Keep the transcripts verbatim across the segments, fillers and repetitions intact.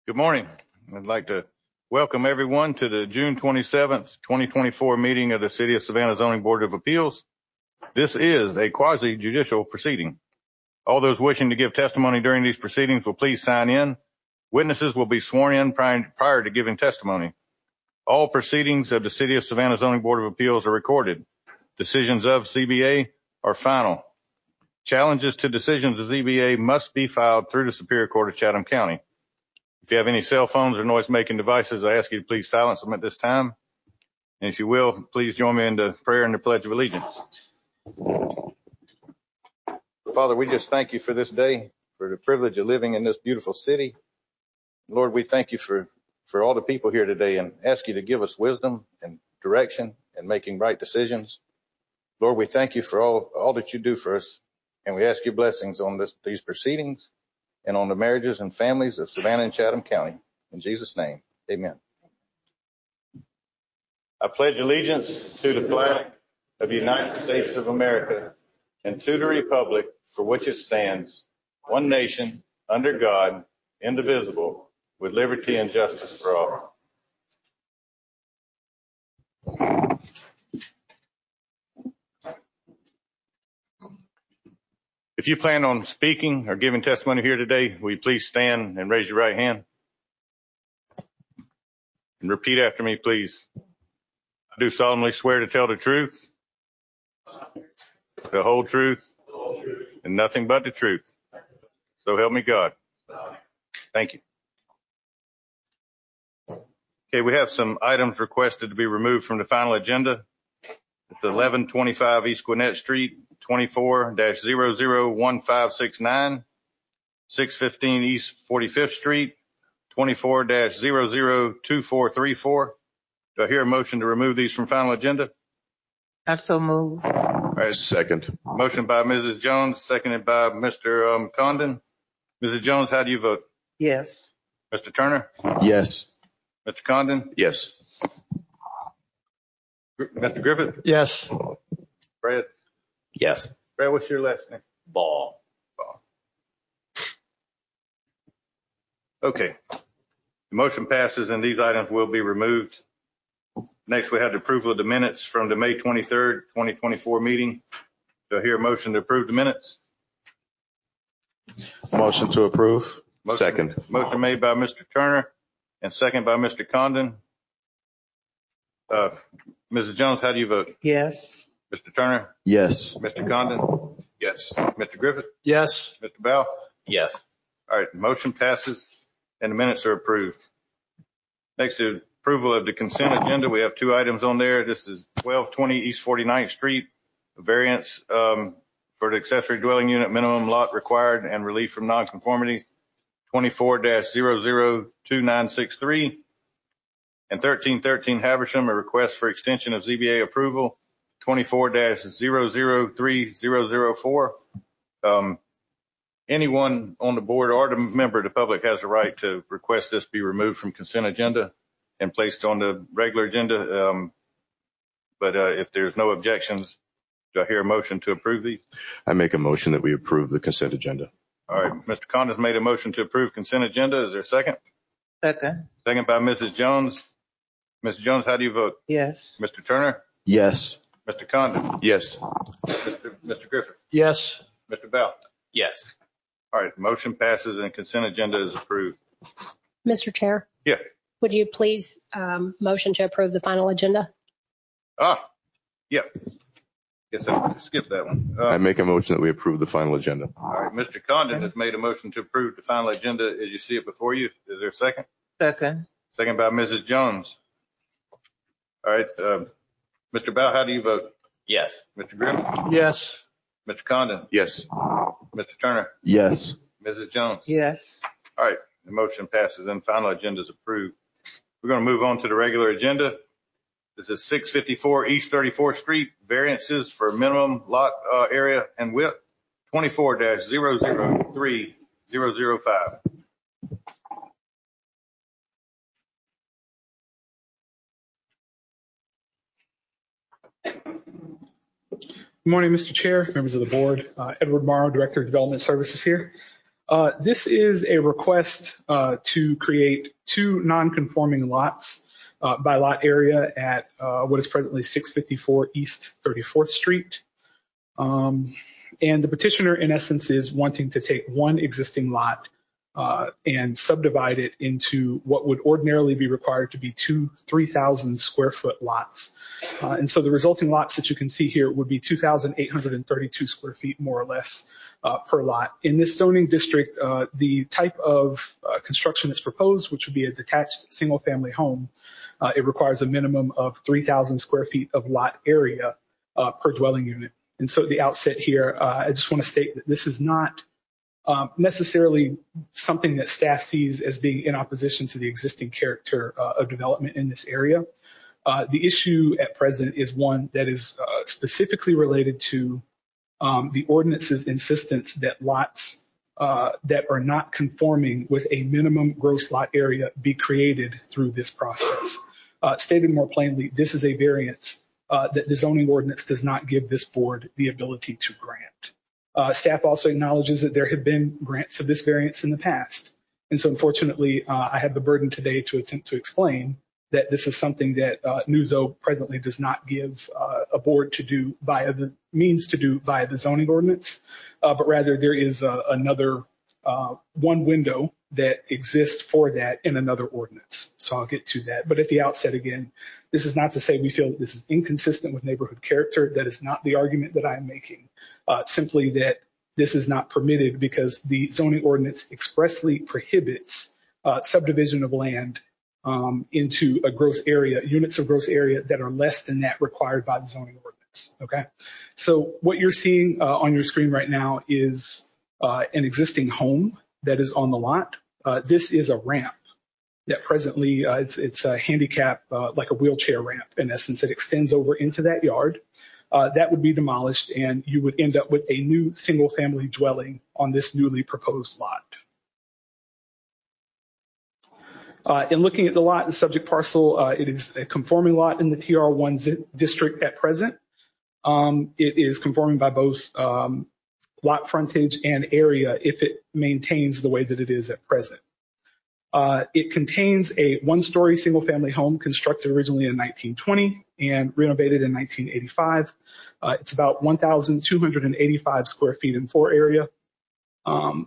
Good morning. I'd like to welcome everyone to the June twenty-seventh, twenty twenty-four meeting of the City of Savannah Zoning Board of Appeals. This is a quasi-judicial proceeding. All those wishing to give testimony during these proceedings will please sign in. Witnesses will be sworn in prior, prior to giving testimony. All proceedings of the City of Savannah Zoning Board of Appeals are recorded. Decisions of C B A are final. Challenges to decisions of Z B A must be filed through the Superior Court of Chatham County. If you have any cell phones or noise-making devices, I ask you to please silence them at this time. And if you will, please join me in the prayer and the Pledge of Allegiance. Father, we just thank you for this day, for the privilege of living in this beautiful city. Lord, we thank you for, for all the people here today and ask you to give us wisdom and direction in making right decisions. Lord, we thank you for all, all that you do for us, and we ask your blessings on this, these proceedings and on the marriages and families of Savannah and Chatham County. In Jesus' name, amen. I pledge allegiance to the flag of the United States of America and to the republic for which it stands, one nation, under God, indivisible, with liberty and justice for all. If you plan on speaking or giving testimony here today, will you please stand and raise your right hand? And repeat after me, please. I do solemnly swear to tell the truth, the whole truth, and nothing but the truth. So help me God. Thank you. Okay, we have some items requested to be removed from the final agenda. It's eleven twenty-five East Gwinnett Street, twenty-four dash zero zero one five six nine, six fifteen East forty-fifth Street, twenty-four dash zero zero two four three four. Do I hear a motion to remove these from final agenda? I so move. All right. Second. Motion by Missus Jones, seconded by Mister Um, Condon. Missus Jones, how do you vote? Yes. Mister Turner? Yes. Mister Condon? Yes. Mister Griffith? Yes. Brad? Yes. Brad, what's your last name? Ball. Ball. Okay. The motion passes and these items will be removed. Next, we have the approval of the minutes from the May twenty-third, twenty twenty-four meeting. Do I hear a motion to approve the minutes? Motion to approve. Motion, Second. Motion made by Mister Turner and second by Mister Condon. Uh, Missus Jones, how do you vote? Yes. Mister Turner? Yes. Mister Condon? Yes. Mister Griffith? Yes. Mister Bell? Yes. All right, motion passes and the minutes are approved. Next is approval of the consent agenda. We have two items on there. This is twelve twenty East forty-ninth Street, variance um, for the accessory dwelling unit minimum lot required and relief from nonconformity, twenty-four dash zero zero two nine six three, and thirteen thirteen Haversham, a request for extension of Z B A approval, twenty-four dash zero zero three zero zero four. Um, anyone on the board or the member of the public has a right to request this be removed from consent agenda and placed on the regular agenda. Um, but uh, if there's no objections, do I hear a motion to approve these? I make a motion that we approve the consent agenda. All right. Mister Condon's made a motion to approve consent agenda. Is there a second? Second. Second by Missus Jones. Missus Jones, how do you vote? Yes. Mister Turner? Yes. Mister Condon? Yes. Mister Mister Griffith? Yes. Mister Bell? Yes. All right. Motion passes and consent agenda is approved. Mister Chair, Yeah. would you please um, motion to approve the final agenda? Ah, yeah. Guess I skipped that one. Uh, I make a motion that we approve the final agenda. all right. Mister Condon has made a motion to approve the final agenda as you see it before you. Is there a second? Second. Second by Missus Jones. All right. Uh, Mister Bell, how do you vote? Yes. Mister Griffith? Yes. Mister Condon? Yes. Mister Turner? Yes. Missus Jones? Yes. All right. The motion passes and final agenda is approved. We're going to move on to the regular agenda. This is six fifty-four East thirty-fourth Street, variances for minimum lot uh, area and width, twenty-four dash zero zero three zero zero five. Good morning, Mister Chair, members of the board. Uh, Edward Morrow, Director of Development Services here. Uh, this is a request uh, to create two non-conforming lots uh, by lot area at uh, what is presently six fifty-four East thirty-fourth Street. Um, and the petitioner, in essence, is wanting to take one existing lot uh, and subdivide it into what would ordinarily be required to be two three thousand square foot lots. Uh, and so the resulting lots that you can see here would be two thousand eight hundred thirty-two square feet, more or less, uh, per lot. In this zoning district, uh, the type of uh, construction that's proposed, which would be a detached single-family home, uh, it requires a minimum of three thousand square feet of lot area uh, per dwelling unit. And so at the outset here, uh, I just want to state that this is not um, necessarily something that staff sees as being in opposition to the existing character uh, of development in this area. Uh, the issue at present is one that is uh, specifically related to um, the ordinance's insistence that lots uh, that are not conforming with a minimum gross lot area be created through this process. Uh, stated more plainly, this is a variance uh, that the zoning ordinance does not give this board the ability to grant. Uh, staff also acknowledges that there have been grants of this variance in the past. And so unfortunately, uh, I have the burden today to attempt to explain that this is something that uh, N U Z O presently does not give uh, a board to do via the means to do via the zoning ordinance, uh, but rather there is uh, another uh, one window that exists for that in another ordinance. So I'll get to that. But at the outset, again, this is not to say we feel that this is inconsistent with neighborhood character. That is not the argument that I'm making. Uh, simply that this is not permitted because the zoning ordinance expressly prohibits uh, subdivision of land Um, into a gross area, units of gross area that are less than that required by the zoning ordinance. Okay. So what you're seeing uh, on your screen right now is uh, an existing home that is on the lot. Uh, this is a ramp that presently uh, it's, it's a handicap, uh, like a wheelchair ramp in essence, that extends over into that yard. Uh, that would be demolished and you would end up with a new single family dwelling on this newly proposed lot. Uh, in looking at the lot, the subject parcel, uh, it is a conforming lot in the T R one district at present. Um, it is conforming by both um, lot frontage and area if it maintains the way that it is at present. Uh, it contains a one-story single-family home constructed originally in nineteen twenty and renovated in nineteen eighty-five. Uh, it's about one thousand two hundred eighty-five square feet in floor area. Um,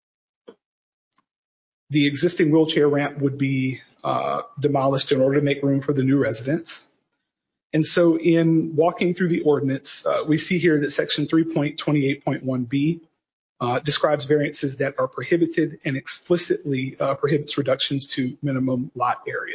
The existing wheelchair ramp would be uh, demolished in order to make room for the new residents. And so in walking through the ordinance, uh, we see here that section three point twenty-eight point one B uh, describes variances that are prohibited and explicitly uh, prohibits reductions to minimum lot area.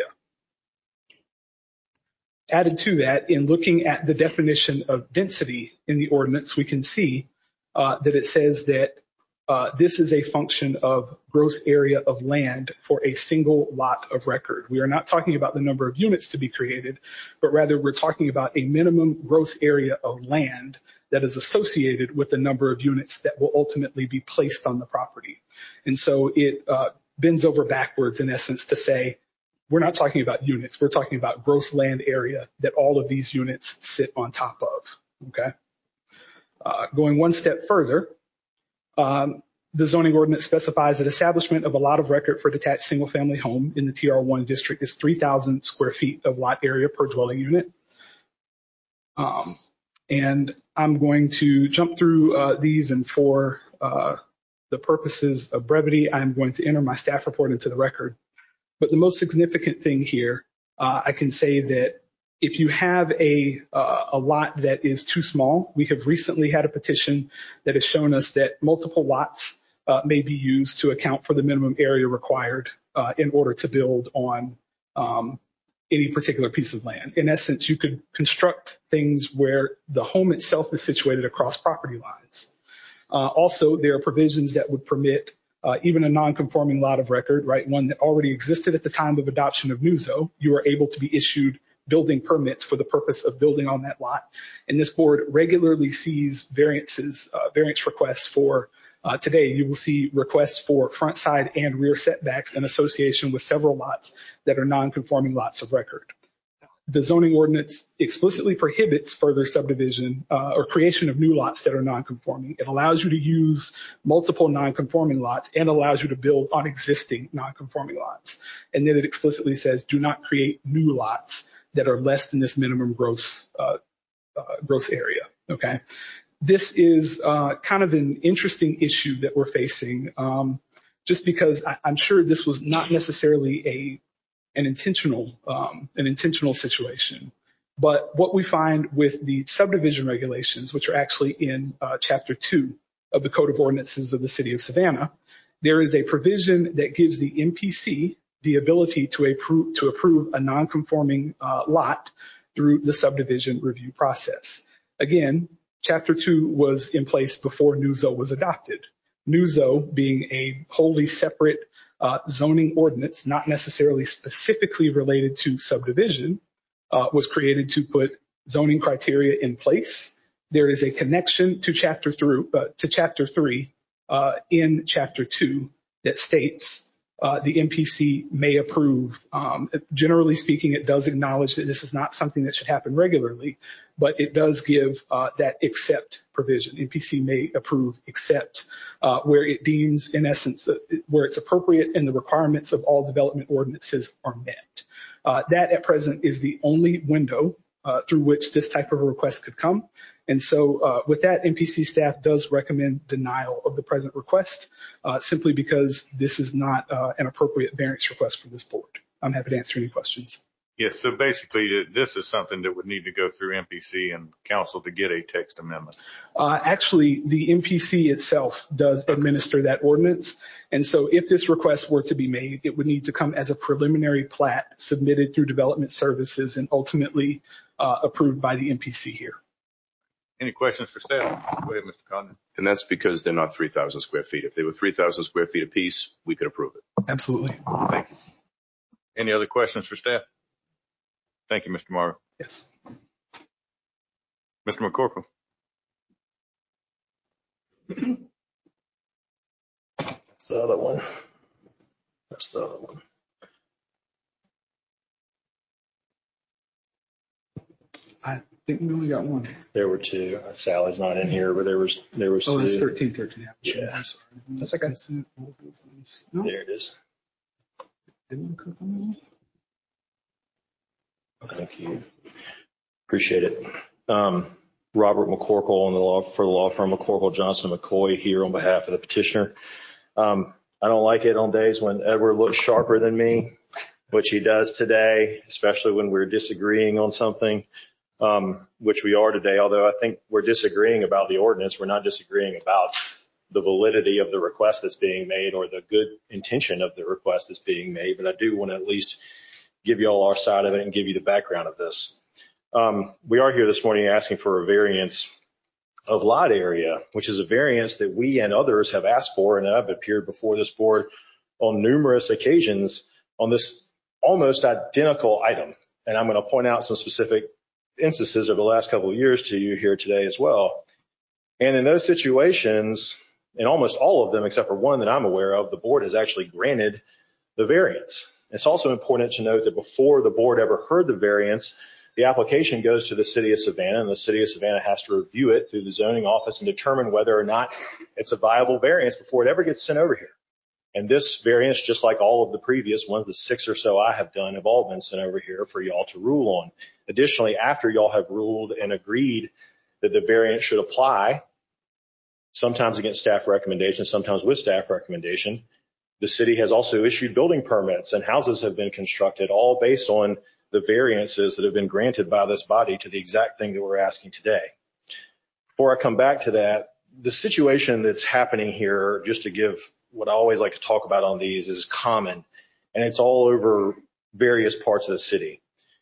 Added to that, in looking at the definition of density in the ordinance, we can see uh, that it says that Uh, this is a function of gross area of land for a single lot of record. We are not talking about the number of units to be created, but rather we're talking about a minimum gross area of land that is associated with the number of units that will ultimately be placed on the property. And so it uh, bends over backwards in essence to say, we're not talking about units. We're talking about gross land area that all of these units sit on top of. Okay. Uh, going one step further, Um, the zoning ordinance specifies that establishment of a lot of record for detached single-family home in the T R one district is three thousand square feet of lot area per dwelling unit. Um, and I'm going to jump through uh, these, and for uh, the purposes of brevity, I'm going to enter my staff report into the record. But the most significant thing here, uh, I can say that if you have a, uh, a lot that is too small, we have recently had a petition that has shown us that multiple lots uh, may be used to account for the minimum area required uh, in order to build on um, any particular piece of land. In essence, you could construct things where the home itself is situated across property lines. Uh, also, there are provisions that would permit uh, even a non-conforming lot of record, right, one that already existed at the time of adoption of N U Z O, you are able to be issued building permits for the purpose of building on that lot. And this board regularly sees variances, uh, variance requests for, uh, today you will see requests for front side and rear setbacks in association with several lots that are non-conforming lots of record. the zoning ordinance explicitly prohibits further subdivision uh, or creation of new lots that are non-conforming. It allows you to use multiple non-conforming lots and allows you to build on existing non-conforming lots. And then it explicitly says, do not create new lots that are less than this minimum gross uh, uh, gross area. Okay, this is uh, kind of an interesting issue that we're facing, um, just because I, I'm sure this was not necessarily a an intentional, um, an intentional situation. But what we find with the subdivision regulations, which are actually in uh, chapter two of the Code of Ordinances of the City of Savannah, there is a provision that gives the M P C the ability to approve, to approve a non-conforming uh, lot through the subdivision review process. Again, chapter two was in place before N U Z O was adopted. N U Z O being a wholly separate Uh, zoning ordinance, not necessarily specifically related to subdivision, uh, was created to put zoning criteria in place. There is a connection to chapter through uh, to chapter three uh, in chapter two that states uh, the M P C may approve. Um, generally speaking, it does acknowledge that this is not something that should happen regularly, but it does give uh, that except provision. M P C may approve except uh, where it deems, in essence, uh, where it's appropriate and the requirements of all development ordinances are met. Uh, that at present is the only window uh, through which this type of a request could come. And so uh, with that, M P C staff does recommend denial of the present request uh, simply because this is not uh, an appropriate variance request for this board. I'm happy to answer any questions. Yes, so basically this is something that would need to go through M P C and council to get a text amendment. Uh, actually, the M P C itself does administer that ordinance. And so if this request were to be made, it would need to come as a preliminary plat submitted through Development Services and ultimately uh, approved by the M P C here. Any questions for staff? Go ahead, Mister Condon. And that's because they're not three thousand square feet. If they were three thousand square feet apiece, we could approve it. Absolutely. Thank you. Any other questions for staff? Thank you, Mister Morrow. Yes. Mister McCorkle. That's the other one. That's the other one. I think we only got one. There were two. Uh, Sally's not in here, but there was there was Oh, two. it's thirteen thirteen. Yeah. I'm sorry. That's okay. No, There it is. didn't we click on that? Thank you. Appreciate it. Um, Robert McCorkle on the law for the law firm McCorkle Johnson McCoy here on behalf of the petitioner. Um, I don't like it on days when Edward looks sharper than me, which he does today, especially when we're disagreeing on something, um, which we are today. Although I think we're disagreeing about the ordinance, we're not disagreeing about the validity of the request that's being made or the good intention of the request that's being made. But I do want to at least give you all our side of it and give you the background of this. Um, we are here this morning asking for a variance of lot area, which is a variance that we and others have asked for, and I've appeared before this board on numerous occasions on this almost identical item. And I'm going to point out some specific instances over the last couple of years to you here today as well. And in those situations, in almost all of them, except for one that I'm aware of, the board has actually granted the variance. It's also important to note that before the board ever heard the variance, the application goes to the City of Savannah, and the City of Savannah has to review it through the zoning office and determine whether or not it's a viable variance before it ever gets sent over here. And this variance, just like all of the previous ones, the six or so I have done, have all been sent over here for y'all to rule on. Additionally, after y'all have ruled and agreed that the variance should apply, sometimes against staff recommendation, sometimes with staff recommendation, the city has also issued building permits and houses have been constructed, all based on the variances that have been granted by this body to the exact thing that we're asking today. Before I come back to that, the situation that's happening here, just to give what I always like to talk about on these, is common, and it's all over various parts of the city.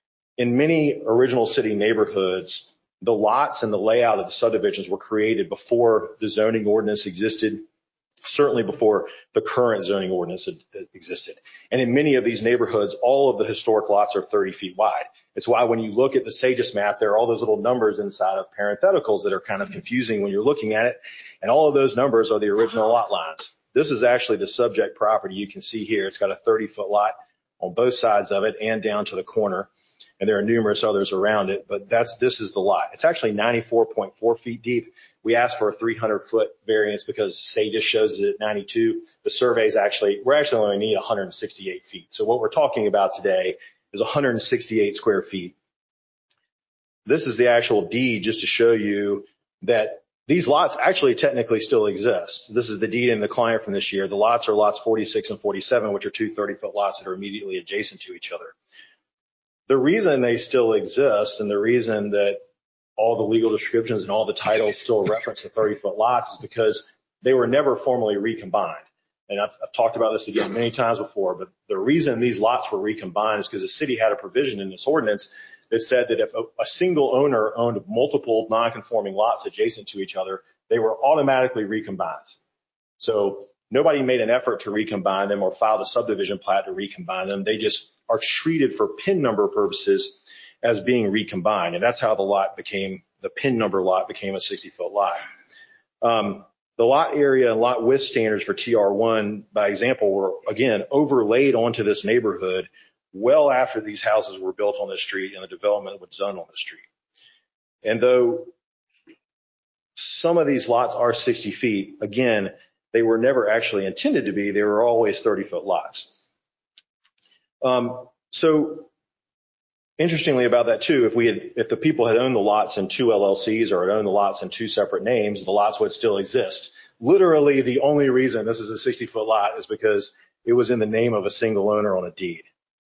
In many original city neighborhoods, the lots and the layout of the subdivisions were created before the zoning ordinance existed, certainly before the current zoning ordinance existed. And in many of these neighborhoods, all of the historic lots are thirty feet wide. It's why when you look at the SAGES map, there are all those little numbers inside of parentheticals that are kind of confusing when you're looking at it. And all of those numbers are the original lot lines. This is actually the subject property you can see here. It's got a thirty foot lot on both sides of it and down to the corner. and there are numerous others around it, but that's, this is the lot. It's actually ninety-four point four feet deep. We asked for a three hundred foot variance because SAGIS shows it at ninety-two. The survey's actually, we're actually only need one hundred sixty-eight feet. So what we're talking about today is one hundred sixty-eight square feet. This is the actual deed just to show you that these lots actually technically still exist. This is the deed in the client from this year. The lots are lots forty-six and forty-seven, which are two thirty foot lots that are immediately adjacent to each other. The reason they still exist and the reason that all the legal descriptions and all the titles still reference the thirty foot lots is because they were never formally recombined. And I've, I've talked about this again many times before, but the reason these lots were recombined is because the city had a provision in this ordinance that said that if a, a single owner owned multiple non-conforming lots adjacent to each other, they were automatically recombined. So nobody made an effort to recombine them or filed a subdivision plat to recombine them. They just are treated for PIN number purposes as being recombined. And that's how the lot became, the PIN number lot became a sixty foot lot. Um, the lot area and lot width standards for T R one, by example, were again overlaid onto this neighborhood well after these houses were built on the street and the development was done on the street. And though some of these lots are sixty feet, again, they were never actually intended to be. They were always thirty foot lots. Um, so interestingly about that too, if we had, if the people had owned the lots in two L L Cs or had owned the lots in two separate names, the lots would still exist. Literally the only reason this is a sixty foot lot is because it was in the name of a single owner on a deed.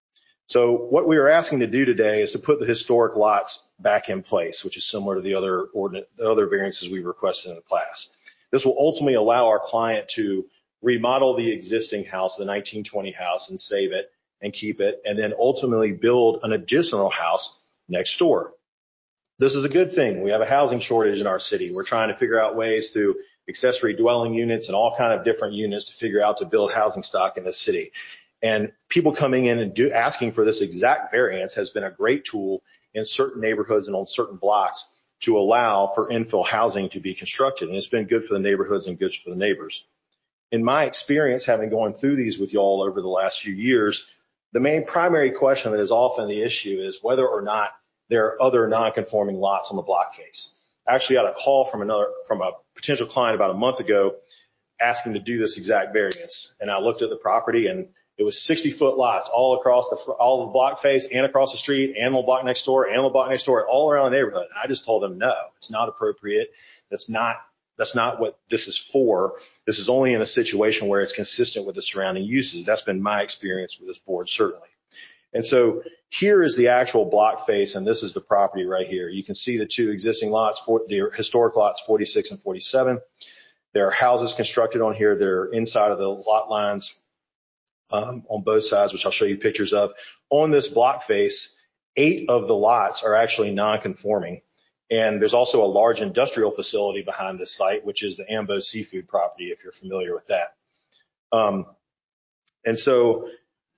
So what we are asking to do today is to put the historic lots back in place, which is similar to the other ordinance, the other variances we requested in the past. This will ultimately allow our client to remodel the existing house, the nineteen twenty house, and save it and keep it, and then ultimately build an additional house next door. This is a good thing. We have a housing shortage in our city. We're trying to figure out ways through accessory dwelling units and all kind of different units to figure out to build housing stock in this city. And people coming in and do, asking for this exact variance has been a great tool in certain neighborhoods and on certain blocks to allow for infill housing to be constructed. And it's been good for the neighborhoods and good for the neighbors. In my experience, having gone through these with y'all over the last few years, the main primary question that is often the issue is whether or not there are other non-conforming lots on the block face. I actually got a call from another, from a potential client about a month ago asking to do this exact variance. And I looked at the property and it was sixty foot lots all across the, all the block face and across the street, and the block next door, and the block next door, all around the neighborhood. And I just told them, no, it's not appropriate. That's not, that's not what this is for. This is only in a situation where it's consistent with the surrounding uses. That's been my experience with this board, certainly. And so here is the actual block face, and this is the property right here. You can see the two existing lots, for the historic lots, forty-six and forty-seven. There are houses constructed on here that are inside of the lot lines um, on both sides, which I'll show you pictures of. On this block face, eight of the lots are actually non-conforming. And there's also a large industrial facility behind this site, which is the Ambo Seafood property, if you're familiar with that. Um, and so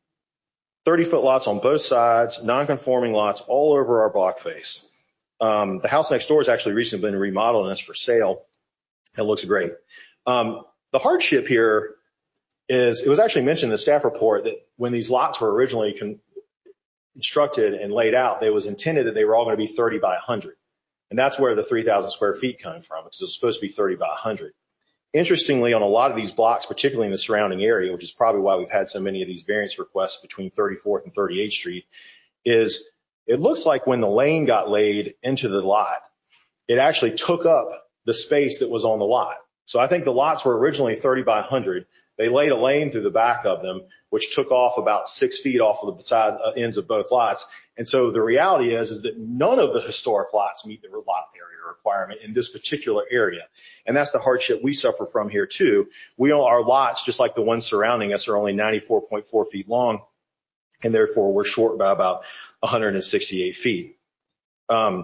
thirty foot lots on both sides, non-conforming lots all over our block face. Um, the house next door has actually recently been remodeled and it's for sale. It looks great. Um, the hardship here is, it was actually mentioned in the staff report that when these lots were originally con- constructed and laid out, it was intended that they were all going to be thirty by one hundred. And that's where the three thousand square feet came from, because it was supposed to be thirty by one hundred. Interestingly, on a lot of these blocks, particularly in the surrounding area, which is probably why we've had so many of these variance requests between thirty-fourth and thirty-eighth Street, is it looks like when the lane got laid into the lot, it actually took up the space that was on the lot. So I think the lots were originally thirty by one hundred. They laid a lane through the back of them, which took off about six feet off of the side uh, ends of both lots. And so the reality is, is that none of the historic lots meet the lot area requirement in this particular area. And that's the hardship we suffer from here too. We all, our lots, just like the ones surrounding us, are only ninety-four point four feet long. And therefore we're short by about one hundred sixty-eight feet. Um,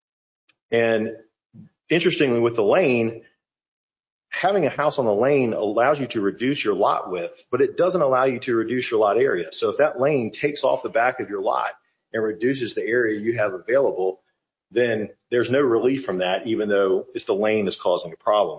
and interestingly with the lane, having a house on the lane allows you to reduce your lot width, but it doesn't allow you to reduce your lot area. So if that lane takes off the back of your lot and reduces the area you have available, then there's no relief from that, even though it's the lane that's causing the problem.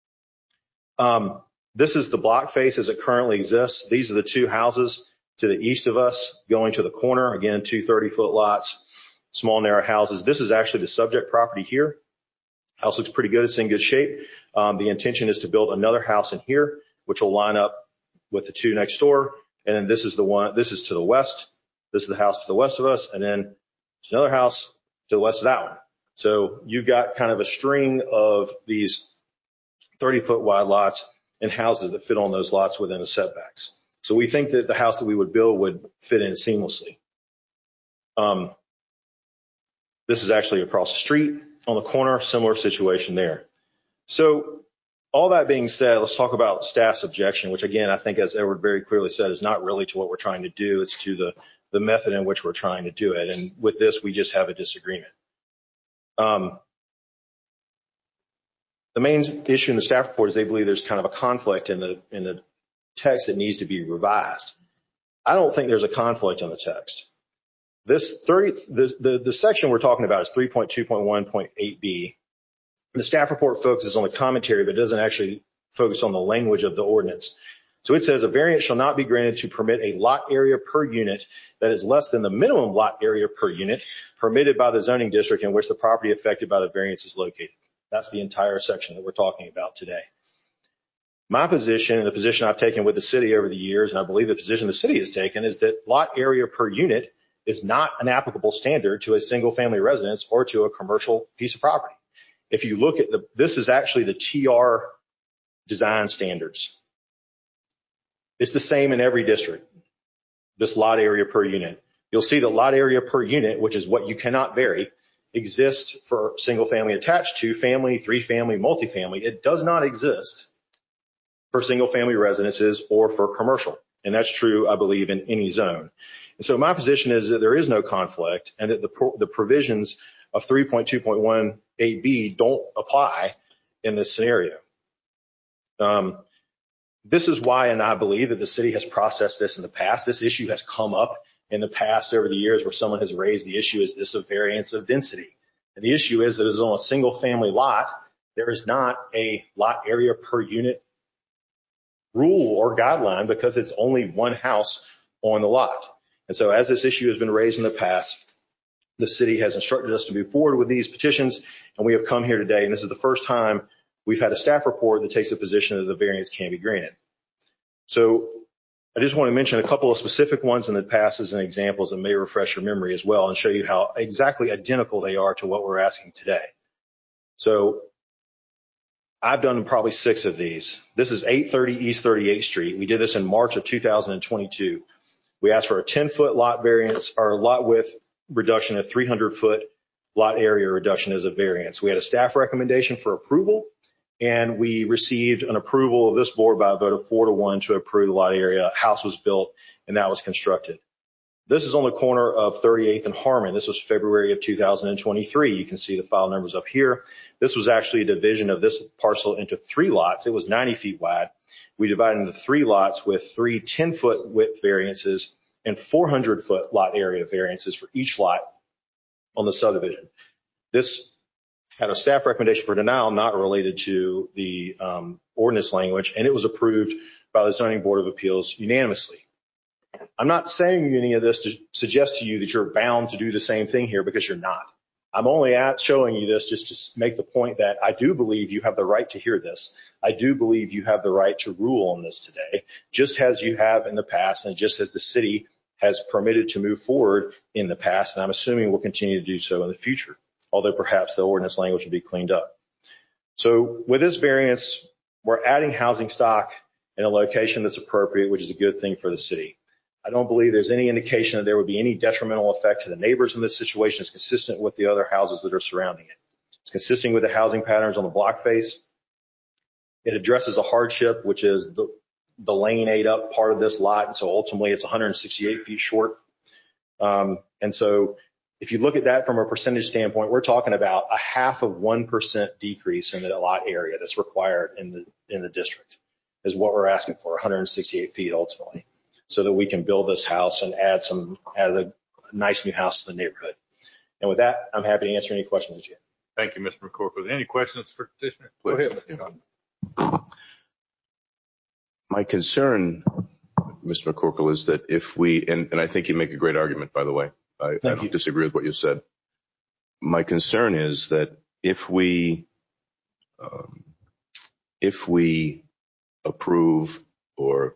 Um, this is the block face as it currently exists. These are the two houses to the east of us going to the corner. Again, two thirty foot lots. small, narrow houses. This is actually the subject property here. House looks pretty good. It's in good shape. Um, the intention is to build another house in here, which will line up with the two next door. And then this is the one, this is to the west. This is the house to the west of us. And then there's another house to the west of that one. So you've got kind of a string of these thirty foot wide lots and houses that fit on those lots within the setbacks. So we think that the house that we would build would fit in seamlessly. Um, this is actually across the street on the corner, similar situation there. So all that being said, let's talk about staff's objection, which again, I think as Edward very clearly said, is not really to what we're trying to do. It's to the, the method in which we're trying to do it. And with this, we just have a disagreement. Um, the main issue in the staff report is they believe there's kind of a conflict in the, in the text that needs to be revised. I don't think there's a conflict on the text. This thirty, the, the, the section we're talking about is three point two point one point eight B. The staff report focuses on the commentary, but it doesn't actually focus on the language of the ordinance. So it says a variance shall not be granted to permit a lot area per unit that is less than the minimum lot area per unit permitted by the zoning district in which the property affected by the variance is located. That's the entire section that we're talking about today. My position and the position I've taken with the city over the years, and I believe the position the city has taken, is that lot area per unit is not an applicable standard to a single family residence or to a commercial piece of property. If you look at the, this is actually the T R design standards. It's the same in every district, this lot area per unit. You'll see that lot area per unit, which is what you cannot vary, exists for single family attached to family, three family, multifamily. It does not exist for single family residences or for commercial. And that's true, I believe, in any zone. And so my position is that there is no conflict and that the, pro- the provisions of three point two point one eight B don't apply in this scenario. Um, this is why, and I believe that the city has processed this in the past. This issue has come up in the past over the years where someone has raised the issue, is this a variance of density? And the issue is that it's on a single family lot. There is not a lot area per unit rule or guideline because it's only one house on the lot. And so as this issue has been raised in the past, the city has instructed us to move forward with these petitions, and we have come here today, and this is the first time we've had a staff report that takes a position that the variance can be granted. So I just want to mention a couple of specific ones in the past as an examples that may refresh your memory as well and show you how exactly identical they are to what we're asking today. So I've done probably six of these. This is eight thirty East thirty-eighth Street. We did this in March of two thousand twenty-two. We asked for a ten foot lot variance or lot width reduction, a three hundred foot lot area reduction as a variance. We had a staff recommendation for approval, and we received an approval of this board by a vote of four to one to approve the lot area. A house was built and that was constructed. This is on the corner of thirty-eighth and Harmon. This was February of two thousand twenty-three. You can see the file numbers up here. This was actually a division of this parcel into three lots. It was ninety feet wide. We divided into three lots with three ten foot width variances and four hundred foot lot area variances for each lot on the subdivision. This had a staff recommendation for denial not related to the um, ordinance language, and it was approved by the Zoning Board of Appeals unanimously. I'm not saying any of this to suggest to you that you're bound to do the same thing here, because you're not. I'm only at showing you this just to make the point that I do believe you have the right to hear this. I do believe you have the right to rule on this today, just as you have in the past and just as the city has permitted to move forward in the past, and I'm assuming will continue to do so in the future, although perhaps the ordinance language will be cleaned up. So with this variance, we're adding housing stock in a location that's appropriate, which is a good thing for the city. I don't believe there's any indication that there would be any detrimental effect to the neighbors in this situation. It's consistent with the other houses that are surrounding it. It's consistent with the housing patterns on the block face. It addresses a hardship, which is the, the lane ate up part of this lot. And so ultimately it's one hundred sixty-eight feet short. Um, and so if you look at that from a percentage standpoint, we're talking about a half of one percent decrease in the lot area that's required in the, in the district is what we're asking for, one hundred sixty-eight feet ultimately, so that we can build this house and add some, add a nice new house to the neighborhood. And with that, I'm happy to answer any questions that you have. Thank you, Mister McCorkle. Any questions for petitioner? Go ahead, Mister Johnson. My concern, Mister McCorkle, is that if we, and, and I think you make a great argument, by the way. I, I don't you. disagree with what you said. my concern is that if we, um, if we approve, or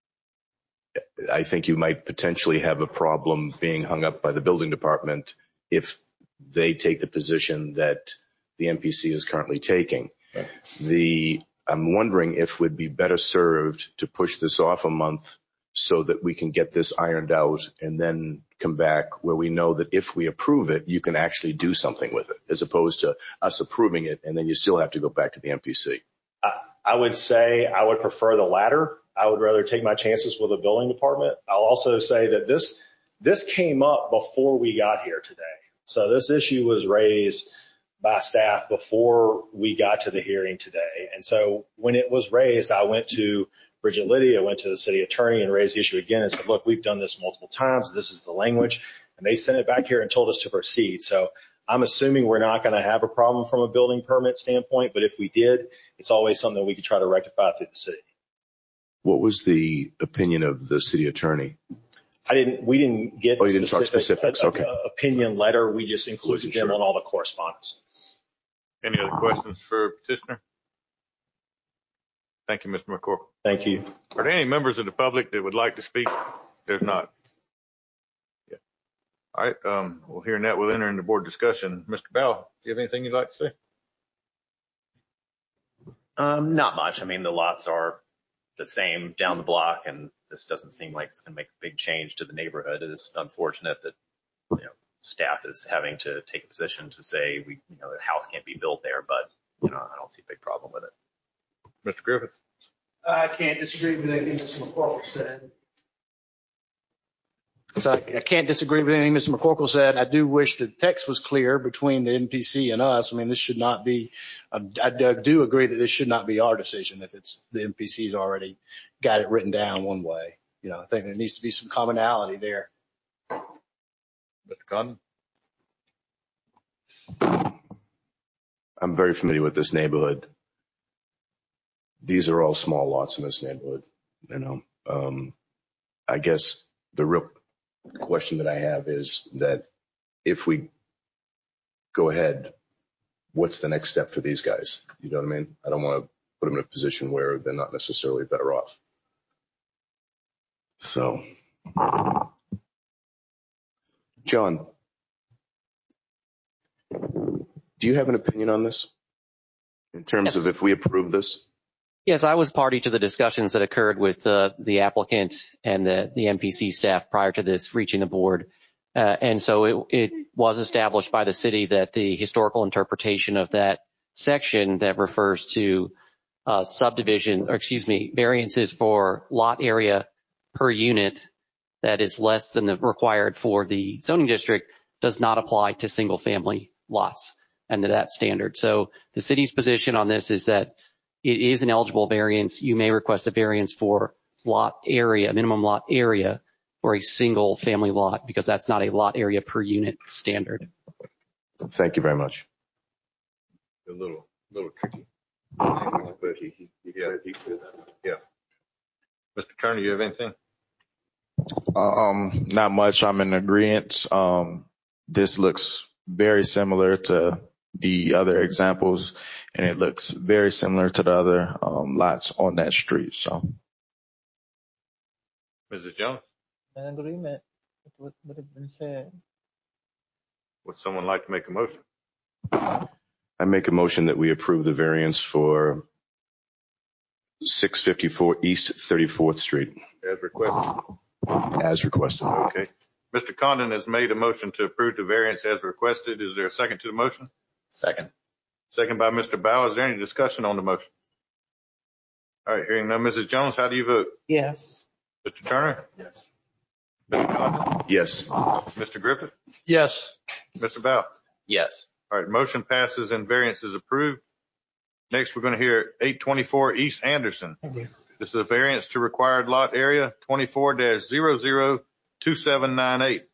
I think you might potentially have a problem being hung up by the building department if they take the position that the M P C is currently taking. Right. The, I'm wondering if we'd be better served to push this off a month so that we can get this ironed out and then come back where we know that if we approve it, you can actually do something with it, as opposed to us approving it and then you still have to go back to the M P C. I, I would say I would prefer the latter. I would rather take my chances with the building department. I'll also say that this, this came up before we got here today. So this issue was raised by staff before we got to the hearing today. And so when it was raised, I went to Bridget Liddy, I went to the city attorney and raised the issue again and said, look, we've done this multiple times. This is the language. And they sent it back here and told us to proceed. So I'm assuming we're not going to have a problem from a building permit standpoint, but if we did, it's always something we could try to rectify through the city. What was the opinion of the city attorney? I didn't, we didn't get Oh, you didn't talk specifics. a, Okay. a, opinion letter. We just included Wasn't them sure. on all the correspondence. Any other questions for petitioner? Thank you, Mister McCorkle. Thank you. Are there any members of the public that would like to speak? There's not. Yeah. All right. Um, well, hearing that, we'll enter into board discussion. Mister Bell, do you have anything you'd like to say? Um, not much. I mean, the lots are the same down the block, and this doesn't seem like it's going to make a big change to the neighborhood. It is unfortunate that, you know, staff is having to take a position to say we, you know, the house can't be built there, but, you know, I don't see a big problem with it. Mister Griffith? I can't disagree with anything Mister McCorkle said. So I can't disagree with anything Mister McCorkle said. I do wish the text was clear between the M P C and us. I mean, this should not be, I, I do agree that this should not be our decision if it's the M P C's already got it written down one way. You know, I think there needs to be some commonality there. Mister Condon? I'm very familiar with this neighborhood. These are all small lots in this neighborhood. You know, um, I guess the real question that I have is that if we go ahead, what's the next step for these guys? You know what I mean? I don't want to put them in a position where they're not necessarily better off. So, John, do you have an opinion on this in terms Yes. of if we approve this? Yes, I was party to the discussions that occurred with uh, the applicant and the, the M P C staff prior to this reaching the board. Uh, and so it, it was established by the city that the historical interpretation of that section that refers to uh, subdivision, or excuse me, variances for lot area per unit that is less than the required for the zoning district does not apply to single family lots and to that standard. So the city's position on this is that it is an eligible variance. You may request a variance for lot area, minimum lot area for a single family lot, because that's not a lot area per unit standard. Thank you very much. A little, little tricky. But he, he, he, yeah, he said that. Yeah. Mister Turner, you have anything? Um, not much. I'm in agreement. Um, this looks very similar to the other examples, and it looks very similar to the other um, lots on that street. So, Missus Jones, In agreement with what, what has been said. would someone like to make a motion? I make a motion that we approve the variance for six fifty-four East thirty-fourth Street As requested. as requested. Okay. Mister Condon has made a motion to approve the variance as requested. Is there a second to the motion? Second. Second by Mister Bow. Is there any discussion on the motion? All right, hearing none. Missus Jones, how do you vote? Yes. Mister Turner? Yes. Mister Condon? Yes. Mister Griffith? Yes. Mister Bow? Yes. All right, motion passes and variance is approved. Next, we're going to hear eight twenty-four East Anderson. This is a variance to required lot area twenty-four dash zero zero two seven nine eight.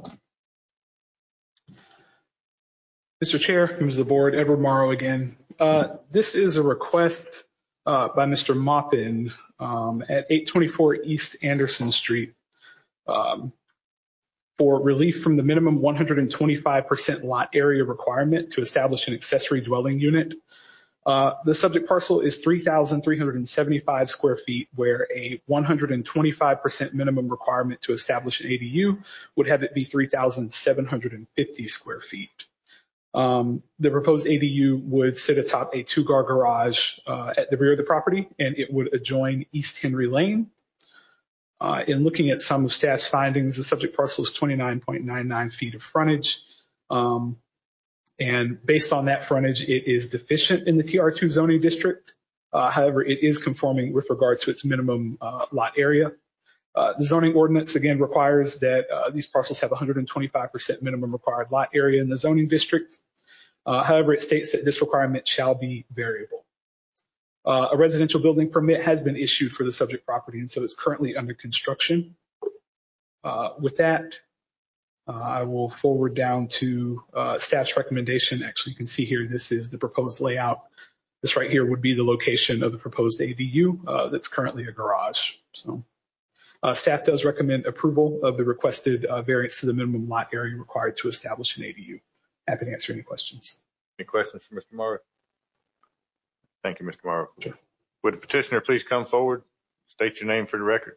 Mister Chair, members of the board, Edward Morrow again. Uh, this is a request uh, by Mister Maupin um, at eight twenty-four East Anderson Street. Um, for relief from the minimum one hundred twenty-five percent lot area requirement to establish an accessory dwelling unit. Uh, the subject parcel is three thousand three hundred seventy-five square feet, where a one hundred twenty-five percent minimum requirement to establish an A D U would have it be three thousand seven hundred fifty square feet. Um, the proposed A D U would sit atop a two-car garage uh, at the rear of the property, and it would adjoin East Henry Lane. Uh, in looking at some of staff's findings, the subject parcel is twenty-nine point nine nine feet of frontage. Um, And based on that frontage, it is deficient in the T R two zoning district. Uh, however, it is conforming with regard to its minimum uh, lot area. Uh, the zoning ordinance, again, requires that uh, these parcels have one hundred twenty-five percent minimum required lot area in the zoning district. Uh, however, it states that this requirement shall be variable. Uh, a residential building permit has been issued for the subject property, and so it's currently under construction. Uh, with that, Uh, I will forward down to uh, staff's recommendation. Actually, you can see here, this is the proposed layout. This right here would be the location of the proposed A D U uh, that's currently a garage. So uh, staff does recommend approval of the requested uh, variance to the minimum lot area required to establish an A D U. Happy to answer any questions. Any questions for Mister Morrow? Thank you, Mister Morrow. Sure. Would the petitioner please come forward? State your name for the record.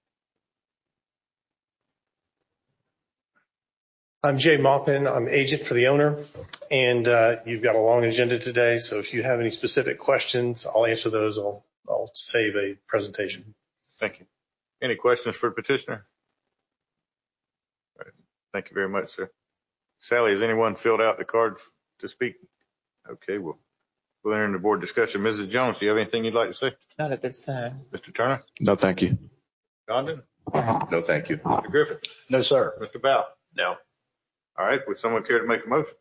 I'm Jay Maupin. I'm agent for the owner, and uh, you've got a long agenda today. So if you have any specific questions, I'll answer those. I'll, I'll save a presentation. Thank you. Any questions for the petitioner? All right. Thank you very much, sir. Sally, has anyone filled out the card to speak? Okay, well, we'll enter into board discussion. Missus Jones, do you have anything you'd like to say? Not at this time. Mister Turner? No, thank you. Condon? No, thank you. Mister Griffith? No, sir. Mister Bow? No. All right. Would someone care to make a motion?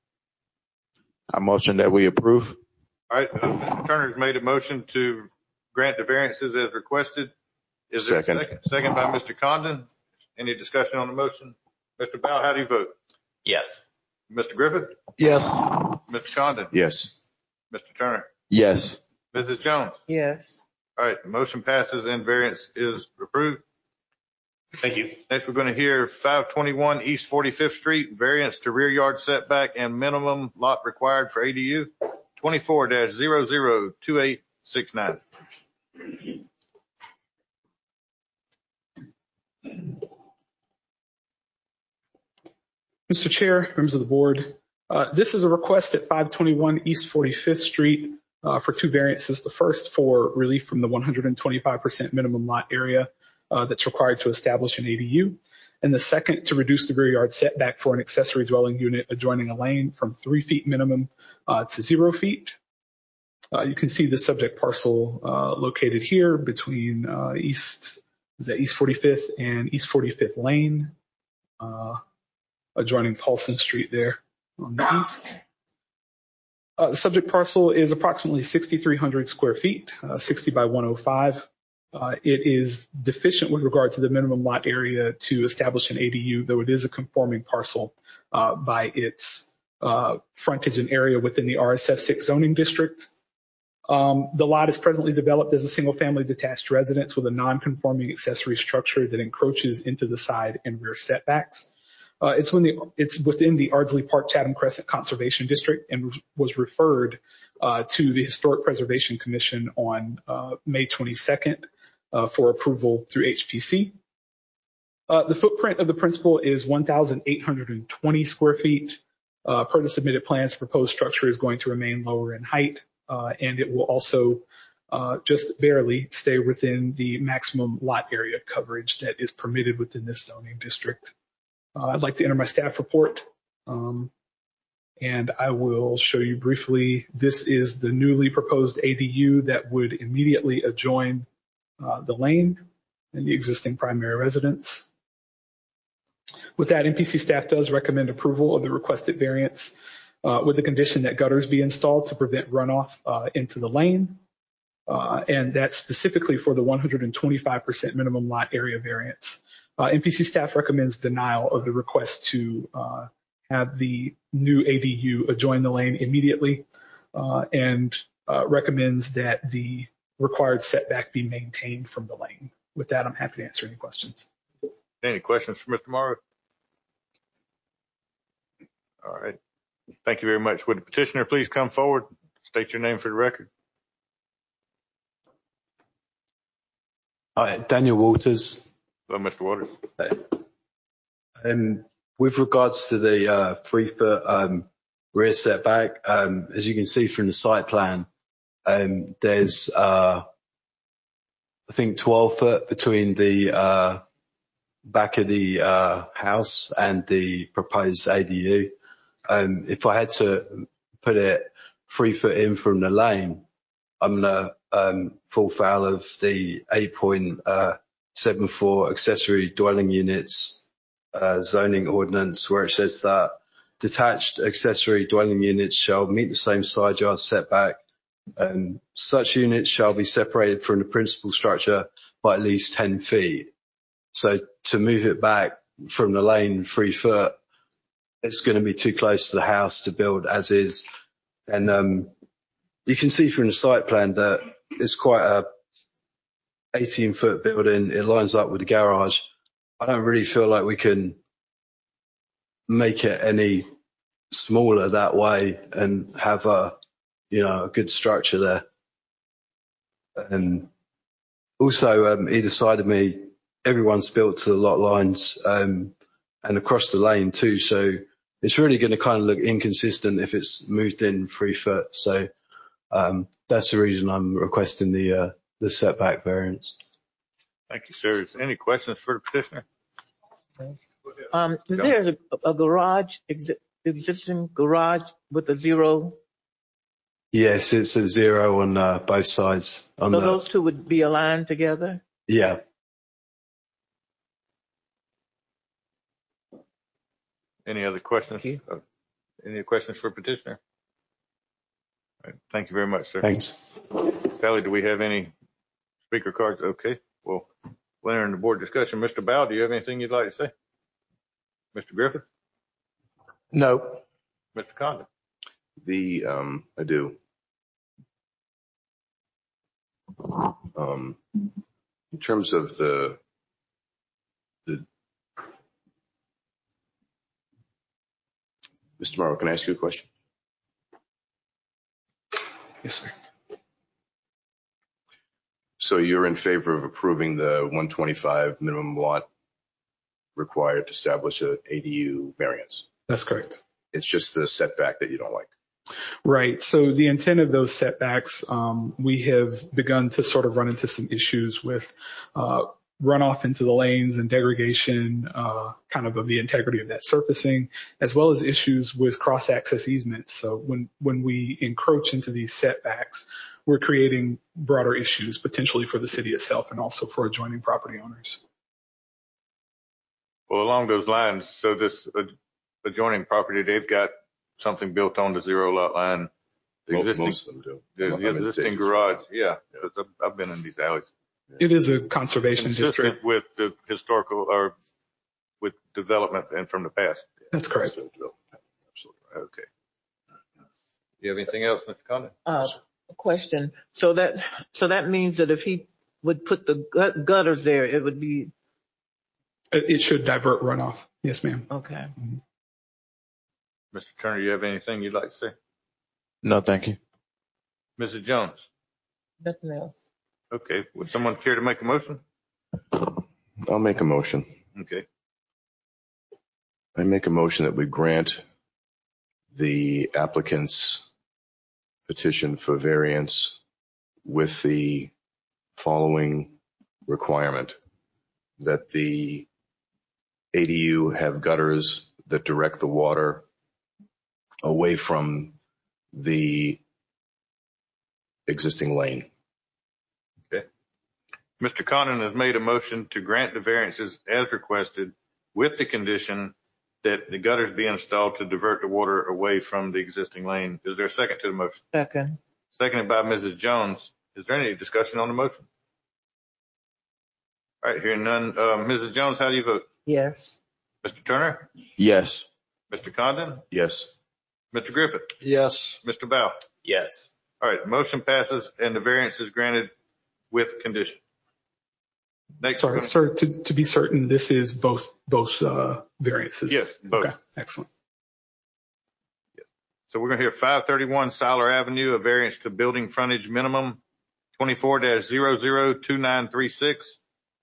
I motion that we approve. All right. Uh, Mister Turner has made a motion to grant the variances as requested. Is there a Second. second? Second by Mister Condon. Any discussion on the motion? Mister Bow, how do you vote? Yes. Mister Griffith? Yes. Mister Condon? Yes. Mister Turner? Yes. Missus Jones? Yes. All right. The motion passes and variance is approved. Thank you. Next, we're going to hear five twenty-one East forty-fifth Street, variance to rear yard setback and minimum lot required for A D U, twenty-four dash zero zero two eight six nine. Mister Chair, members of the board, uh, this is a request at five twenty-one East forty-fifth Street uh, for two variances. The first for relief from the one hundred twenty-five percent minimum lot area uh, that's required to establish an A D U. And the second to reduce the rear yard setback for an accessory dwelling unit adjoining a lane from three feet minimum uh, to zero feet. Uh, you can see the subject parcel uh, located here between uh, East, is that East forty-fifth and East forty-fifth Lane. Uh, adjoining Paulson Street there on the east. Uh, the subject parcel is approximately sixty-three hundred square feet, uh, sixty by one oh five. Uh, it is deficient with regard to the minimum lot area to establish an A D U, though it is a conforming parcel uh, by its uh, frontage and area within the R S F six zoning district. Um, the lot is presently developed as a single-family detached residence with a non-conforming accessory structure that encroaches into the side and rear setbacks. Uh, it's, when the, it's within the Ardsley Park Chatham Crescent Conservation District and was referred uh, to the Historic Preservation Commission on uh, May twenty-second uh, for approval through H P C. Uh, the footprint of the principal is one thousand eight hundred twenty square feet. Uh, per the submitted plans, the proposed structure is going to remain lower in height, uh, and it will also uh, just barely stay within the maximum lot area coverage that is permitted within this zoning district. Uh, I'd like to enter my staff report, um, and I will show you briefly. This is the newly proposed A D U that would immediately adjoin uh, the lane and the existing primary residence. With that, M P C staff does recommend approval of the requested variance uh, with the condition that gutters be installed to prevent runoff uh, into the lane, uh, and that's specifically for the one hundred twenty-five percent minimum lot area variance. Uh, M P C staff recommends denial of the request to uh, have the new A D U adjoin the lane immediately uh, and uh, recommends that the required setback be maintained from the lane. With that, I'm happy to answer any questions. Any questions for Mister Morrow? All right. Thank you very much. Would the petitioner please come forward? State your name for the record. Hi, Daniel Walters. Hello, Mister Waters. Um, with regards to the uh, three foot um, rear setback, um, as you can see from the site plan, um, there's uh, I think twelve foot between the uh, back of the uh, house and the proposed A D U. Um, if I had to put it three foot in from the lane, I'm gonna um, fall foul of the eight point seven four accessory dwelling units uh, zoning ordinance, where it says that detached accessory dwelling units shall meet the same side yard setback. Um, such units shall be separated from the principal structure by at least ten feet. So to move it back from the lane three foot, it's going to be too close to the house to build as is. And um, you can see from the site plan that it's quite a eighteen foot building. It lines up with the garage. I don't really feel like we can make it any smaller that way and have a, you know, a good structure there. And also, um, either side of me, everyone's built to the lot lines, um, and across the lane too. So it's really going to kind of look inconsistent if it's moved in three foot. So, um, that's the reason I'm requesting the, uh, the setback variance. Thank you, sir. Is there any questions for the petitioner? Um, is there a, a garage, exi- existing garage with a zero? Yes, it's a zero on uh, both sides. On So the, those two would be aligned together? yeah. Any other questions? Thank Uh, Any questions for petitioner? All right. Thank you very much, sir. Thanks. Sally, do we have any speaker cards? Okay. Well, we'll enter into board discussion. Mister Bow, do you have anything you'd like to say? Mister Griffith? No. Mister Condon? The, um, I do. Um, in terms of the, the, Mister Morrow, can I ask you a question? Yes, sir. So you're in favor of approving the one twenty-five minimum lot required to establish an A D U variance? That's correct. It's just the setback that you don't like. Right. So the intent of those setbacks, um, we have begun to sort of run into some issues with uh, runoff into the lanes and degradation, uh, kind of of the integrity of that surfacing, as well as issues with cross-access easements. So when, when we encroach into these setbacks, we're creating broader issues potentially for the city itself and also for adjoining property owners. Well, along those lines, so this adjoining property, they've got something built on the zero lot line. The Most, existing, most of them do. the, the existing garage, yeah. yeah. I've, I've been in these alleys. It is a conservation Consistent district. with the historical or with development and from the past. That's correct. Absolutely. Okay. You have anything else, Mister Condon? Uh, question. So that, so that means that if he would put the gut, gutters there, it would be. It should divert runoff. Yes, ma'am. Okay. Mm-hmm. Mister Turner, you have anything you'd like to say? No, thank you. Missus Jones? Nothing else. Okay. Would someone care to make a motion? I'll make a motion. Okay. I make a motion that we grant the applicant's petition for variance with the following requirement: that the A D U have gutters that direct the water away from the existing lane. Okay. Mister Condon has made a motion to grant the variances as requested with the condition that the gutters be installed to divert the water away from the existing lane. Is there a second to the motion? Second. Seconded by Missus Jones. Is there any discussion on the motion? All right, hearing none. Uh, Missus Jones, how do you vote? Yes. Mister Turner? Yes. Mister Condon? Yes. Mister Griffith? Yes. Mister Bow? Yes. All right, the motion passes and the variance is granted with condition. Next, Sorry, sir, to, to be certain, this is both, both uh, variances? Yes, both. Okay, excellent. So we're going to hear five thirty-one Siler Avenue, a variance to building frontage minimum, twenty-four dash zero zero two nine three six.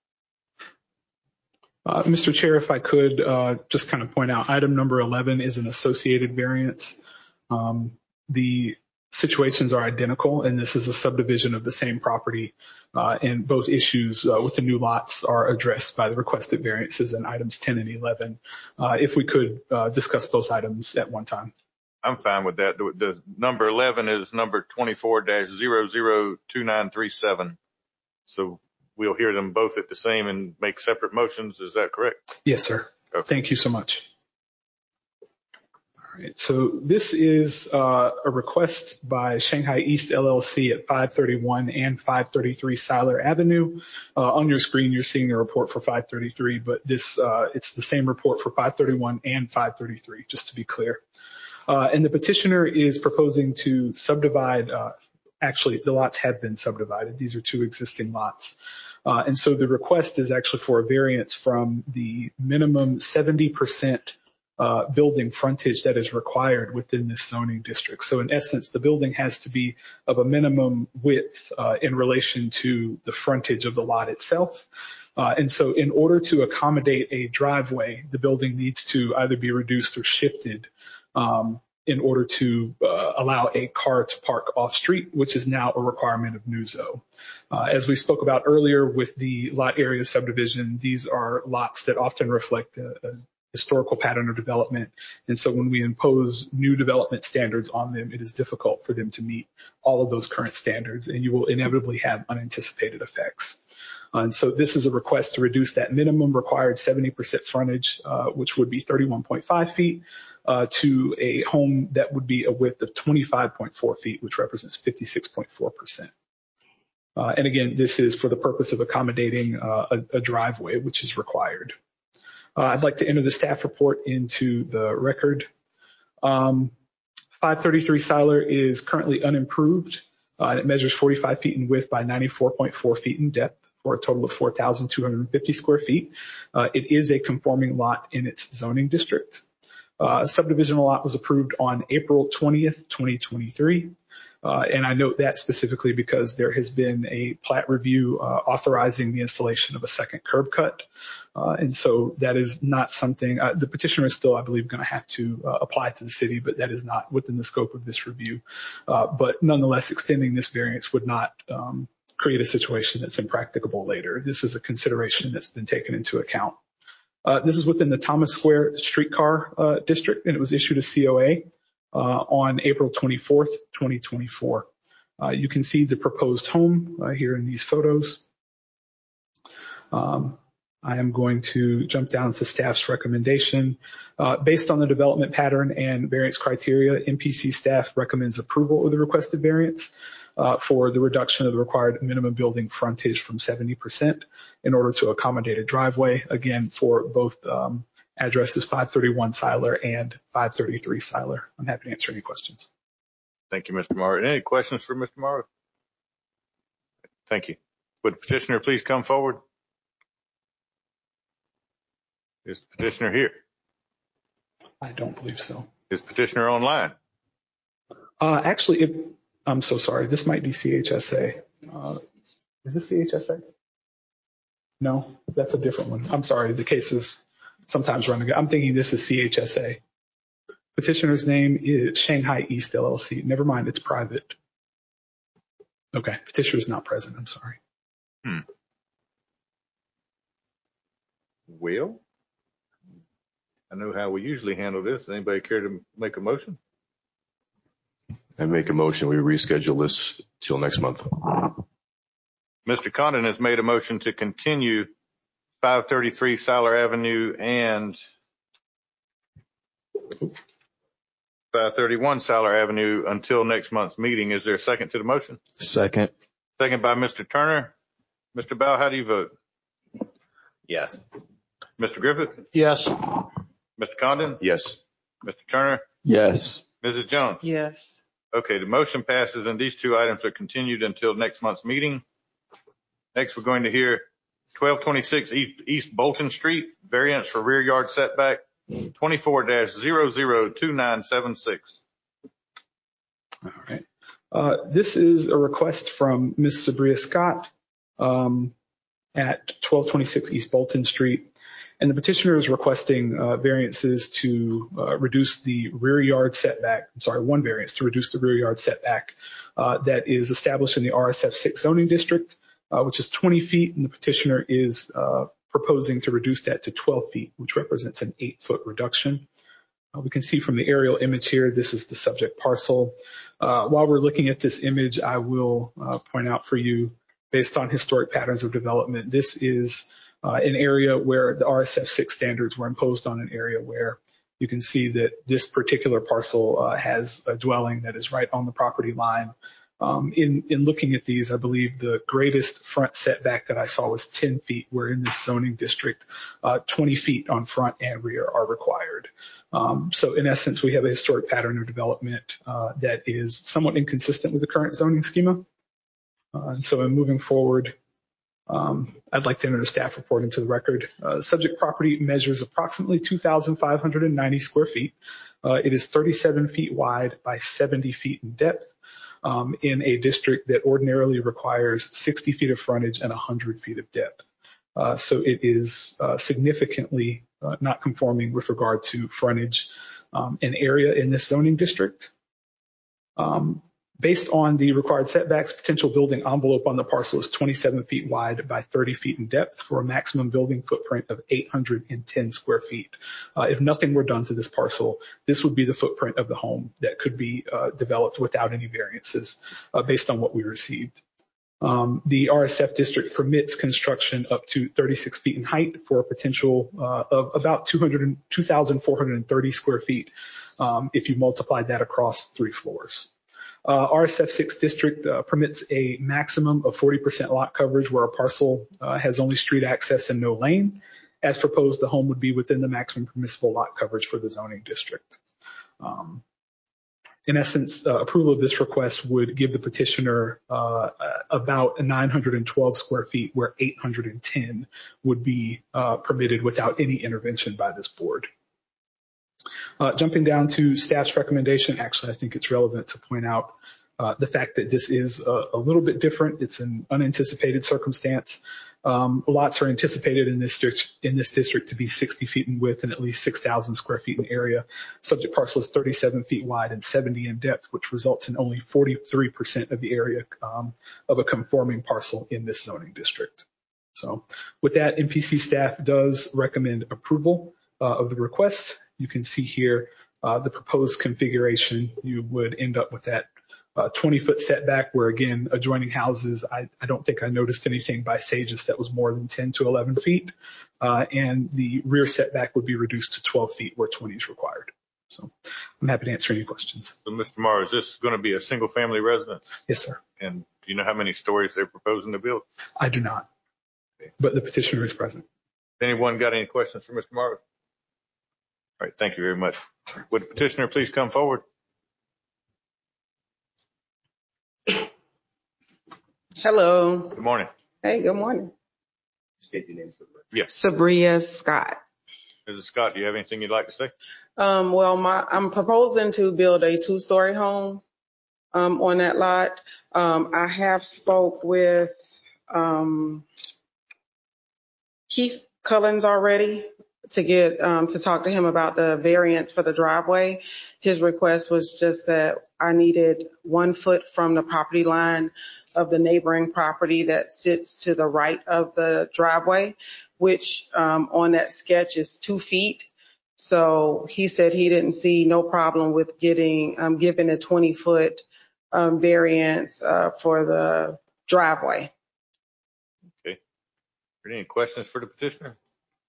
Uh, Mister Chair, if I could uh, just kind of point out, item number eleven is an associated variance. Um, the situations are identical, and this is a subdivision of the same property, uh, and both issues uh, with the new lots are addressed by the requested variances in items ten and eleven. Uh, if we could uh, discuss both items at one time. I'm fine with that. The, the number eleven is number twenty-four dash zero zero two nine three seven. So we'll hear them both at the same and make separate motions. Is that correct? Yes, sir. Okay. Thank you so much. All right. So this is uh, a request by Shanghai East L L C at five thirty-one and five thirty-three Siler Avenue. Uh, on your screen, you're seeing a report for five thirty-three, but this uh, it's the same report for five thirty-one and five thirty-three, just to be clear. Uh, and the petitioner is proposing to subdivide. Uh, actually, the lots have been subdivided. These are two existing lots. Uh, and so the request is actually for a variance from the minimum seventy percent uh, building frontage that is required within this zoning district. So in essence, the building has to be of a minimum width uh, in relation to the frontage of the lot itself. Uh, and so in order to accommodate a driveway, the building needs to either be reduced or shifted um, in order to uh, allow a car to park off street, which is now a requirement of N U Z O. Uh, as we spoke about earlier with the lot area subdivision, these are lots that often reflect a, a historical pattern of development. And so when we impose new development standards on them, it is difficult for them to meet all of those current standards, and you will inevitably have unanticipated effects. Uh, and so this is a request to reduce that minimum required seventy percent frontage, uh, which would be thirty-one point five feet, uh, to a home that would be a width of twenty-five point four feet, which represents fifty-six point four percent. Uh, and again, this is for the purpose of accommodating uh, a, a driveway, which is required. Uh, I'd like to enter the staff report into the record. Um, five thirty-three Siler is currently unimproved. Uh, and it measures forty-five feet in width by ninety-four point four feet in depth, for a total of four thousand two hundred fifty square feet. Uh, it is a conforming lot in its zoning district. Uh, a subdivision lot was approved on April twentieth, twenty twenty-three. Uh, and I note that specifically because there has been a plat review uh, authorizing the installation of a second curb cut. Uh, and so that is not something, uh, the petitioner is still, I believe, going to have to uh, apply to the city, but that is not within the scope of this review. Uh, but nonetheless, extending this variance would not um, create a situation that's impracticable later. This is a consideration that's been taken into account. Uh, this is within the Thomas Square streetcar uh, district, and it was issued a C O A uh, on April twenty-fourth, twenty twenty-four. Uh, you can see the proposed home uh, here in these photos. Um, I am going to jump down to staff's recommendation. Uh, based on the development pattern and variance criteria, M P C staff recommends approval of the requested variance uh, for the reduction of the required minimum building frontage from seventy percent in order to accommodate a driveway, again, for both um, addresses five thirty-one Siler and five thirty-three Siler. I'm happy to answer any questions. Thank you, Mister Martin. Any questions for Mister Morrow? Thank you. Would the petitioner please come forward? Is the petitioner here? I don't believe so. Is petitioner online? Uh, actually, it, I'm so sorry. This might be C H S A. Uh, is this C H S A? No, that's a different one. I'm sorry. The case is sometimes running. I'm thinking this is C H S A. Petitioner's name is Shanghai East L L C. Never mind. It's private. Okay. Petitioner is not present. I'm sorry. Hmm. Well, I know how we usually handle this. Anybody care to make a motion? I make a motion. We reschedule this till next month. Mister Condon has made a motion to continue five thirty-three Siler Avenue and five thirty-one Siler Avenue until next month's meeting. Is there a second to the motion? Second. Second by Mister Turner. Mister Bowe, how do you vote? Yes. Mister Griffith? Yes. Mister Condon? Yes. Mister Turner? Yes. Missus Jones? Yes. Okay, the motion passes and these two items are continued until next month's meeting. Next, we're going to hear twelve twenty-six East Bolton Street, variance for rear yard setback, twenty-four dash zero zero two nine seven six. All right. Uh, this is a request from Miz Sabria Scott um, at twelve twenty-six East Bolton Street. And the petitioner is requesting uh, variances to uh, reduce the rear yard setback. I'm sorry, one variance to reduce the rear yard setback uh, that is established in the R S F six zoning district, uh, which is twenty feet. And the petitioner is uh, proposing to reduce that to twelve feet, which represents an eight foot reduction. Uh, we can see from the aerial image here, this is the subject parcel. Uh, while we're looking at this image, I will uh, point out for you, based on historic patterns of development, this is uh, an area where the R S F six standards were imposed on an area where you can see that this particular parcel uh, has a dwelling that is right on the property line. Um, in, in looking at these, I believe the greatest front setback that I saw was ten feet, where in this zoning district, uh, twenty feet on front and rear are required. Um, so in essence, we have a historic pattern of development uh, that is somewhat inconsistent with the current zoning schema. Uh, and so in moving forward, um, I'd like to enter the staff report into the record. Uh, subject property measures approximately two thousand five hundred ninety square feet. Uh, it is thirty-seven feet wide by seventy feet in depth. Um, in a district that ordinarily requires sixty feet of frontage and one hundred feet of depth. Uh, so it is uh, significantly uh, not conforming with regard to frontage um, and area in this zoning district. Um, based on the required setbacks, potential building envelope on the parcel is twenty-seven feet wide by thirty feet in depth for a maximum building footprint of eight hundred ten square feet. Uh, if nothing were done to this parcel, this would be the footprint of the home that could be uh, developed without any variances uh, based on what we received. Um, the R S F district permits construction up to thirty-six feet in height for a potential uh, of about two thousand four hundred thirty square feet um, if you multiply that across three floors. Uh, R S F six district uh, permits a maximum of forty percent lot coverage where a parcel uh, has only street access and no lane. As proposed, the home would be within the maximum permissible lot coverage for the zoning district. Um, in essence, uh, approval of this request would give the petitioner uh, about nine hundred twelve square feet where eight hundred ten would be uh, permitted without any intervention by this board. Uh, jumping down to staff's recommendation, actually, I think it's relevant to point out uh, the fact that this is a, a little bit different. It's an unanticipated circumstance. Um, lots are anticipated in this district, in this district to be sixty feet in width and at least six thousand square feet in area. Subject parcel is thirty-seven feet wide and seventy in depth, which results in only forty-three percent of the area um, of a conforming parcel in this zoning district. So with that, M P C staff does recommend approval uh, of the request. You can see here uh, the proposed configuration. You would end up with that uh, twenty foot setback where, again, adjoining houses, I, I don't think I noticed anything by Sages that was more than ten to eleven feet. Uh, and the rear setback would be reduced to twelve feet where twenty is required. So I'm happy to answer any questions. So, Mister Morrow, is this going to be a single family residence? Yes, sir. And do you know how many stories they're proposing to build? I do not, but the petitioner is present. Anyone got any questions for Mister Morrow? All right, thank you very much. Would the petitioner please come forward? Hello. Good morning. Hey, good morning. State your name for the record. Yes. Sabria Scott. Missus Scott, do you have anything you'd like to say? Um, well, my, I'm proposing to build a two-story home um, on that lot. Um, I have spoke with um, Keith Cullins already to get um, to talk to him about the variance for the driveway. His request was just that I needed one foot from the property line of the neighboring property that sits to the right of the driveway, which um, on that sketch is two feet. So he said he didn't see no problem with getting um, given a twenty foot um, variance uh, for the driveway. Okay. Are there any questions for the petitioner?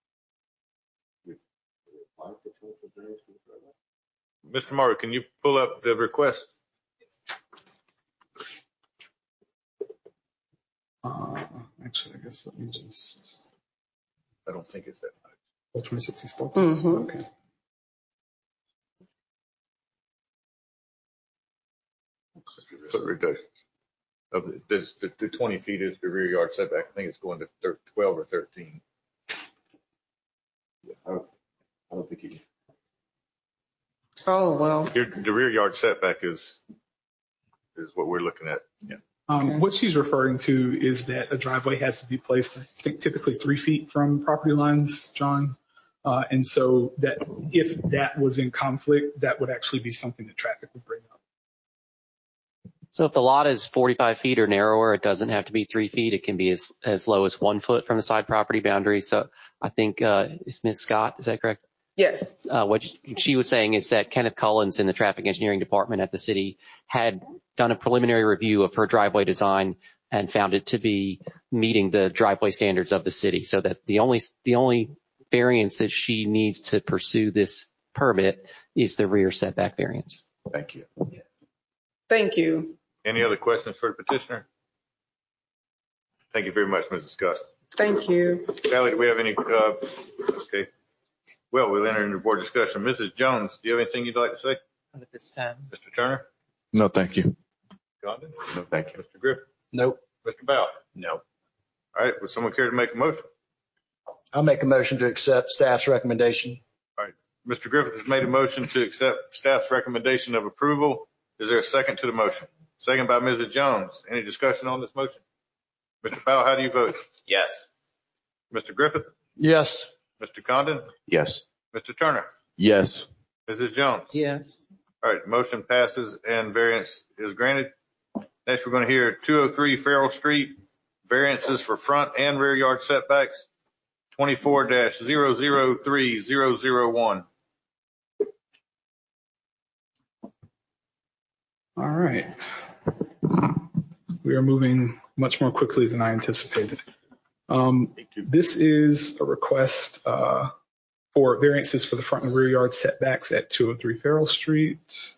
Mister Morrow, can you pull up the request? Uh, actually, I guess let me just. I don't think it's that much. Oh, twenty-six is spoke. Mm-hmm. Okay. Foot reduction of the, this, the, the twenty feet is the rear yard setback. I think it's going to thir- twelve or thirteen. Yeah, I don't, I don't think you. Oh, well. Your, the rear yard setback is is what we're looking at. Yeah. Um, what she's referring to is that a driveway has to be placed, I think, typically three feet from property lines, John. Uh, and so that if that was in conflict, that would actually be something that traffic would bring up. So if the lot is forty-five feet or narrower, it doesn't have to be three feet. It can be as, as low as one foot from the side property boundary. So I think, uh, it's Miz Scott. Is that correct? Yes. Uh, what she was saying is that Kenneth Cullins in the traffic engineering department at the city had done a preliminary review of her driveway design and found it to be meeting the driveway standards of the city. So that the only, the only variance that she needs to pursue this permit is the rear setback variance. Thank you. Thank you. Any other questions for the petitioner? Thank you very much, Missus Scott. Thank you. Sally, do we have any, uh, okay. Well, we'll enter into board discussion. Missus Jones, do you have anything you'd like to say? Not at this time. Mister Turner? No, thank you. Condon? No, thank you. Mister Griffin? Nope. Mister Bow? No. All right. Would someone care to make a motion? I'll make a motion to accept staff's recommendation. All right. Mister Griffith has made a motion to accept staff's recommendation of approval. Is there a second to the motion? Second by Missus Jones. Any discussion on this motion? Mister Powell, how do you vote? Yes. Mister Griffith? Yes. Mister Condon? Yes. Mister Turner? Yes. Missus Jones? Yes. All right. Motion passes and variance is granted. Next, we're going to hear two oh three Farrell Street, variances for front and rear yard setbacks, twenty-four dash zero zero three zero zero one. All right. We are moving much more quickly than I anticipated. Um, this is a request uh, for variances for the front and rear yard setbacks at two oh three Farrell Street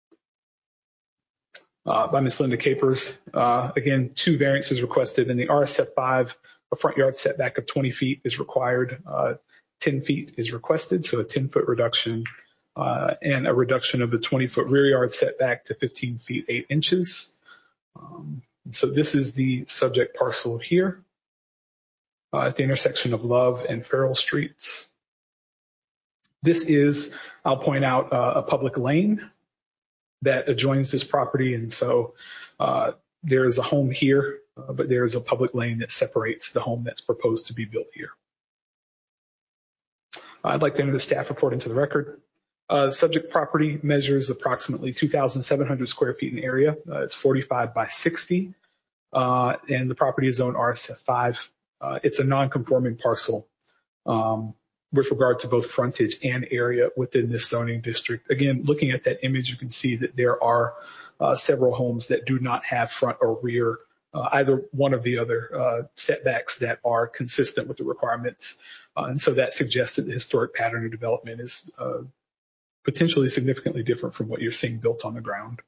uh, by Miz Linda Capers. Uh, again, two variances requested. In the R S F five, a front yard setback of twenty feet is required. Uh, ten feet is requested, so a ten foot reduction. Uh, and a reduction of the twenty foot rear yard setback to fifteen feet, eight inches. Um, so this is the subject parcel here uh, at the intersection of Love and Farrell Streets. This is, I'll point out, uh, a public lane that adjoins this property. And so uh, there is a home here, uh, but there is a public lane that separates the home that's proposed to be built here. I'd like to enter the staff report into the record. Uh, the subject property measures approximately two thousand seven hundred square feet in area. Uh, it's forty-five by sixty, uh, and the property is zoned R S F five. Uh, it's a non-conforming parcel um, with regard to both frontage and area within this zoning district. Again, looking at that image, you can see that there are uh, several homes that do not have front or rear, uh, either one of the other uh, setbacks that are consistent with the requirements. Uh, and so that suggests that the historic pattern of development is uh, potentially significantly different from what you're seeing built on the ground.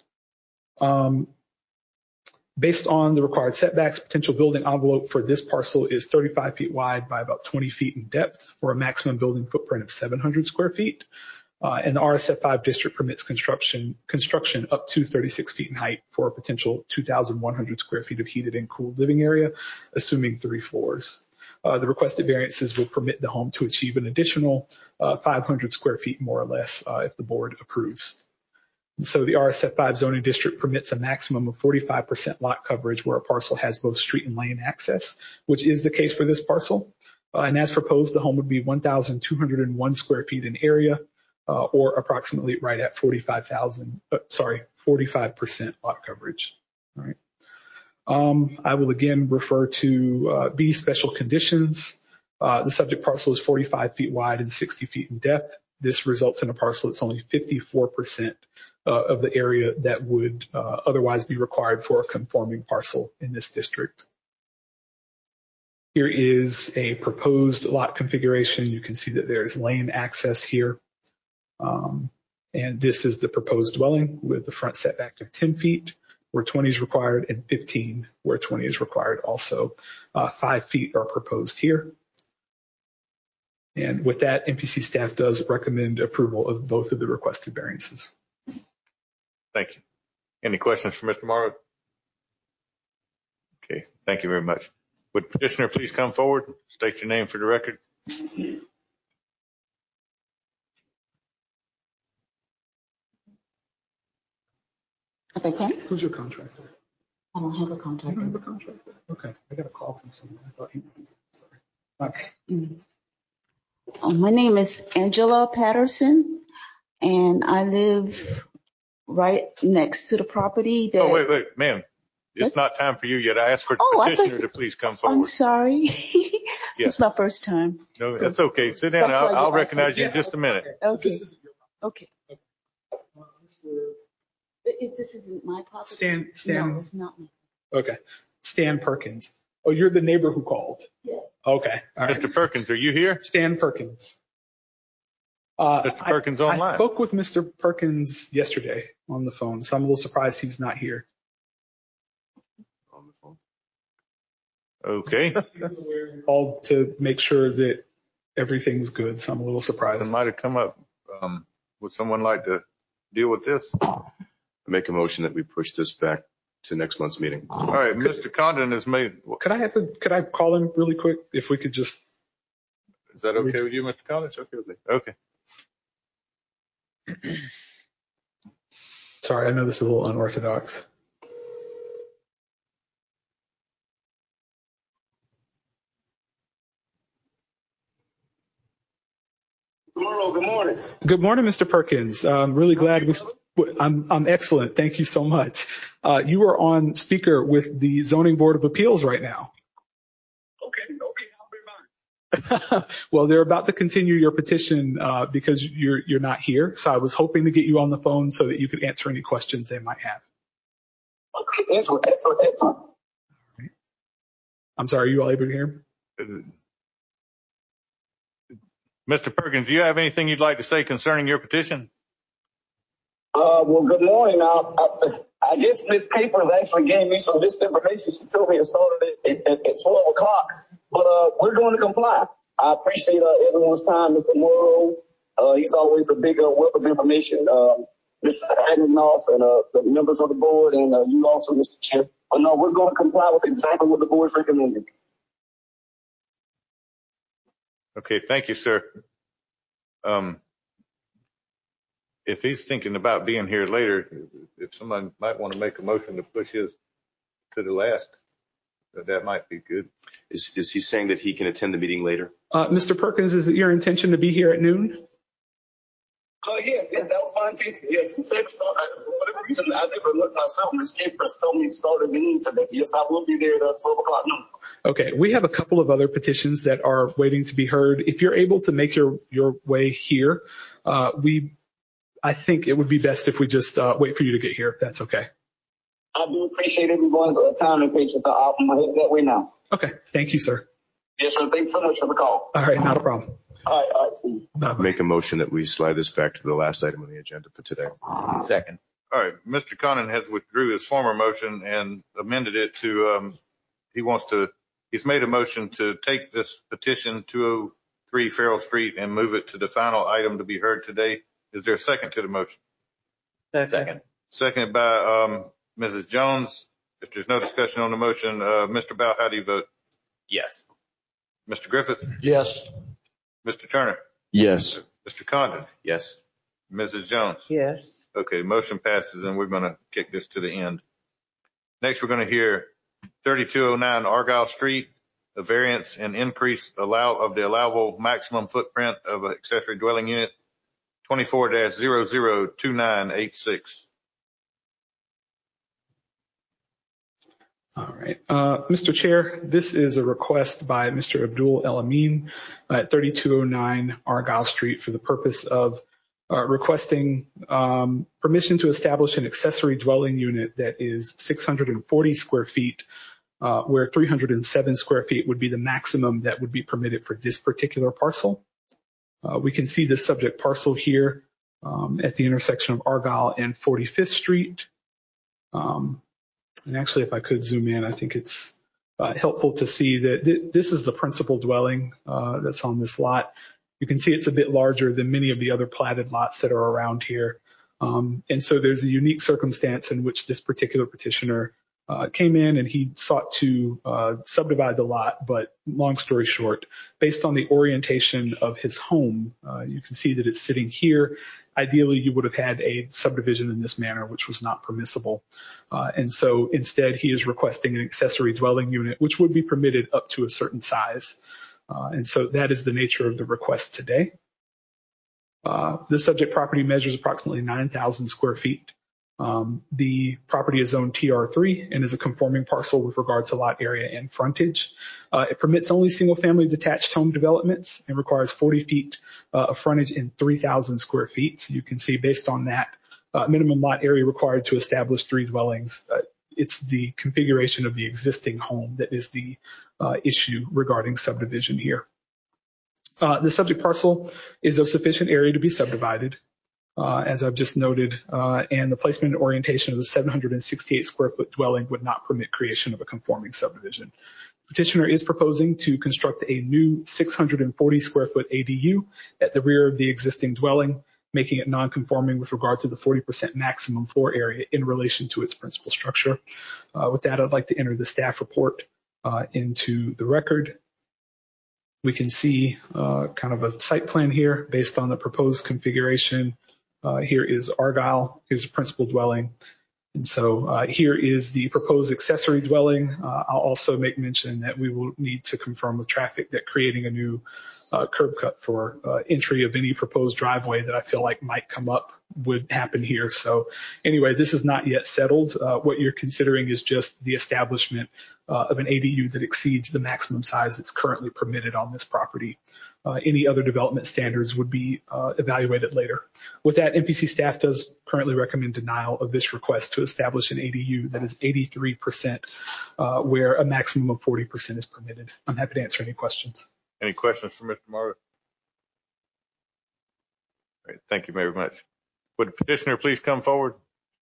Um, based on the required setbacks, potential building envelope for this parcel is thirty-five feet wide by about twenty feet in depth for a maximum building footprint of seven hundred square feet. Uh, and the R S F five district permits construction, construction up to thirty-six feet in height for a potential two thousand one hundred square feet of heated and cooled living area, assuming three floors. Uh, the requested variances will permit the home to achieve an additional uh, five hundred square feet, more or less, uh, if the board approves. And so the R S F five zoning district permits a maximum of forty-five percent lot coverage where a parcel has both street and lane access, which is the case for this parcel. Uh, and as proposed, the home would be one thousand two hundred one square feet in area, uh, or approximately right at forty-five thousand, uh, sorry, forty-five percent lot coverage. All right. Um, I will again refer to uh, B, special conditions. Uh, the subject parcel is forty-five feet wide and sixty feet in depth. This results in a parcel that's only fifty-four percent uh, of the area that would uh, otherwise be required for a conforming parcel in this district. Here is a proposed lot configuration. You can see that there's lane access here. Um, and this is the proposed dwelling with the front setback of ten feet. Where twenty is required, and fifteen where twenty is required also. Uh, five feet are proposed here. And with that, M P C staff does recommend approval of both of the requested variances. Thank you. Any questions for Mister Morrow? Okay, thank you very much. Would petitioner please come forward, state your name for the record? If I can? Who's your contractor? I don't have a You contractor. don't have a contractor? Okay, I got a call from someone. I thought you might. Sorry. Okay. Mm. Uh, my name is Angela Patterson, and I live right next to the property that. Oh, wait, wait, ma'am. It's What? not time for you yet. I asked for the Oh, I petitioner thought- to please come I'm forward. sorry. Yes. It's my first time. No, So- that's okay. Sit down. That's I'll, why you I'll asked recognize me. you in just a minute. Okay. So Okay. It- This isn't my property. Stan, Stan. No, it's not my. Okay. Stan Perkins. Oh, you're the neighbor who called? Yeah. Okay. All right. Mister Perkins, are you here? Stan Perkins. Uh, Mister Perkins I, online. I spoke with Mister Perkins yesterday on the phone, so I'm a little surprised he's not here. On the phone. Okay. All to make sure that everything was good, so I'm a little It surprised. might have come up. Um, would someone like to deal with this? Make a motion that we push this back to next month's meeting. All right, Mister Condon has made, Could I have the, could I call him really quick? If we could just, is that okay with you, Mister Condon? It's okay with me. Okay. sorry, I know this is a little unorthodox. Hello, good morning. Good morning, Mister Perkins. I'm really glad we, I'm, I'm excellent. Thank you so much. Uh, you are on speaker with the Zoning Board of Appeals right now. Okay, okay, I'll be fine. Well, they're about to continue your petition uh, because you're you're not here. So I was hoping to get you on the phone so that you could answer any questions they might have. Okay, excellent, excellent, excellent. I'm sorry, are you all able to hear me? Mister Perkins, do you have anything you'd like to say concerning your petition? Uh, well, good morning. Now, I, I guess Miz Capers actually gave me some misinformation. She told me it started at, at, at twelve o'clock, but uh, we're going to comply. I appreciate uh, everyone's time, Mister Morrow. Uh, he's always a big uh, wealth of information. Uh, Mister Agnos and uh, the members of the board, and uh, you also, Mister Chair. But no, we're going to comply with exactly what the board's recommending. Okay, thank you, sir. Um, if he's thinking about being here later, if someone might want to make a motion to push his to the last, that, that might be good. Is is he saying that he can attend the meeting later? Uh, Mister Perkins, is it your intention to be here at noon? Oh, uh, yeah, yeah, that was my intention. Yes, he said start. For whatever reason, I never looked myself. Miz Capers told me to start at noon today. Yes, I will be there at uh, twelve o'clock noon. Okay, we have a couple of other petitions that are waiting to be heard. If you're able to make your, your way here, uh, we, I think it would be best if we just uh, wait for you to get here, if that's okay. I do appreciate everyone's uh, time and patience. I'll head that way now. Okay, thank you, sir. Yes, sir. Thanks so much for the call. All right, not a problem. All right, all right, see you. Bye-bye. Make a motion that we slide this back to the last item on the agenda for today. Second. All right, Mister Condon has withdrew his former motion and amended it to, um, he wants to, he's made a motion to take this petition two oh three Farrell Street and move it to the final item to be heard today. Is there a second to the motion? Second. Seconded by um, Missus Jones. If there's no discussion on the motion, uh, Mister Bell, how do you vote? Yes. Mister Griffith? Yes. Mister Turner? Yes. Mister Condon? Yes. Missus Jones? Yes. Okay, motion passes, and we're going to kick this to the end. Next, we're going to hear thirty-two oh nine Argyle Street, a variance and increase allow of the allowable maximum footprint of an accessory dwelling unit, twenty-four dash zero zero two nine eight six. All right. Uh, Mister Chair, this is a request by Mister Abdul El Amin at thirty-two oh nine Argyle Street for the purpose of uh, requesting um, permission to establish an accessory dwelling unit that is six hundred forty square feet, uh, where three hundred seven square feet would be the maximum that would be permitted for this particular parcel. Uh, we can see the subject parcel here um, at the intersection of Argyle and forty-fifth Street. Um, And actually, if I could zoom in, I think it's uh, helpful to see that th- this is the principal dwelling uh, that's on this lot. You can see it's a bit larger than many of the other platted lots that are around here. Um, and so there's a unique circumstance in which this particular petitioner uh, came in and he sought to uh, subdivide the lot. But long story short, based on the orientation of his home, uh, you can see that it's sitting here. Ideally, you would have had a subdivision in this manner, which was not permissible. Uh, and so instead, he is requesting an accessory dwelling unit, which would be permitted up to a certain size. Uh, and so that is the nature of the request today. Uh, the subject property measures approximately nine thousand square feet. Um, the property is zoned T R three and is a conforming parcel with regard to lot area and frontage. Uh, it permits only single-family detached home developments and requires forty feet uh, of frontage and three thousand square feet. So you can see based on that uh, minimum lot area required to establish three dwellings, uh, it's the configuration of the existing home that is the uh, issue regarding subdivision here. Uh, the subject parcel is of sufficient area to be subdivided. Uh, as I've just noted, uh, and the placement and orientation of the seven hundred sixty-eight square foot dwelling would not permit creation of a conforming subdivision. Petitioner is proposing to construct a new six hundred forty square foot A D U at the rear of the existing dwelling, making it non-conforming with regard to the forty percent maximum floor area in relation to its principal structure. Uh, with that, I'd like to enter the staff report uh, into the record. We can see uh, kind of a site plan here based on the proposed configuration. Uh, here is Argyle, here's the principal dwelling. And so uh, here is the proposed accessory dwelling. Uh, I'll also make mention that we will need to confirm with traffic that creating a new uh, curb cut for uh, entry of any proposed driveway that I feel like might come up would happen here. So anyway, this is not yet settled. Uh, what you're considering is just the establishment uh, of an A D U that exceeds the maximum size that's currently permitted on this property. Uh, any other development standards would be uh, evaluated later. With that, M P C staff does currently recommend denial of this request to establish an A D U that is eighty-three percent, uh, where a maximum of forty percent is permitted. I'm happy to answer any questions. Any questions for Mister Morrow? Great. Thank you very much. Would the petitioner please come forward?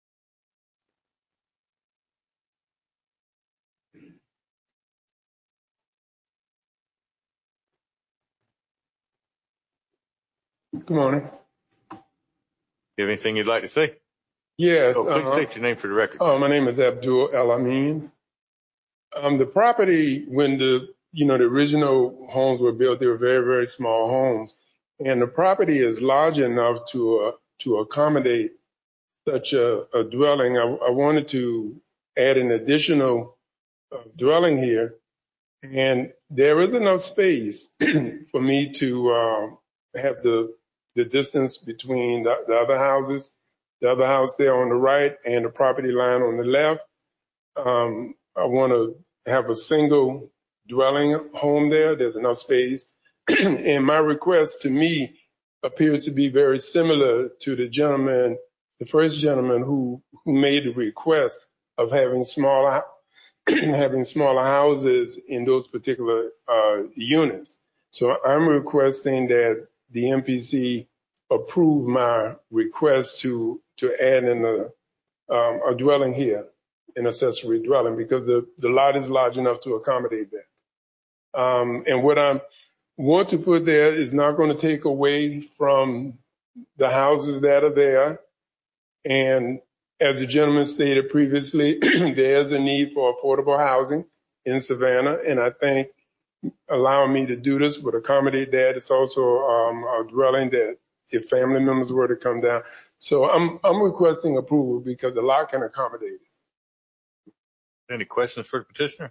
Good morning. Do you have anything you'd like to say? Yes. Oh, please uh, state your name for the record. Oh, my name is Abdul El Amin. Um, the property, when the you know the original homes were built, they were very very small homes, and the property is large enough to uh, to accommodate such a, a dwelling. I, I wanted to add an additional uh, dwelling here, and there is enough space for me to uh, have the the distance between the, the other houses, the other house there on the right and the property line on the left. Um, I want to have a single dwelling home there. There's enough space. And my request to me appears to be very similar to the gentleman, the first gentleman who, who made the request of having smaller, having smaller houses in those particular uh, units. So I'm requesting that the M P C approve my request to to add in a, um, a dwelling here, an accessory dwelling, because the, the lot is large enough to accommodate that. Um, and what I want to put there is not going to take away from the houses that are there. And as the gentleman stated previously, there's a need for affordable housing in Savannah, and I think allowing me to do this would accommodate that. It's also um, a dwelling that if family members were to come down. So I'm I'm requesting approval because the lot can accommodate it. Any questions for the petitioner?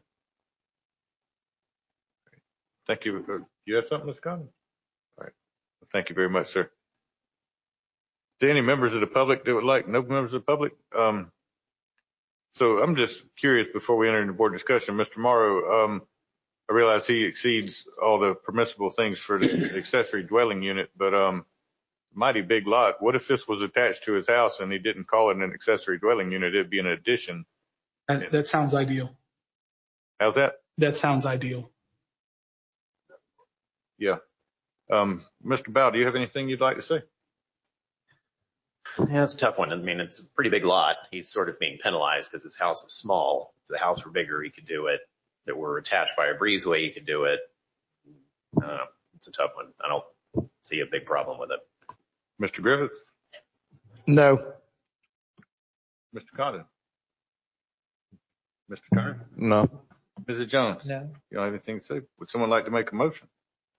Thank you. Do you have something, Miz Condon? All right. Well, thank you very much, sir. Do any members of the public that would like, no members of the public? Um, so I'm just curious before we enter into board discussion, Mister Morrow, um, I realize he exceeds all the permissible things for the accessory dwelling unit, but um, mighty big lot. What if this was attached to his house and he didn't call it an accessory dwelling unit? It'd be an addition. That, that sounds ideal. How's that? That sounds ideal. Yeah. Um, Mister Bow, do you have anything you'd like to say? Yeah, it's a tough one. I mean, it's a pretty big lot. He's sort of being penalized because his house is small. If the house were bigger, he could do it. If it were attached by a breezeway, he could do it. I don't know. It's a tough one. I don't see a big problem with it. Mister Griffiths? No. Mister Condon? Mister Turner? No. Missus Jones? No. You don't have anything to say? Would someone like to make a motion?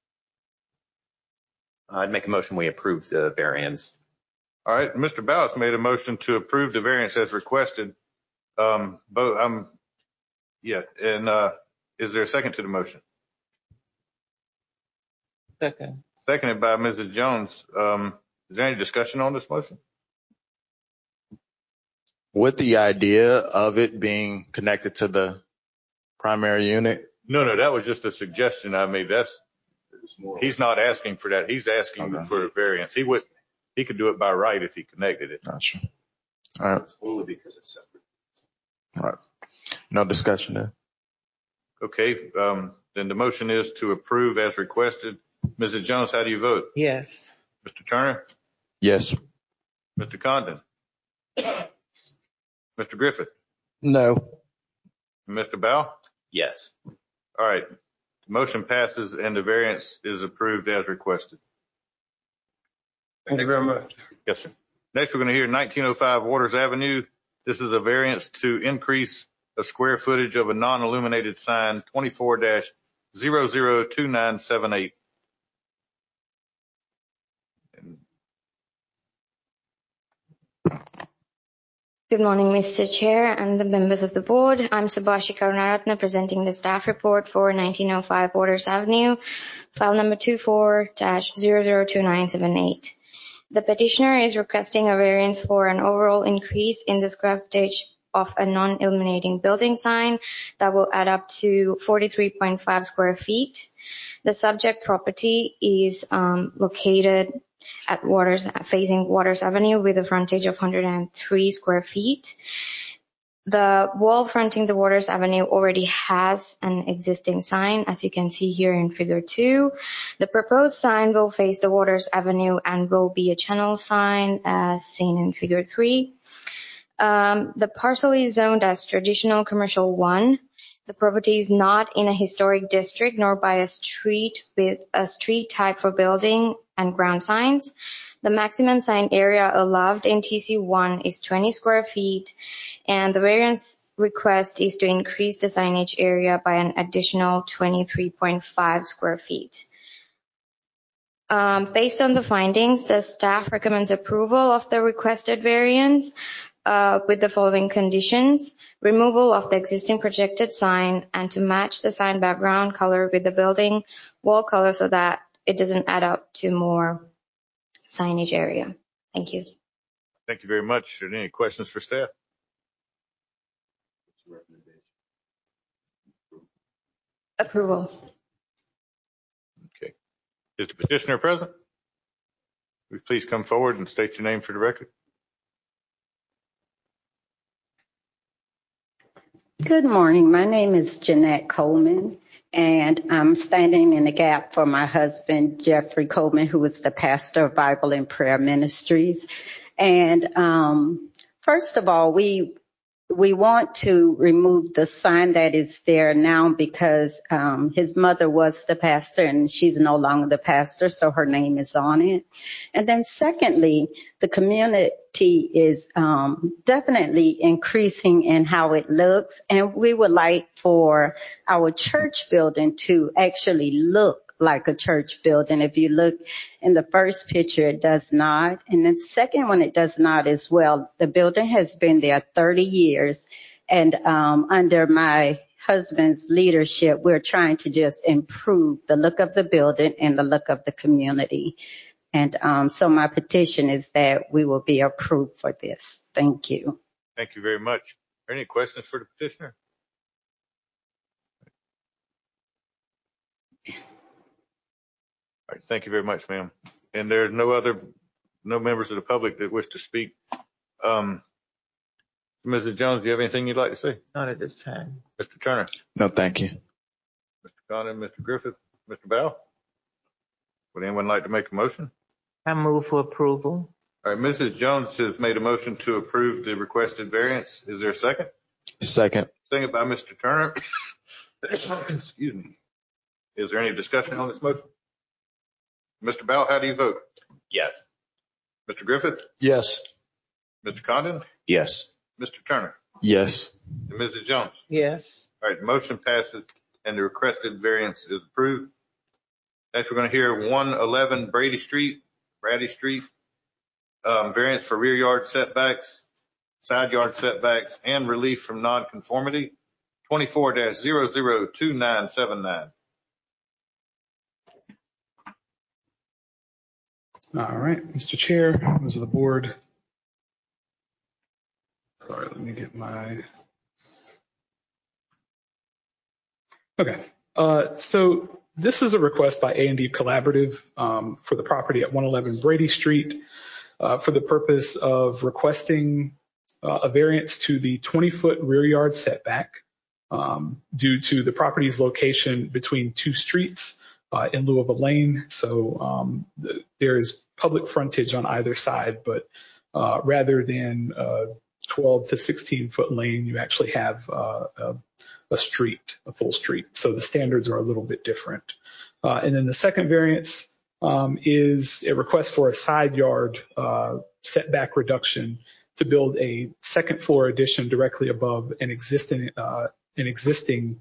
I'd make a motion we approve the variance. All right, Mister Ballas made a motion to approve the variance as requested. Um, both, um, yeah, and, uh, is there a second to the motion? Second. Seconded by Missus Jones. Um, is there any discussion on this motion? With the idea of it being connected to the primary unit? No, no, that was just a suggestion I made. That's, he's not asking for that. He's asking Okay. for a variance. He would, he could do it by right if he connected it. Gotcha. All right. Only because it's separate. All right. No discussion there. Okay, um, then the motion is to approve as requested. Missus Jones, how do you vote? Yes. Mister Turner? Yes. Mister Condon? Mister Griffith? No. Mister Bow? Yes. All right. The motion passes and the variance is approved as requested. Thank you very much. Yes, sir. Next, we're going to hear nineteen oh five Waters Avenue. This is a variance to increase a square footage of a non-illuminated sign twenty-four dash zero zero two nine seven eight. Good morning, Mister Chair and the members of the board. I'm Subhashi Karunaratne presenting the staff report for nineteen oh five Waters Avenue, file number two four dash zero zero two nine seven eight. The petitioner is requesting a variance for an overall increase in the square footage of a non-illuminating building sign that will add up to forty-three point five square feet. The subject property is um, located at Waters, facing Waters Avenue with a frontage of one hundred three square feet. The wall fronting the Waters Avenue already has an existing sign, as you can see here in figure two. The proposed sign will face the Waters Avenue and will be a channel sign as seen in figure three. Um, the parcel is zoned as traditional commercial one. The property is not in a historic district nor by a street with a street type for building and ground signs. The maximum sign area allowed in T C one is twenty square feet, and the variance request is to increase the signage area by an additional twenty-three point five square feet. Um, based on the findings, the staff recommends approval of the requested variance uh, with the following conditions: removal of the existing projected sign and to match the sign background color with the building wall color so that it doesn't add up to more signage area. Thank you. Thank you very much. Are there any questions for staff? Approval. Okay. Is the petitioner present? Will you please come forward and state your name for the record? Good morning. My name is Jeanette Coleman, and I'm standing in the gap for my husband, Jeffrey Coleman, who is the pastor of Bible and Prayer Ministries. And um, first of all, we we want to remove the sign that is there now because um, his mother was the pastor and she's no longer the pastor, so her name is on it. And then secondly, the community is um, definitely increasing in how it looks, and we would like for our church building to actually look like a church building. If you look in the first picture, it does not. And the second one, it does not as well. The building has been there thirty years. And um, under my husband's leadership, we're trying to just improve the look of the building and the look of the community. And um, so my petition is that we will be approved for this. Thank you. Thank you very much. Are there any questions for the petitioner? All right, thank you very much, ma'am. And there's no other, no members of the public that wish to speak. Um, Missus Jones, do you have anything you'd like to say? Not at this time. Mister Turner? No, thank you. Mister Condon, Mister Griffith, Mister Bow? Would anyone like to make a motion? I move for approval. All right, Missus Jones has made a motion to approve the requested variance. Is there a second? Second. Second by Mister Turner. Excuse me. Is there any discussion on this motion? Mister Bow, how do you vote? Yes. Mister Griffith? Yes. Mister Condon? Yes. Mister Turner? Yes. And Missus Jones? Yes. All right, the motion passes and the requested variance is approved. Next, we're going to hear one eleven Brady Street, Brady Street, um, variance for rear yard setbacks, side yard setbacks, and relief from nonconformity, twenty-four dash zero zero two nine seven nine. All right, Mister Chair, members of the board. Sorry, let me get my. Okay, uh, so this is a request by A and D Collaborative um, for the property at one eleven Brady Street uh, for the purpose of requesting uh, a variance to the twenty foot rear yard setback um, due to the property's location between two streets uh, in lieu of a lane. So um, the, there is public frontage on either side, but uh, rather than uh, twelve to sixteen foot lane, you actually have uh, a a street, a full street. So the standards are a little bit different. Uh, and then the second variance um, is a request for a side yard uh, setback reduction to build a second floor addition directly above an existing uh, an existing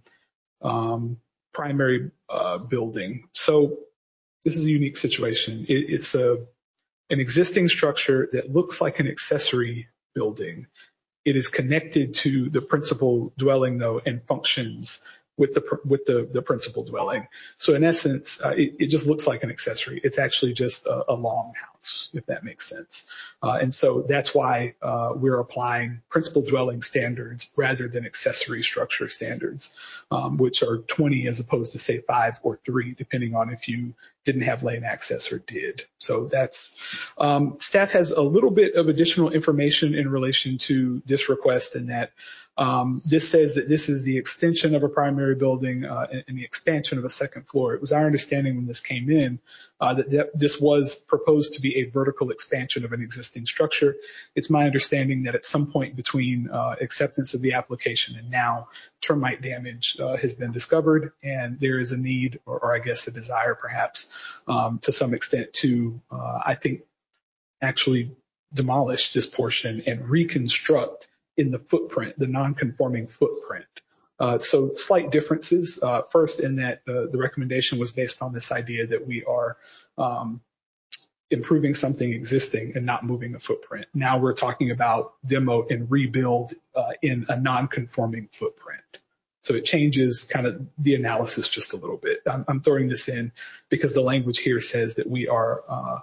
um, primary uh, building. So this is a unique situation. It, it's a an existing structure that looks like an accessory building. It is connected to the principal dwelling, though, and functions with the with the, the principal dwelling. So in essence, uh, it, it just looks like an accessory. It's actually just a, a longhouse, if that makes sense. Uh, and so that's why uh, we're applying principal dwelling standards rather than accessory structure standards, um, which are twenty as opposed to, say, five or three, depending on if you didn't have lane access or did. So that's um, staff has a little bit of additional information in relation to this request, and that um, this says that this is the extension of a primary building uh, and, and the expansion of a second floor. It was our understanding when this came in uh, that, that this was proposed to be a vertical expansion of an existing structure. It's my understanding that at some point between uh, acceptance of the application and now, termite damage uh, has been discovered, and there is a need, or, or I guess a desire perhaps, um, to some extent to, uh, I think, actually demolish this portion and reconstruct in the footprint, the non-conforming footprint. Uh, so slight differences. Uh, first, in that uh, the recommendation was based on this idea that we are um, improving something existing and not moving a footprint. Now we're talking about demo and rebuild uh, in a non-conforming footprint. So it changes kind of the analysis just a little bit. I'm, I'm throwing this in because the language here says that we are uh,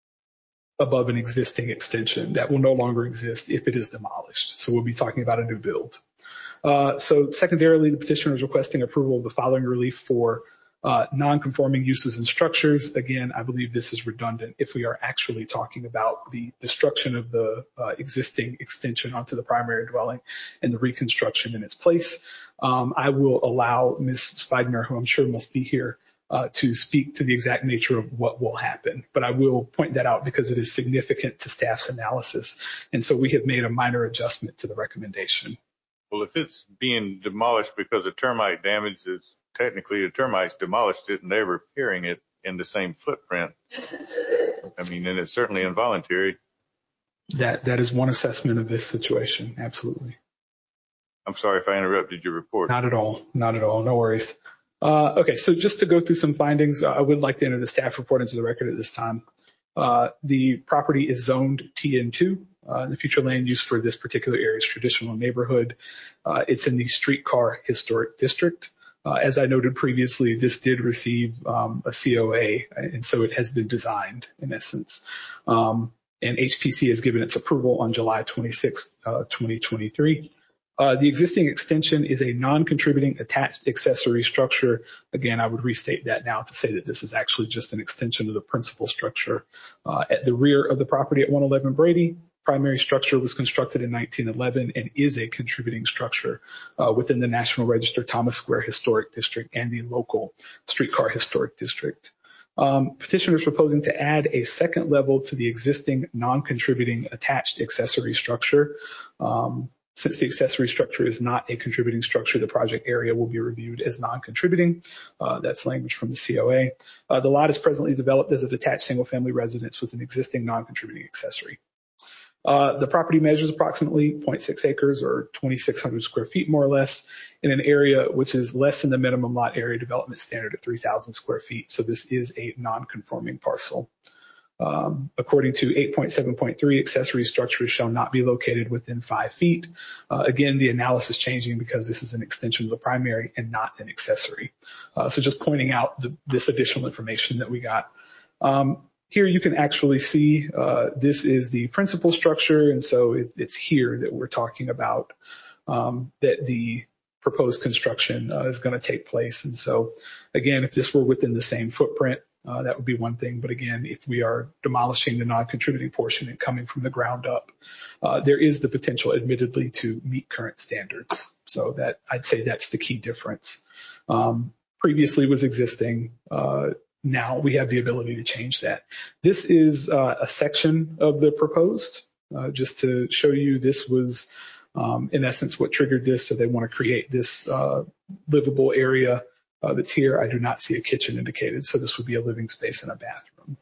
above an existing extension that will no longer exist if it is demolished. So we'll be talking about a new build. Uh, so secondarily, the petitioner is requesting approval of the following relief for uh, non-conforming uses and structures. Again, I believe this is redundant if we are actually talking about the destruction of the uh, existing extension onto the primary dwelling and the reconstruction in its place. Um, I will allow Miz Spiedner, who I'm sure must be here, Uh, to speak to the exact nature of what will happen. But I will point that out because it is significant to staff's analysis. And so we have made a minor adjustment to the recommendation. Well, if it's being demolished because of termite damage, it's technically the termites demolished it and they're repairing it in the same footprint. I mean, and it's certainly involuntary. That that is one assessment of this situation. Absolutely. I'm sorry if I interrupted your report. Not at all. Not at all. No worries. Uh, okay, so just to go through some findings, uh, I would like to enter the staff report into the record at this time. Uh, the property is zoned T N two. Uh, the future land use for this particular area is traditional neighborhood. Uh, it's in the streetcar historic district. Uh, as I noted previously, this did receive um, a C O A, and so it has been designed in essence. Um, and H P C has given its approval on July twenty-sixth, uh, twenty twenty-three. Uh, the existing extension is a non-contributing attached accessory structure. Again, I would restate that now to say that this is actually just an extension of the principal structure. Uh, at the rear of the property at one eleven Brady, primary structure was constructed in nineteen eleven and is a contributing structure uh, within the National Register Thomas Square Historic District and the local Streetcar Historic District. Um, petitioner is proposing to add a second level to the existing non-contributing attached accessory structure. Um, Since the accessory structure is not a contributing structure, the project area will be reviewed as non-contributing. Uh, that's language from the C O A. Uh, the lot is presently developed as a detached single-family residence with an existing non-contributing accessory. Uh, the property measures approximately zero point six acres or twenty-six hundred square feet, more or less, in an area which is less than the minimum lot area development standard at three thousand square feet. So this is a non-conforming parcel. Um, according to eight point seven point three, accessory structures shall not be located within five feet. Uh, again, the analysis changing because this is an extension of the primary and not an accessory. Uh, so just pointing out the, this additional information that we got. Um, Here you can actually see uh, this is the principal structure, and so it, it's here that we're talking about um, that the proposed construction uh, is going to take place. And so, again, if this were within the same footprint, uh, that would be one thing. But again, if we are demolishing the non-contributing portion and coming from the ground up, uh, there is the potential, admittedly, to meet current standards. So that I'd say that's the key difference. Um, previously was existing. Uh, Now we have the ability to change that. This is uh, a section of the proposed, uh, just to show you this was, um, in essence, what triggered this. So they want to create this uh, livable area uh, that's here. I do not see a kitchen indicated, so this would be a living space and a bathroom.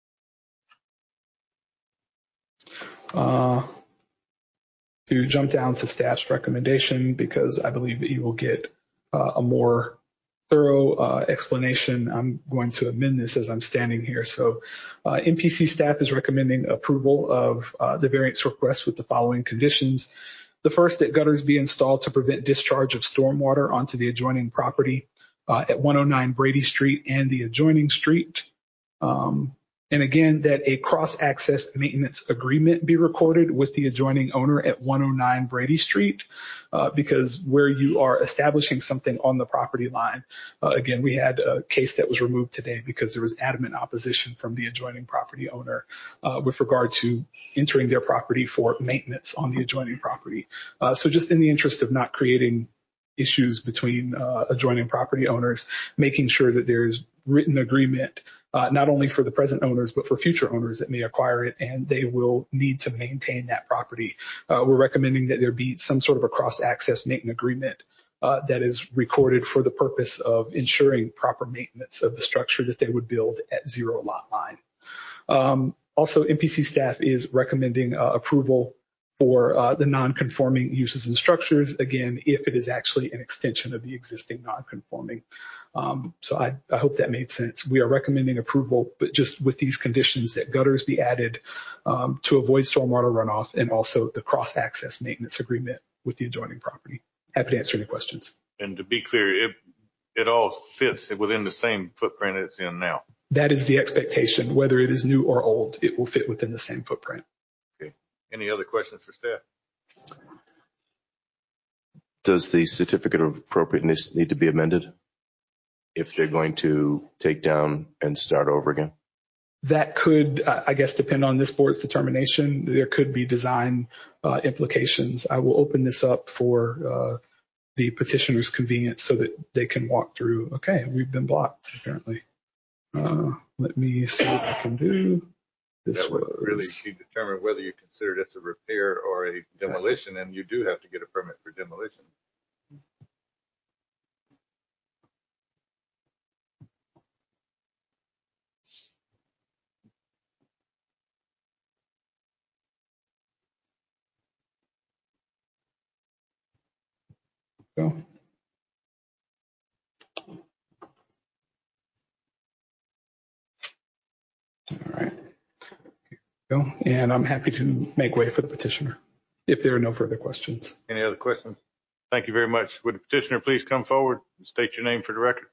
Uh, to jump down to staff's recommendation, because I believe that you will get uh, a more thorough uh, explanation. I'm going to amend this as I'm standing here. So uh, M P C staff is recommending approval of uh, the variance request with the following conditions. The first, that gutters be installed to prevent discharge of stormwater onto the adjoining property uh, at one oh nine Brady Street and the adjoining street. Um, And again, that a cross-access maintenance agreement be recorded with the adjoining owner at one oh nine Brady Street, uh, because where you are establishing something on the property line, uh, again, we had a case that was removed today because there was adamant opposition from the adjoining property owner uh, with regard to entering their property for maintenance on the adjoining property. Uh, so just in the interest of not creating issues between uh, adjoining property owners, making sure that there's written agreement Uh, not only for the present owners, but for future owners that may acquire it, and they will need to maintain that property. Uh, we're recommending that there be some sort of a cross-access maintenance agreement uh, that is recorded for the purpose of ensuring proper maintenance of the structure that they would build at zero lot line. Um, also, M P C staff is recommending uh, approval for uh, the non-conforming uses and structures, again, if it is actually an extension of the existing non-conforming. Um, so I, I hope that made sense. We are recommending approval, but just with these conditions that gutters be added um, to avoid stormwater runoff, and also the cross-access maintenance agreement with the adjoining property. Happy to answer any questions. And to be clear, it, it all fits within the same footprint it's in now. That is the expectation. Whether it is new or old, it will fit within the same footprint. Okay. Any other questions for staff? Does the certificate of appropriateness need to be amended if they're going to take down and start over again? That could, uh, I guess, depend on this board's determination. There could be design uh, implications. I will open this up for uh, the petitioner's convenience so that they can walk through. Okay, we've been blocked, apparently. Uh, let me see what I can do. This that would was... really be determined whether you consider this a repair or a demolition, exactly. And you do have to get a permit for demolition. Go. All right. Go. And I'm happy to make way for the petitioner if there are no further questions. Any other questions? Thank you very much. Would the petitioner please come forward and state your name for the record?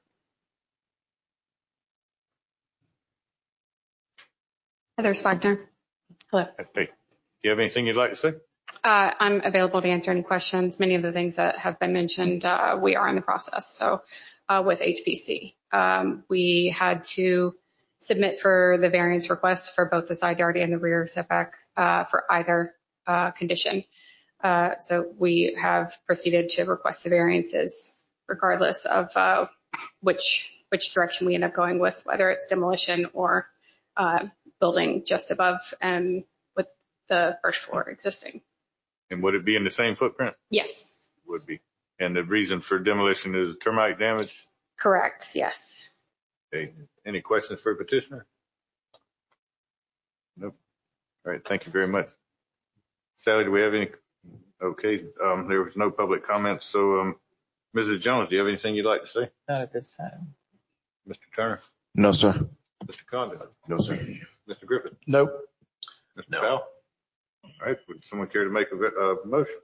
Heather Spagner. Hello. Hey, do you have anything you'd like to say? Uh, I'm available to answer any questions. Many of the things that have been mentioned, uh, we are in the process. So uh, with H P C, um, we had to submit for the variance request for both the side yard and the rear setback uh, for either uh, condition. Uh, so we have proceeded to request the variances regardless of uh, which which direction we end up going with, whether it's demolition or uh, building just above and with the first floor existing. And would it be in the same footprint? Yes. Would be. And the reason for demolition is termite damage? Correct, yes. Okay. Any questions for a petitioner? Nope. All right. Thank you very much. Sally, do we have any? Okay, um, there was no public comments. So, um, Missus Jones, do you have anything you'd like to say? Not at this time. Mister Turner? No, sir. Mister Condon? No, sir. Mister Griffith? Nope. Mister No. Powell? All right, would someone care to make a, a motion?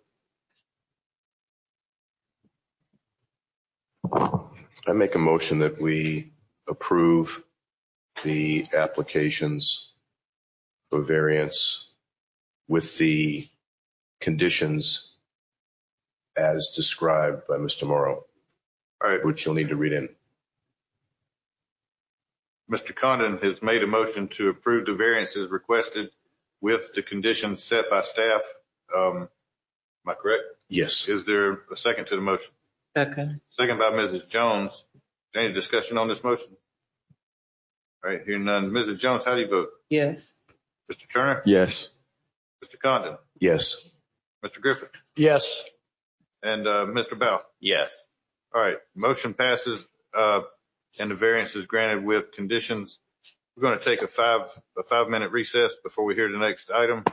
I make a motion that we approve the applications for variance with the conditions as described by Mister Morrow. All right. Which you'll need to read in. Mister Condon has made a motion to approve the variances requested with the conditions set by staff. Um, am I correct? Yes. Is there a second to the motion? Second. Second by Missus Jones. Any discussion on this motion? All right, hearing none. Missus Jones, how do you vote? Yes. Mister Turner? Yes. Mister Condon? Yes. Mister Griffith? Yes. And uh, Mister Bell? Yes. All right, motion passes uh, and the variance is granted with conditions. We're going to take a five a five minute recess before we hear the next item.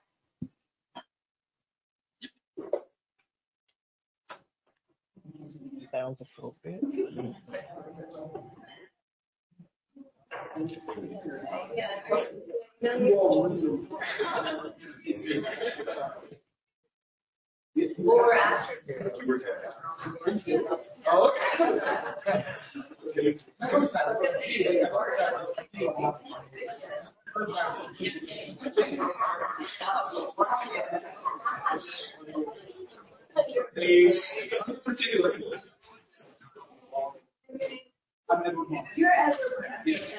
Sounds appropriate. Or after. You're everywhere.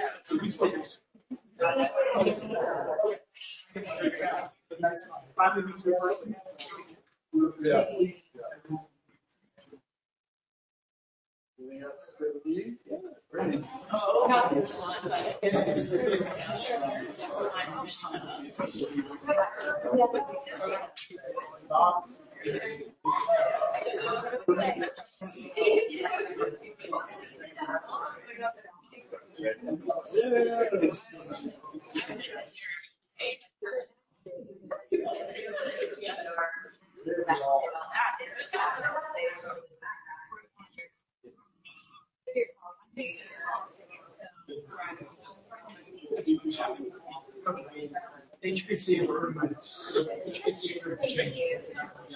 Yeah. H P C improvements. H P C changes.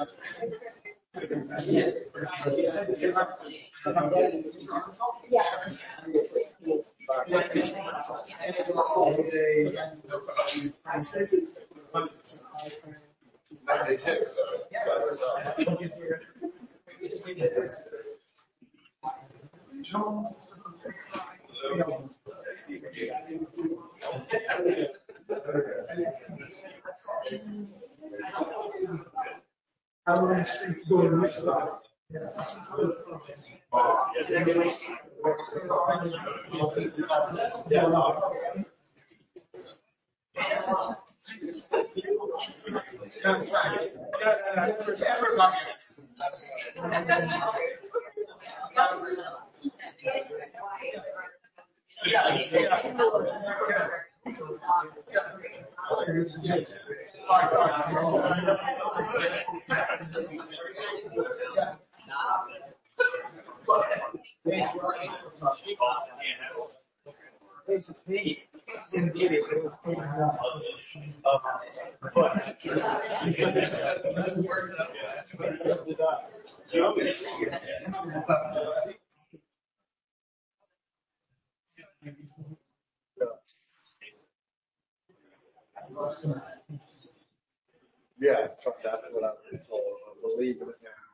Yeah, that's what I was told. I believe it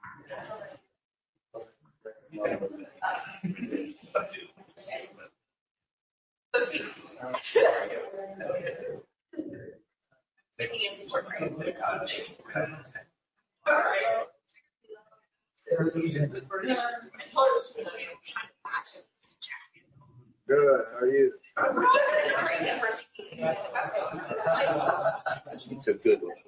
Good, how are you? It's a good one.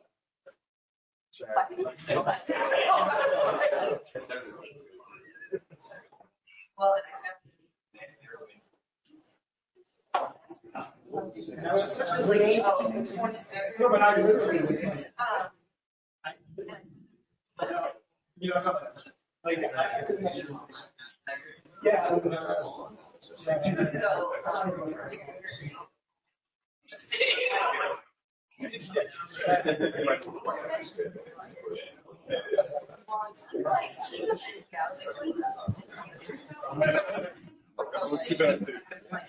Well, What you better do?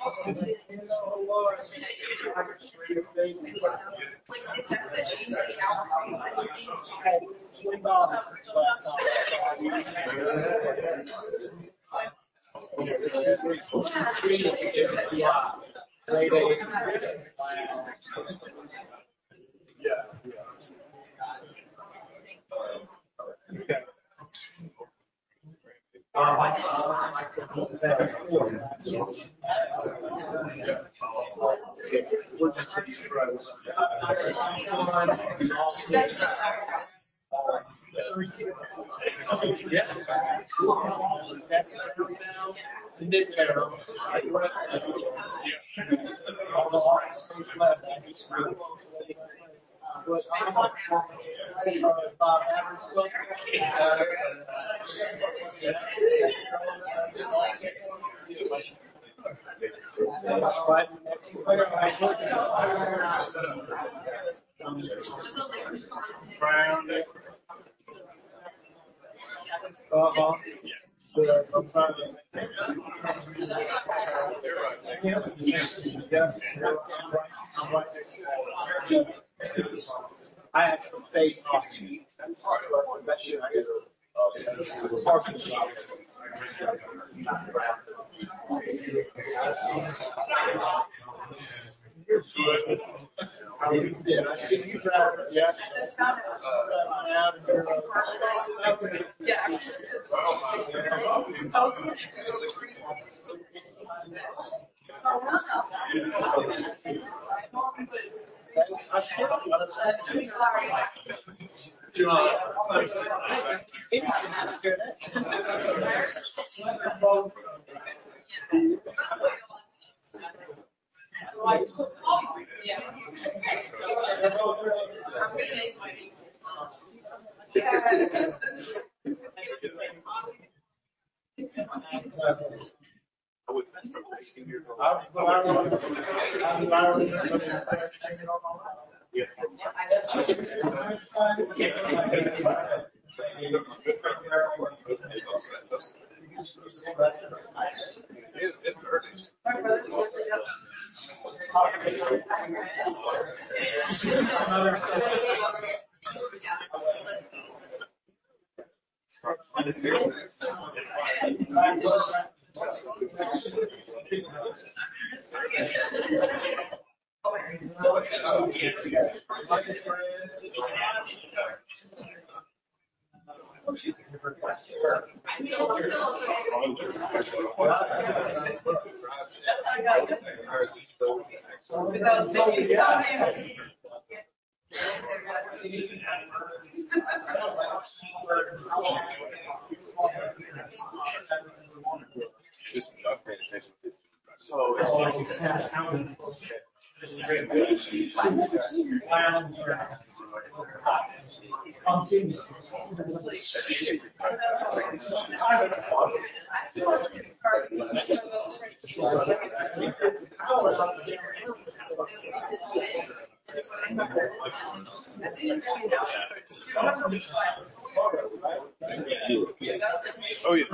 Uh-huh. I actually face off. You're good. How you did? I see you driving. Yeah. Oh, yeah.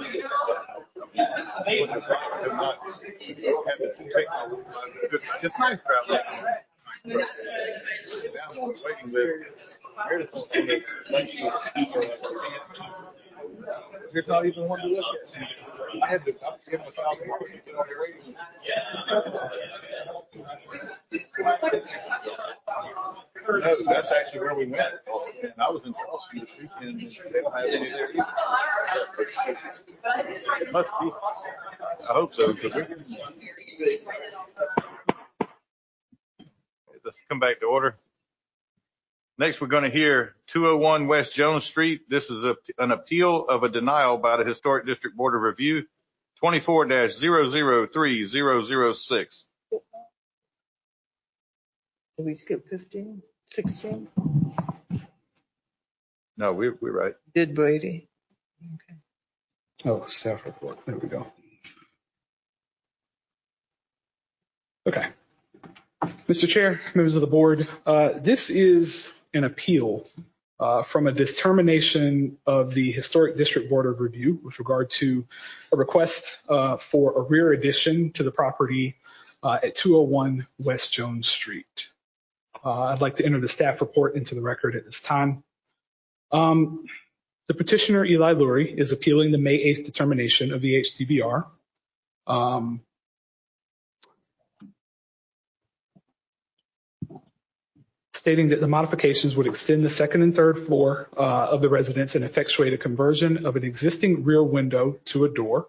It's nice traveling. Waiting with there's not even one to look at. I had to, I was giving a thousand dollars to get on the waiting list. No, that's actually where we went. And I was in Charleston this weekend, and they don't have any there either. It must be. I hope so. We can... Let's come back to order. Next, we're going to hear two oh one West Jones Street. This is a, an appeal of a denial by the Historic District Board of Review, twenty-four dash zero zero three zero zero six. Did we skip fifteen, sixteen? No, we're, we're right. Did Brady? Oh, staff report. There we go. Okay. Mister Chair, members of the board, uh, this is an appeal uh, from a determination of the Historic District Board of Review with regard to a request uh, for a rear addition to the property uh, at two oh one West Jones Street. Uh, I'd like to enter the staff report into the record at this time. Um, the petitioner, Eli Lurie, is appealing the May eighth determination of the H D B R. Um, stating that the modifications would extend the second and third floor uh, of the residence and effectuate a conversion of an existing rear window to a door.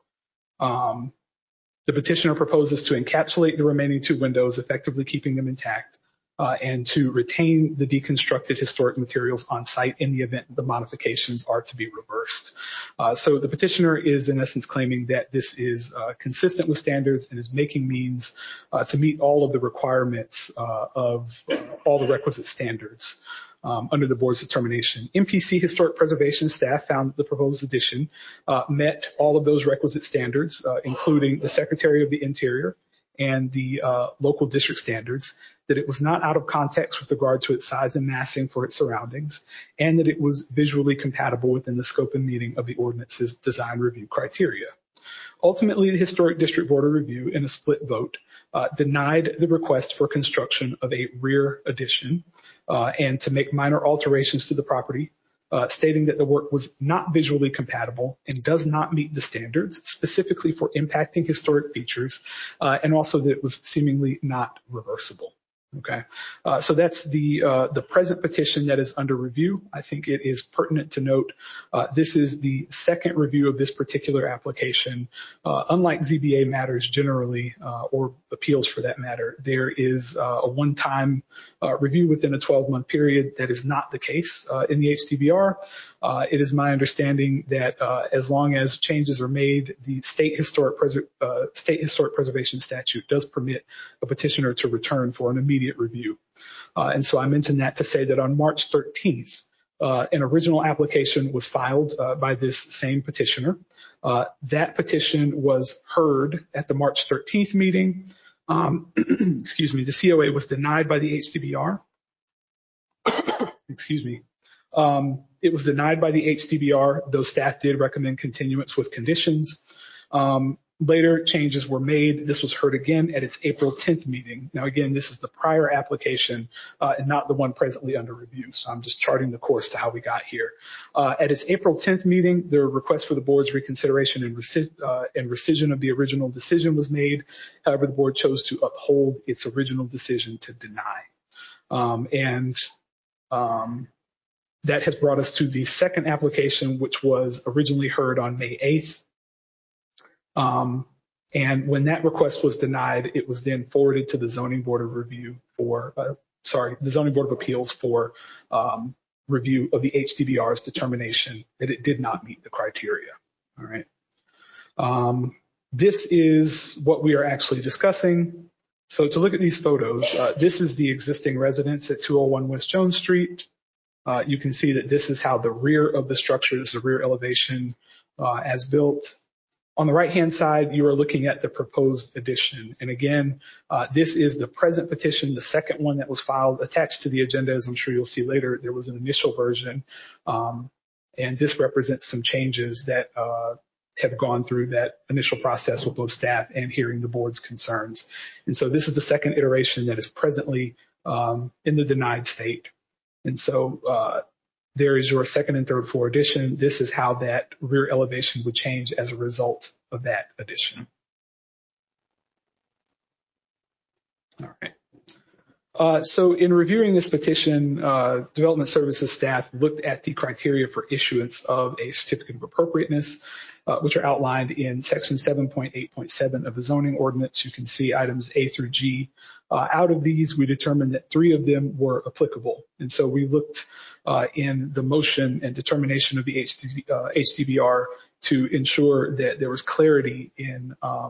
Um, the petitioner proposes to encapsulate the remaining two windows, effectively keeping them intact, uh, and to retain the deconstructed historic materials on site in the event the modifications are to be reversed. Uh, so the petitioner is in essence claiming that this is uh, consistent with standards and is making means uh, to meet all of the requirements uh, of uh, all the requisite standards um, under the board's determination. M P C Historic Preservation staff found that the proposed addition uh, met all of those requisite standards, uh, including the Secretary of the Interior and the uh, local district standards, that it was not out of context with regard to its size and massing for its surroundings, and that it was visually compatible within the scope and meaning of the ordinance's design review criteria. Ultimately, the Historic District Board of Review, in a split vote, uh, denied the request for construction of a rear addition uh, and to make minor alterations to the property, uh, stating that the work was not visually compatible and does not meet the standards, specifically for impacting historic features, uh, and also that it was seemingly not reversible. Okay, uh, so that's the uh, the present petition that is under review. I think it is pertinent to note uh, this is the second review of this particular application. Uh, unlike Z B A matters generally, uh, or appeals for that matter, there is uh, a one-time uh, review within a twelve-month period. That is not the case uh, in the H D B R. Uh, it is my understanding that uh, as long as changes are made, the state historic, Preser- uh, state historic preservation statute does permit a petitioner to return for an immediate review. Uh, and so I mentioned that to say that on March thirteenth, uh, an original application was filed uh, by this same petitioner. Uh, that petition was heard at the March thirteenth meeting. Um, excuse me, the C O A was denied by the H D B R. excuse me. Um, it was denied by the H D B R, though staff did recommend continuance with conditions. Um, later changes were made. This was heard again at its April tenth meeting. Now, again, this is the prior application uh, and not the one presently under review. So I'm just charting the course to how we got here. Uh, at its April tenth meeting, the request for the board's reconsideration and, reci- uh, and rescission of the original decision was made. However, the board chose to uphold its original decision to deny. Um, and um, That has brought us to the second application, which was originally heard on May eighth. Um, and when that request was denied, it was then forwarded to the Zoning Board of Review for, uh, sorry, the Zoning Board of Appeals for um, review of the H D B R's determination that it did not meet the criteria. All right. Um, this is what we are actually discussing. So to look at these photos, uh, this is the existing residence at two oh one West Jones Street. Uh, you can see that this is how the rear of the structure is, the rear elevation uh, as built. On the right-hand side, you are looking at the proposed addition. And again, uh, this is the present petition, the second one that was filed attached to the agenda. As I'm sure you'll see later, there was an initial version. Um, and this represents some changes that uh, have gone through that initial process with both staff and hearing the board's concerns. And so this is the second iteration that is presently um, in the denied state. And so uh, there is your second and third floor addition. This is how that rear elevation would change as a result of that addition. All right. Uh, so in reviewing this petition, uh, Development Services staff looked at the criteria for issuance of a certificate of appropriateness, uh, which are outlined in section seven point eight point seven of the zoning ordinance. You can see items A through G. Uh, out of these, we determined that three of them were applicable. And so we looked uh, in the motion and determination of the H D B, uh, H D B R to ensure that there was clarity in um,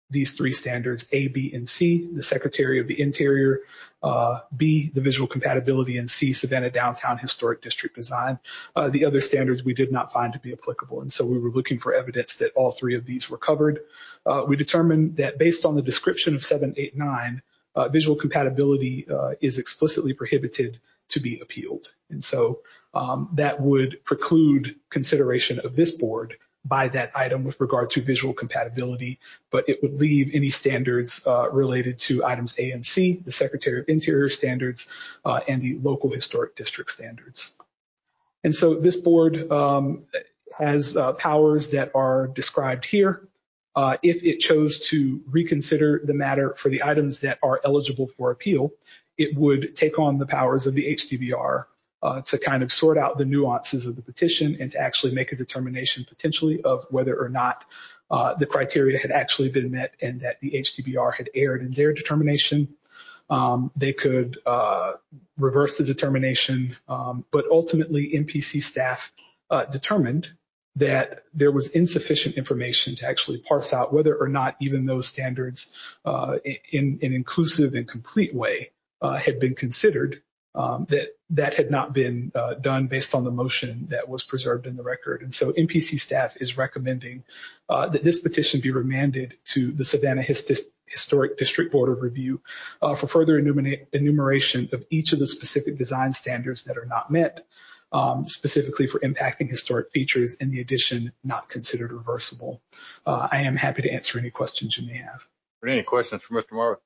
these three standards, A, B, and C, the Secretary of the Interior, uh, B, the visual compatibility, and C, Savannah Downtown Historic District Design. Uh, the other standards we did not find to be applicable, and so we were looking for evidence that all three of these were covered. Uh, we determined that based on the description of seven eight nine, uh, visual compatibility uh, is explicitly prohibited to be appealed. And so um, that would preclude consideration of this board by that item with regard to visual compatibility, but it would leave any standards uh, related to items A and C, the Secretary of Interior standards, uh, and the local historic district standards. And so this board um, has uh, powers that are described here. Uh, if it chose to reconsider the matter for the items that are eligible for appeal, it would take on the powers of the H D V R Uh, to kind of sort out the nuances of the petition and to actually make a determination potentially of whether or not uh, the criteria had actually been met and that the H D V R had erred in their determination. Um, they could uh, reverse the determination, um, but ultimately M P C staff uh, determined that there was insufficient information to actually parse out whether or not even those standards uh, in an inclusive and complete way uh, had been considered. Um, that that had not been uh, done based on the motion that was preserved in the record. And so M P C staff is recommending uh, that this petition be remanded to the Savannah His- Historic District Board of Review uh, for further enumerate, enumeration of each of the specific design standards that are not met, um, specifically for impacting historic features, and the addition not considered reversible. Uh, I am happy to answer any questions you may have. Are there any questions for Mister Morrow?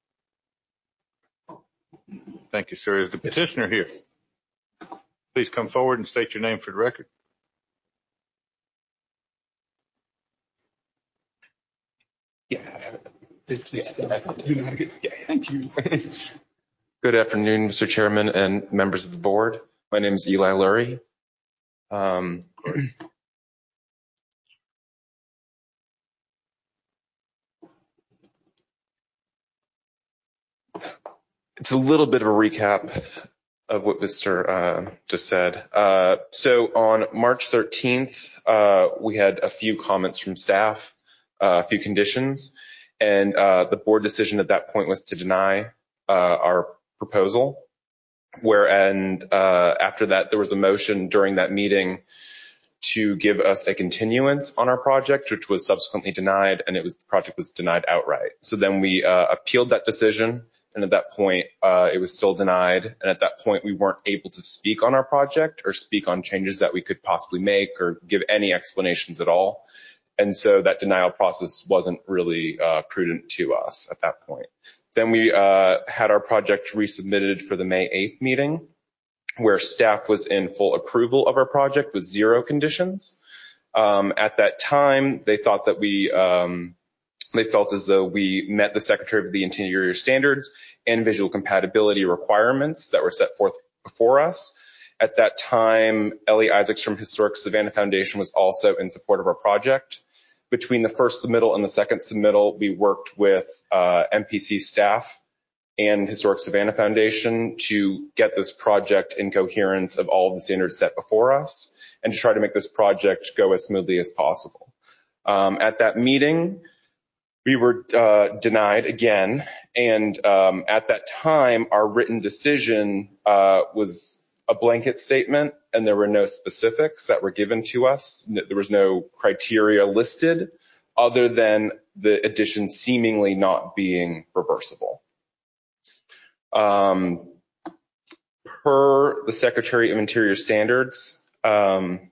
Thank you, sir. Is the petitioner here? Please come forward and state your name for the record. Yeah, it's, it's, uh, you know how to get, yeah, thank you. Good afternoon, Mister Chairman and members of the board. My name is Eli Lurie. Um, It's a little bit of a recap of what Mister Uh, just said. Uh, so on March thirteenth, uh, we had a few comments from staff, uh, a few conditions, and uh, the board decision at that point was to deny uh, our proposal. Where and uh, after that, there was a motion during that meeting to give us a continuance on our project, which was subsequently denied, and it was the project was denied outright. So then we uh, appealed that decision. And at that point, uh, it was still denied. And at that point, we weren't able to speak on our project or speak on changes that we could possibly make or give any explanations at all. And so that denial process wasn't really uh, prudent to us at that point. Then we uh, had our project resubmitted for the May eighth meeting, where staff was in full approval of our project with zero conditions. Um, at that time, they thought that we... Um, They felt as though we met the Secretary of the Interior standards and visual compatibility requirements that were set forth before us. At that time, Ellie Isaacs from Historic Savannah Foundation was also in support of our project. Between the first submittal and the second submittal, we worked with uh, M P C staff and Historic Savannah Foundation to get this project in coherence of all of the standards set before us and to try to make this project go as smoothly as possible. Um, at that meeting, we were uh, denied again, and um, at that time, our written decision uh, was a blanket statement, and there were no specifics that were given to us. There was no criteria listed other than the addition seemingly not being reversible. Um, per the Secretary of Interior standards, um,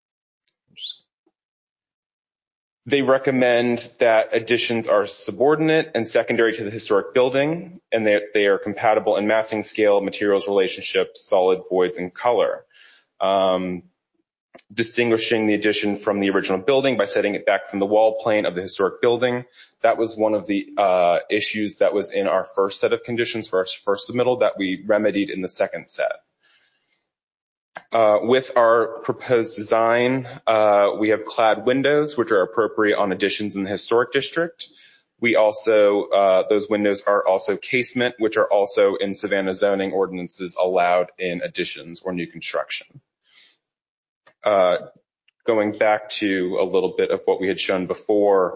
they recommend that additions are subordinate and secondary to the historic building, and that they are compatible in massing, scale, materials, relationships, solid, voids, and color. Um, distinguishing the addition from the original building by setting it back from the wall plane of the historic building. That was one of the uh, issues that was in our first set of conditions for our first submittal that we remedied in the second set. Uh, with our proposed design, uh, we have clad windows, which are appropriate on additions in the historic district. We also, uh, those windows are also casement, which are also in Savannah zoning ordinances allowed in additions or new construction. Uh, going back to a little bit of what we had shown before,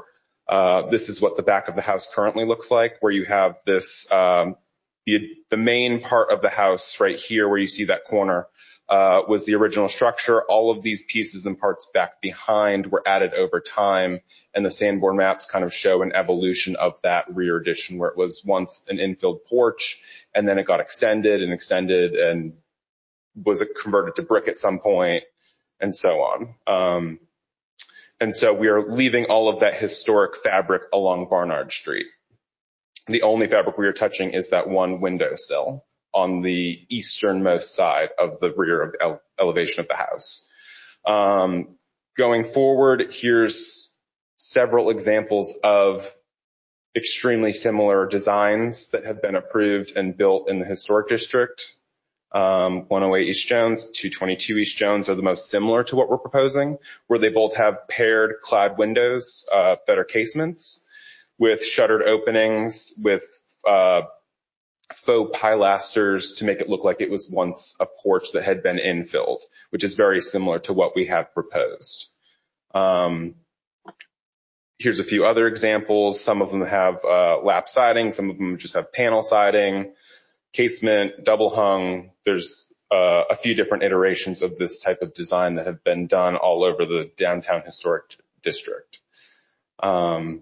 Uh, this is what the back of the house currently looks like, where you have this, um, the, the main part of the house right here where you see that corner, uh, was the original structure. All of these pieces and parts back behind were added over time, and the Sanborn maps kind of show an evolution of that rear addition where it was once an infilled porch, and then it got extended and extended and was converted to brick at some point, and so on. Um, and so we are leaving all of that historic fabric along Barnard Street. The only fabric we are touching is that one windowsill on the easternmost side of the rear of ele- elevation of the house. Um, going forward, here's several examples of extremely similar designs that have been approved and built in the historic district. Um, one oh eight East Jones, two twenty-two East Jones are the most similar to what we're proposing, where they both have paired clad windows uh, that are casements with shuttered openings, with uh, faux pilasters to make it look like it was once a porch that had been infilled, which is very similar to what we have proposed. Um, here's a few other examples. Some of them have uh, lap siding, some of them just have panel siding, casement, double hung. There's uh, a few different iterations of this type of design that have been done all over the downtown historic district. Um,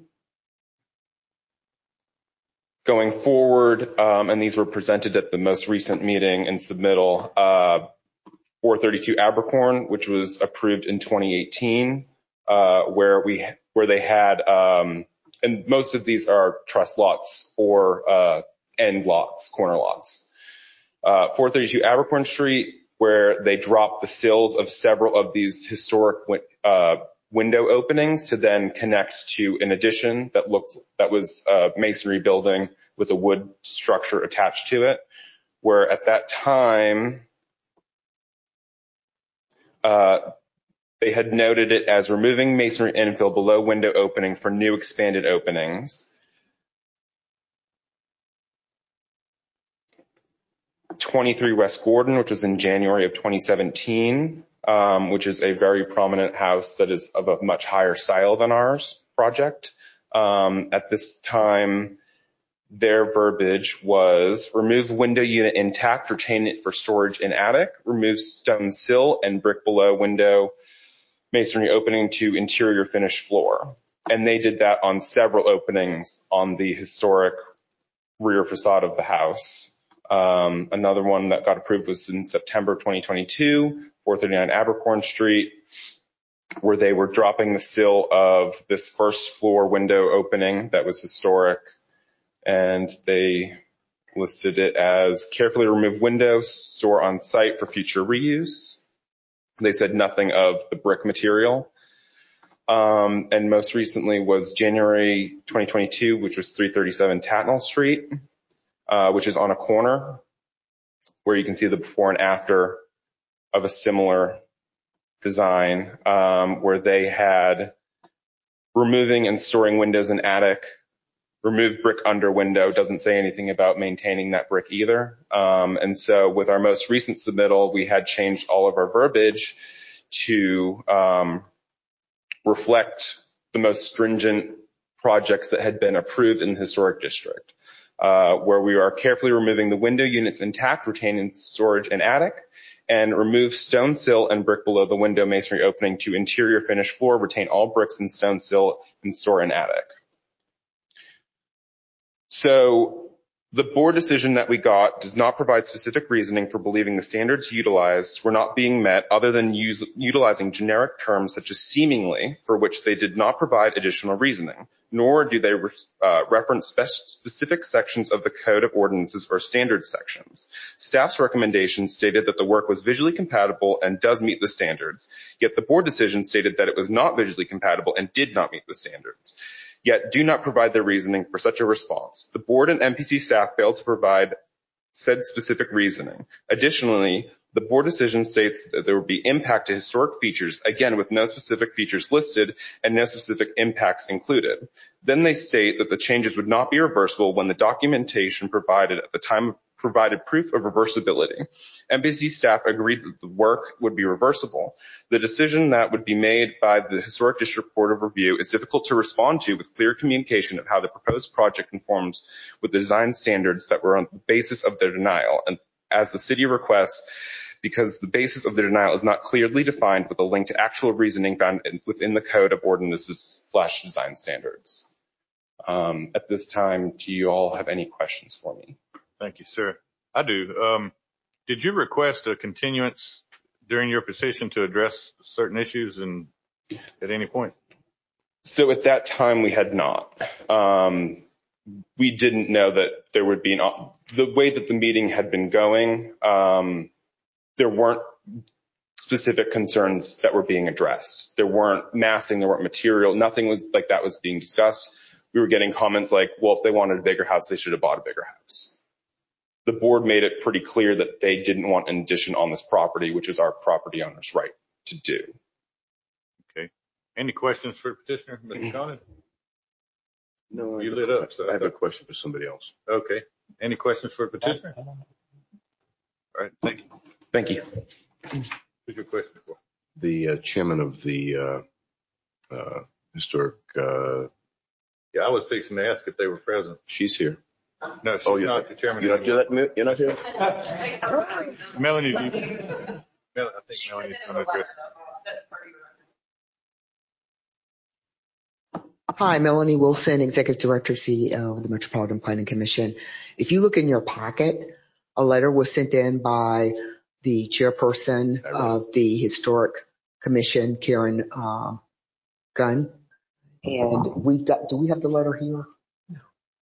Going forward, um, and these were presented at the most recent meeting and submittal, uh, four thirty-two Abercorn, which was approved in twenty eighteen, uh, where we where they had, um, and most of these are trust lots or uh, end lots, corner lots. Uh, four thirty-two Abercorn Street, where they dropped the sills of several of these historic uh, window openings to then connect to an addition that looked, that was a masonry building with a wood structure attached to it, where at that time, uh, they had noted it as removing masonry infill below window opening for new expanded openings. twenty-three West Gordon, which was in January of twenty seventeen, um, which is a very prominent house that is of a much higher style than ours project. Um, at this time, their verbiage was remove window unit intact, retain it for storage in attic, remove stone sill and brick below window masonry opening to interior finished floor. And they did that on several openings on the historic rear facade of the house. Um, another one that got approved was in September twenty twenty-two, four thirty-nine Abercorn Street, where they were dropping the sill of this first floor window opening that was historic, and they listed it as carefully remove window, store on site for future reuse. They said nothing of the brick material. Um, and most recently was January twenty twenty-two, which was three thirty-seven Tatnall Street, uh, which is on a corner where you can see the before and after of a similar design, um, where they had removing and storing windows in attic, remove brick under window, doesn't say anything about maintaining that brick either. Um, and so with our most recent submittal, we had changed all of our verbiage to um, reflect the most stringent projects that had been approved in the historic district, uh, where we are carefully removing the window units intact, retaining storage and attic, and remove stone sill and brick below the window masonry opening to interior finished floor, retain all bricks and stone sill, and store in attic. So the board decision that we got does not provide specific reasoning for believing the standards utilized were not being met other than use, utilizing generic terms such as seemingly, for which they did not provide additional reasoning, nor do they re, uh, reference spe- specific sections of the Code of Ordinances or standards sections. Staff's recommendation stated that the work was visually compatible and does meet the standards, yet the board decision stated that it was not visually compatible and did not meet the standards, yet do not provide their reasoning for such a response. The board and M P C staff failed to provide said specific reasoning. Additionally, the board decision states that there would be impact to historic features, again with no specific features listed and no specific impacts included. Then they state that the changes would not be reversible when the documentation provided at the time provided proof of reversibility. M P C staff agreed that the work would be reversible. The decision that would be made by the Historic District Board of Review is difficult to respond to with clear communication of how the proposed project conforms with the design standards that were on the basis of their denial, and as the city requests, because the basis of the denial is not clearly defined with a link to actual reasoning found in, within the Code of Ordinances slash design standards. Um, at this time, do you all have any questions for me? Thank you, sir. I do. Um, did you request a continuance during your petition to address certain issues and at any point? So at that time, we had not. Um, we didn't know that there would be an, the way that the meeting had been going, um, there weren't specific concerns that were being addressed. There weren't massing, there weren't material, nothing was like that was being discussed. We were getting comments like, well, if they wanted a bigger house, they should have bought a bigger house. The board made it pretty clear that they didn't want an addition on this property, which is our property owner's right to do. Okay. Any questions for the petitioner, Mister Conant? No, you lit up. So I have a question for somebody else. Okay. Any questions for the petitioner? All right. Thank you. Thank you. Who's your question for? The uh, chairman of the uh, uh, historic. Uh, yeah, I was fixing to ask if they were present. She's here. No, she's oh, you're not the chairman. You're not, you're not, you're not here? Melanie, do you, Mel, I think Melanie's going to address. Hi, Melanie Wilson, Executive Director, C E O of the Metropolitan Planning Commission. If you look in your packet, a letter was sent in by the chairperson of the Historic Commission, Karen uh, Gunn. And we've got, do we have the letter here? No.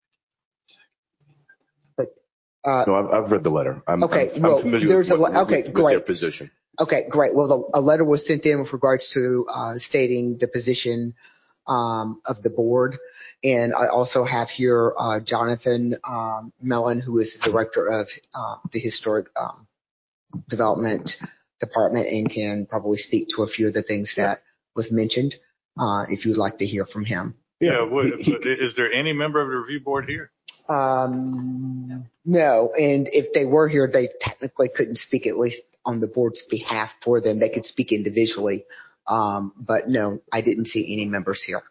But, uh, no, I've, I've read the letter. I'm, okay, I'm, well, I'm familiar there's with, a, what, okay, with, great. with their position. Okay, great. Well, the, a letter was sent in with regards to uh, stating the position um, of the board. And I also have here uh, Jonathan um, Mellon, who is the director of uh, the Historic um, Development Department and can probably speak to a few of the things that was mentioned uh, if you'd like to hear from him. Yeah, what, is there any member of the review board here? Um, no, and if they were here, they technically couldn't speak, at least on the board's behalf for them. They could speak individually. Um, but no, I didn't see any members here.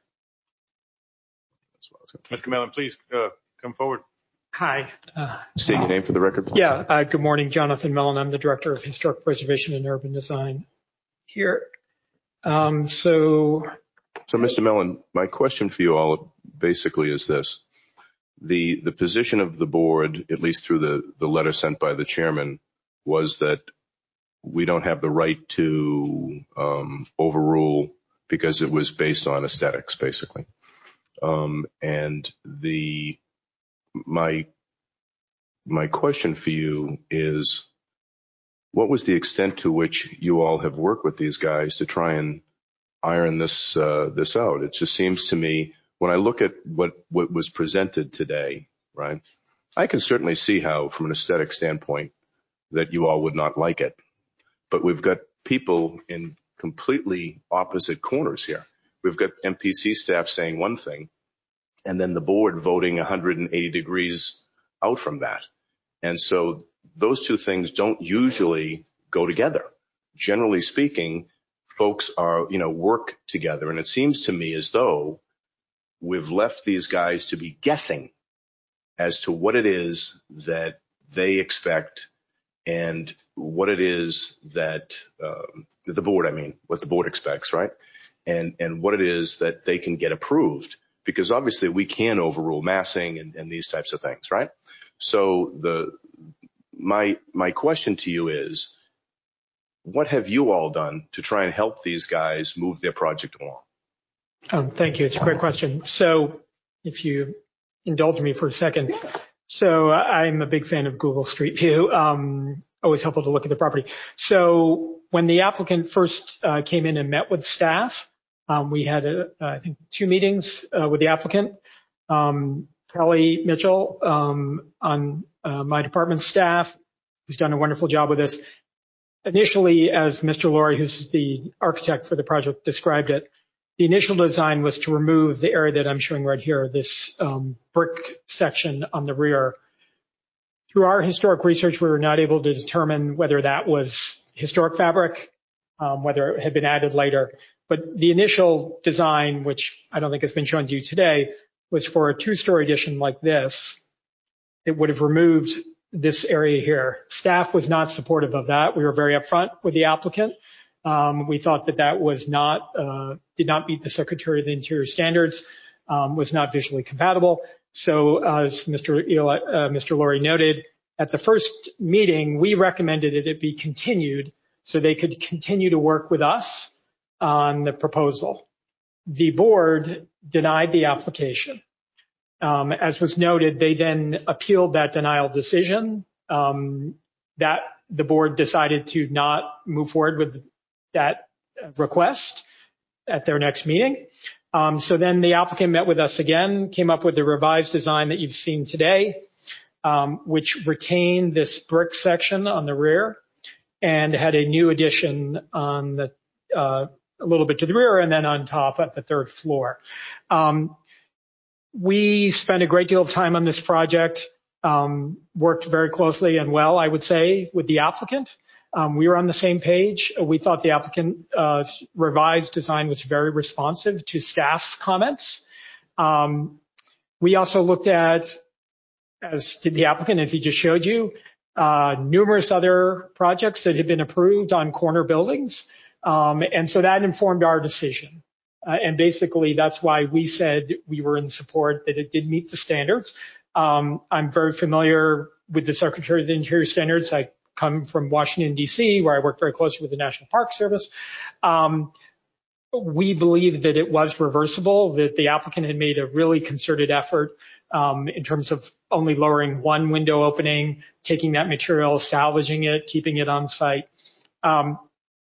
Mister Mellon, please uh, come forward. Hi. Uh, State your name for the record, please. Yeah, uh, good morning, Jonathan Mellon. I'm the Director of Historic Preservation and Urban Design here. Um, so, so Mister Mellon, my question for you all basically is this. The the position of the board, at least through the, the letter sent by the chairman, was that we don't have the right to um, overrule because it was based on aesthetics, basically. Um, and the my my question for you is, what was the extent to which you all have worked with these guys to try and iron this uh, this out? It just seems to me, when I look at what what was presented today, right, I can certainly see how, from an aesthetic standpoint, that you all would not like it. But we've got people in completely opposite corners here. We've got M P C staff saying one thing, and then the board voting one hundred eighty degrees out from that. And so those two things don't usually go together. Generally speaking, folks are, you know, work together. And it seems to me as though we've left these guys to be guessing as to what it is that they expect and what it is that um, the board, I mean, what the board expects, right? And and what it is that they can get approved, because obviously we can overrule massing and, and these types of things, right? So the my my question to you is, what have you all done to try and help these guys move their project along? Um, thank you. It's a great question. So if you indulge me for a second. So I'm a big fan of Google Street View. Um, always helpful to look at the property. So when the applicant first uh, came in and met with staff, um, we had, a, uh, I think, two meetings uh, with the applicant. Um, Kelly Mitchell um, on uh, my department staff, who's done a wonderful job with this. Initially, as Mister Laurie, who's the architect for the project, described it, the initial design was to remove the area that I'm showing right here, this um, brick section on the rear. through our historic research, we were not able to determine whether that was historic fabric, um, whether it had been added later. But the initial design, which I don't think has been shown to you today, was for a two-story addition like this. It would have removed this area here. Staff was not supportive of that. We were very upfront with the applicant. Um, we thought that that was not, uh, did not meet the Secretary of the Interior standards, um, was not visually compatible. So uh, as Mister Eli, uh, Mister Laurie noted, at the first meeting, we recommended that it be continued so they could continue to work with us on the proposal. The board denied the application. Um, as was noted, they then appealed that denial decision. Um, that the board decided to not move forward with that request at their next meeting. Um, so then the applicant met with us again, came up with the revised design that you've seen today, um, which retained this brick section on the rear and had a new addition on the uh, a little bit to the rear and then on top at the third floor. Um, we spent a great deal of time on this project, um, worked very closely and well, I would say, with the applicant. Um, we were on the same page. We thought the applicant uh, revised design was very responsive to staff comments. Um, we also looked at, as did the applicant, as he just showed you, uh, numerous other projects that had been approved on corner buildings. Um, and so that informed our decision. Uh, and basically, that's why we said we were in support, that it did meet the standards. Um, I'm very familiar with the Secretary of the Interior standards. I come from Washington, D C, where I work very closely with the National Park Service. Um, we believe that it was reversible, that the applicant had made a really concerted effort um, in terms of only lowering one window opening, taking that material, salvaging it, keeping it on site. Um,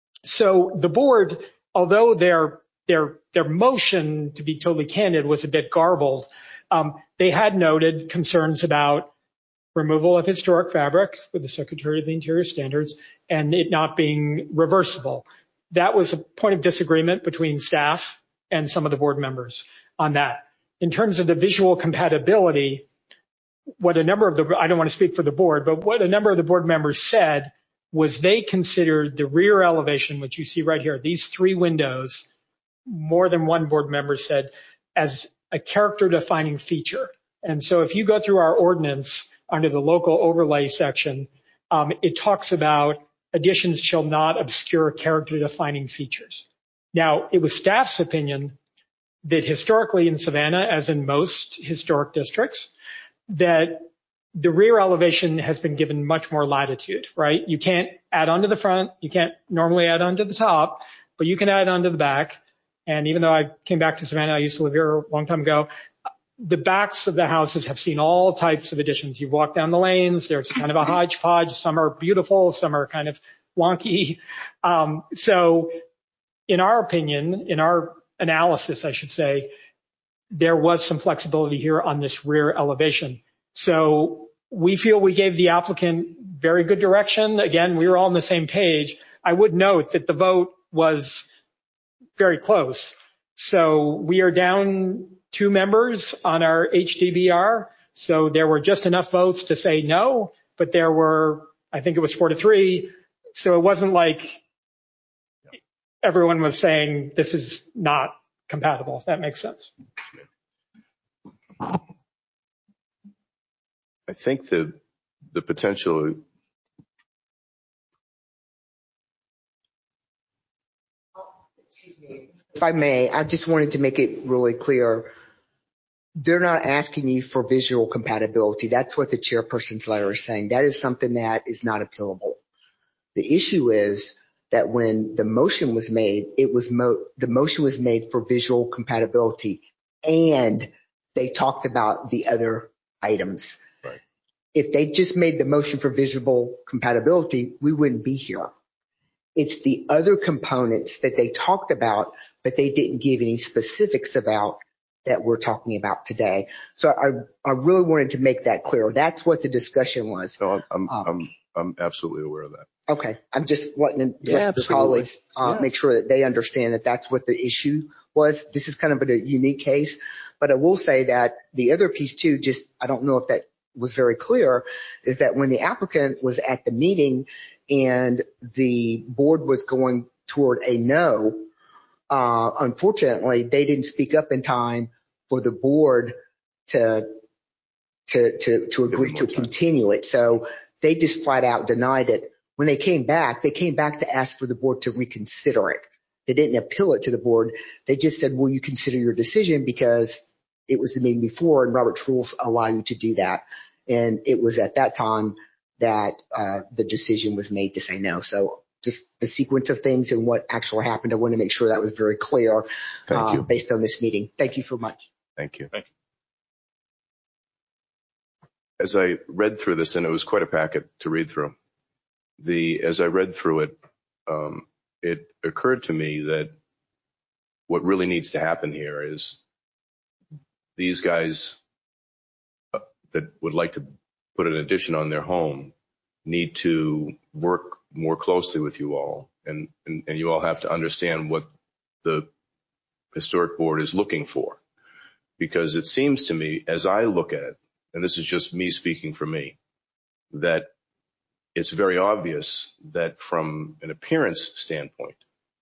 so the board, although their their their motion, to be totally candid, was a bit garbled, um, they had noted concerns about removal of historic fabric with the Secretary of the Interior standards and it not being reversible. That was a point of disagreement between staff and some of the board members on that. In terms of the visual compatibility, what a number of the, I don't want to speak for the board, but what a number of the board members said was they considered the rear elevation, which you see right here, these three windows, more than one board member said, as a character defining feature. And so if you go through our ordinance under the local overlay section, um, it talks about additions shall not obscure character defining features. Now, it was staff's opinion that historically in Savannah, as in most historic districts, that the rear elevation has been given much more latitude, right? You can't add onto the front, you can't normally add onto the top, but you can add onto the back. And even though I came back to Savannah, I used to live here a long time ago, the backs of the houses have seen all types of additions. You've walked down the lanes, there's kind of a hodgepodge, some are beautiful, some are kind of wonky. Um, so in our opinion, in our analysis, I should say, there was some flexibility here on this rear elevation. So we feel we gave the applicant very good direction. Again, we were all on the same page. I would note that the vote was very close. So we are down two members on our H D B R. So there were just enough votes to say no, but there were, I think it was four to three. So it wasn't like everyone was saying this is not compatible, if that makes sense. I think the the potential If I may, I just wanted to make it really clear. They're not asking you for visual compatibility. That's what the chairperson's letter is saying. That is something that is not appealable. The issue is that when the motion was made, it was mo- the motion was made for visual compatibility, and they talked about the other items. Right. If they just made the motion for visual compatibility, we wouldn't be here. It's the other components that they talked about, but they didn't give any specifics about that we're talking about today. So I, I really wanted to make that clear. That's what the discussion was. No, I'm, um, I'm, I'm absolutely aware of that. Okay. I'm just wanting the Yeah, rest of the absolutely. colleagues uh, Yeah. make sure that they understand that that's what the issue was. This is kind of a unique case, but I will say that the other piece too, just, I don't know if that was very clear is that when the applicant was at the meeting and the board was going toward a no, uh, unfortunately, they didn't speak up in time for the board to to to to agree to continue it. So they just flat out denied it. When they came back, they came back to ask for the board to reconsider it. They didn't appeal it to the board. They just said, will you consider your decision, because it was the meeting before and Robert's rules allow you to do that. And it was at that time that uh, the decision was made to say no. So just the sequence of things and what actually happened, I want to make sure that was very clear uh, based on this meeting. Thank you so much. Thank you. Thank you. As I read through this, and it was quite a packet to read through, the as I read through it, um, it occurred to me that what really needs to happen here is these guys that would like to put an addition on their home need to work more closely with you all, and, and, and you all have to understand what the historic board is looking for. Because it seems to me, as I look at it, and this is just me speaking for me, that it's very obvious that from an appearance standpoint,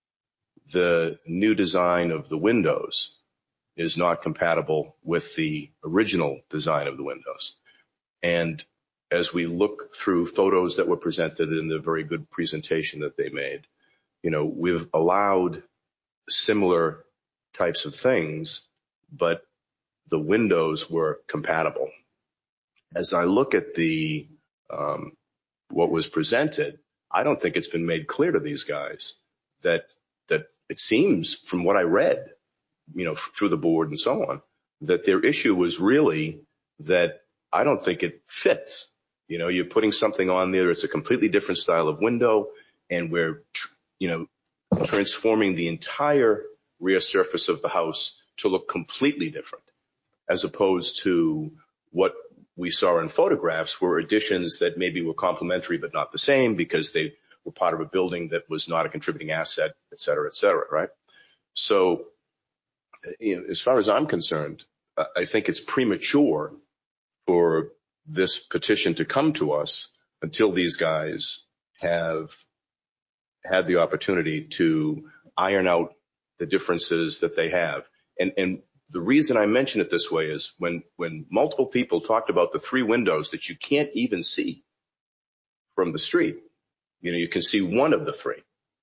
the new design of the windows is not compatible with the original design of the windows. And as we look through photos that were presented in the very good presentation that they made, you know, we've allowed similar types of things, but the windows were compatible. As I look at the um, what was presented, I don't think it's been made clear to these guys that that it seems, from what I read, you know, through the board and so on, that their issue was really that I don't think it fits. You know, you're putting something on there, it's a completely different style of window, and we're, you know, transforming the entire rear surface of the house to look completely different, as opposed to what we saw in photographs were additions that maybe were complementary but not the same because they were part of a building that was not a contributing asset, et cetera, et cetera, right? So, you know, as far as I'm concerned, I think it's premature for this petition to come to us until these guys have had the opportunity to iron out the differences that they have. And, and the reason I mention it this way is when, when multiple people talked about the three windows that you can't even see from the street, you know, you can see one of the three,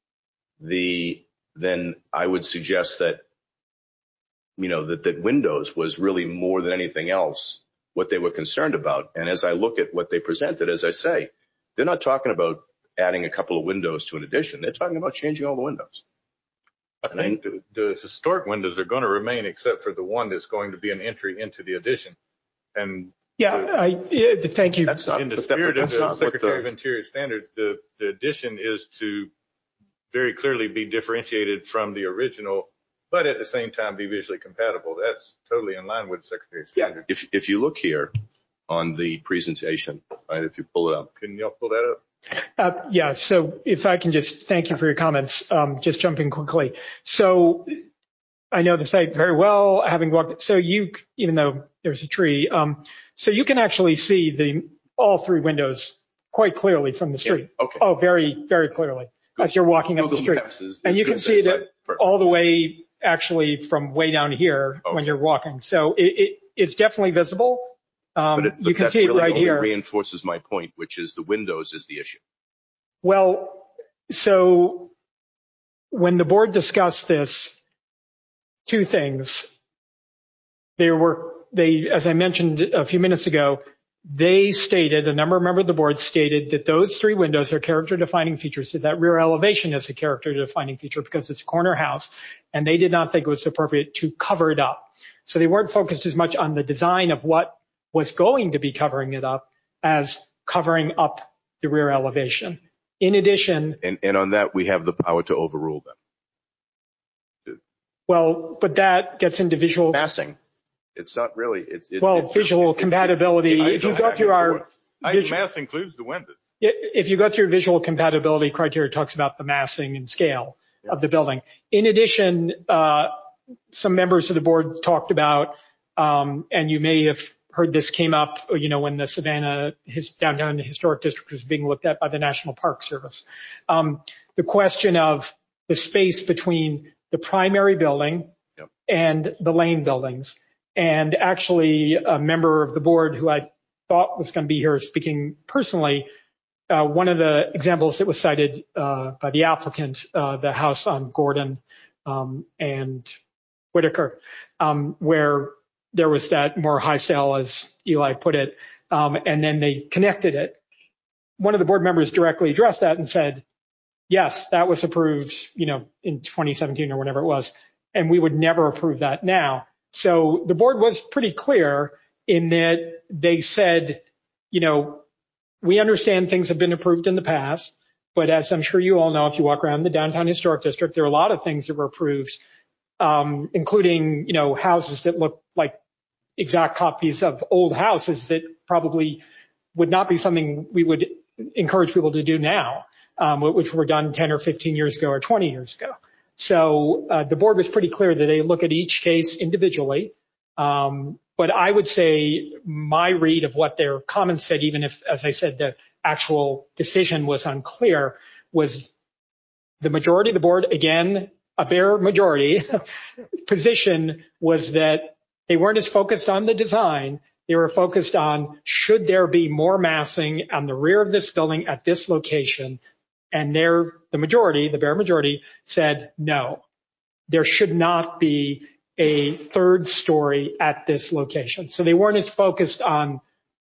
the, then I would suggest that, you know, that, that windows was really more than anything else what they were concerned about. And as I look at what they presented, as I say, they're not talking about adding a couple of windows to an addition. They're talking about changing all the windows. I think the, the historic windows are going to remain, except for the one that's going to be an entry into the addition. And yeah, the, I yeah, thank you. That's not, in the spirit that, of the Secretary the, of Interior standards, the, the addition is to very clearly be differentiated from the original, but at the same time be visually compatible. That's totally in line with the Secretary's standards. Yeah. If if you look here on the presentation, right, if you pull it up. Can y'all pull that up? Uh, yeah, so if I can just thank you for your comments, um, just jumping quickly. So I know the site very well, having walked, so you, even though there's a tree, um, so you can actually see the all three windows quite clearly from the street. Yeah, okay. Oh, very, very clearly Good. As you're walking Google up the street. Maps is, is and you can see it all the way, actually, from way down here okay. when you're walking. So it, it, it's definitely visible. Um, but it, but you can see really it right only here. Reinforces my point, which is the windows is the issue. Well, so when the board discussed this, two things. There were, they, as I mentioned a few minutes ago, they stated, a number of members of the board stated that those three windows are character defining features, that that rear elevation is a character defining feature because it's a corner house, and they did not think it was appropriate to cover it up. So they weren't focused as much on the design of what was going to be covering it up as covering up the rear elevation. In addition, and, and on that, we have the power to overrule them. Well, but that gets into visual massing. It's not really. It's it, well, it, visual it, compatibility. It, it, if you go through our visual, mass includes the windows. If you go through visual compatibility criteria, it talks about the massing and scale yeah. of the building. In addition, uh, some members of the board talked about, um, and you may have heard this came up, you know, when the Savannah his downtown historic district was being looked at by the National Park Service. Um, the question of the space between the primary building yep. and the lane buildings. And actually a member of the board who I thought was going to be here speaking personally, uh, one of the examples that was cited uh, by the applicant, uh, the house on Gordon um, and Whitaker, um, where there was that more high style, as Eli put it, um, and then they connected it. One of the board members directly addressed that and said, yes, that was approved, you know, in twenty seventeen or whenever it was, and we would never approve that now. So the board was pretty clear in that they said, you know, we understand things have been approved in the past, but as I'm sure you all know, if you walk around the downtown historic district, there are a lot of things that were approved, um, including, you know, houses that look like exact copies of old houses that probably would not be something we would encourage people to do now, um, which were done ten or fifteen years ago or twenty years ago. So uh, the board was pretty clear that they look at each case individually. Um, but I would say my read of what their comments said, even if, as I said, the actual decision was unclear, was the majority of the board, again, a bare majority position was that they weren't as focused on the design. They were focused on, should there be more massing on the rear of this building at this location? And there, the majority, the bare majority, said no. There should not be a third story at this location. So they weren't as focused on,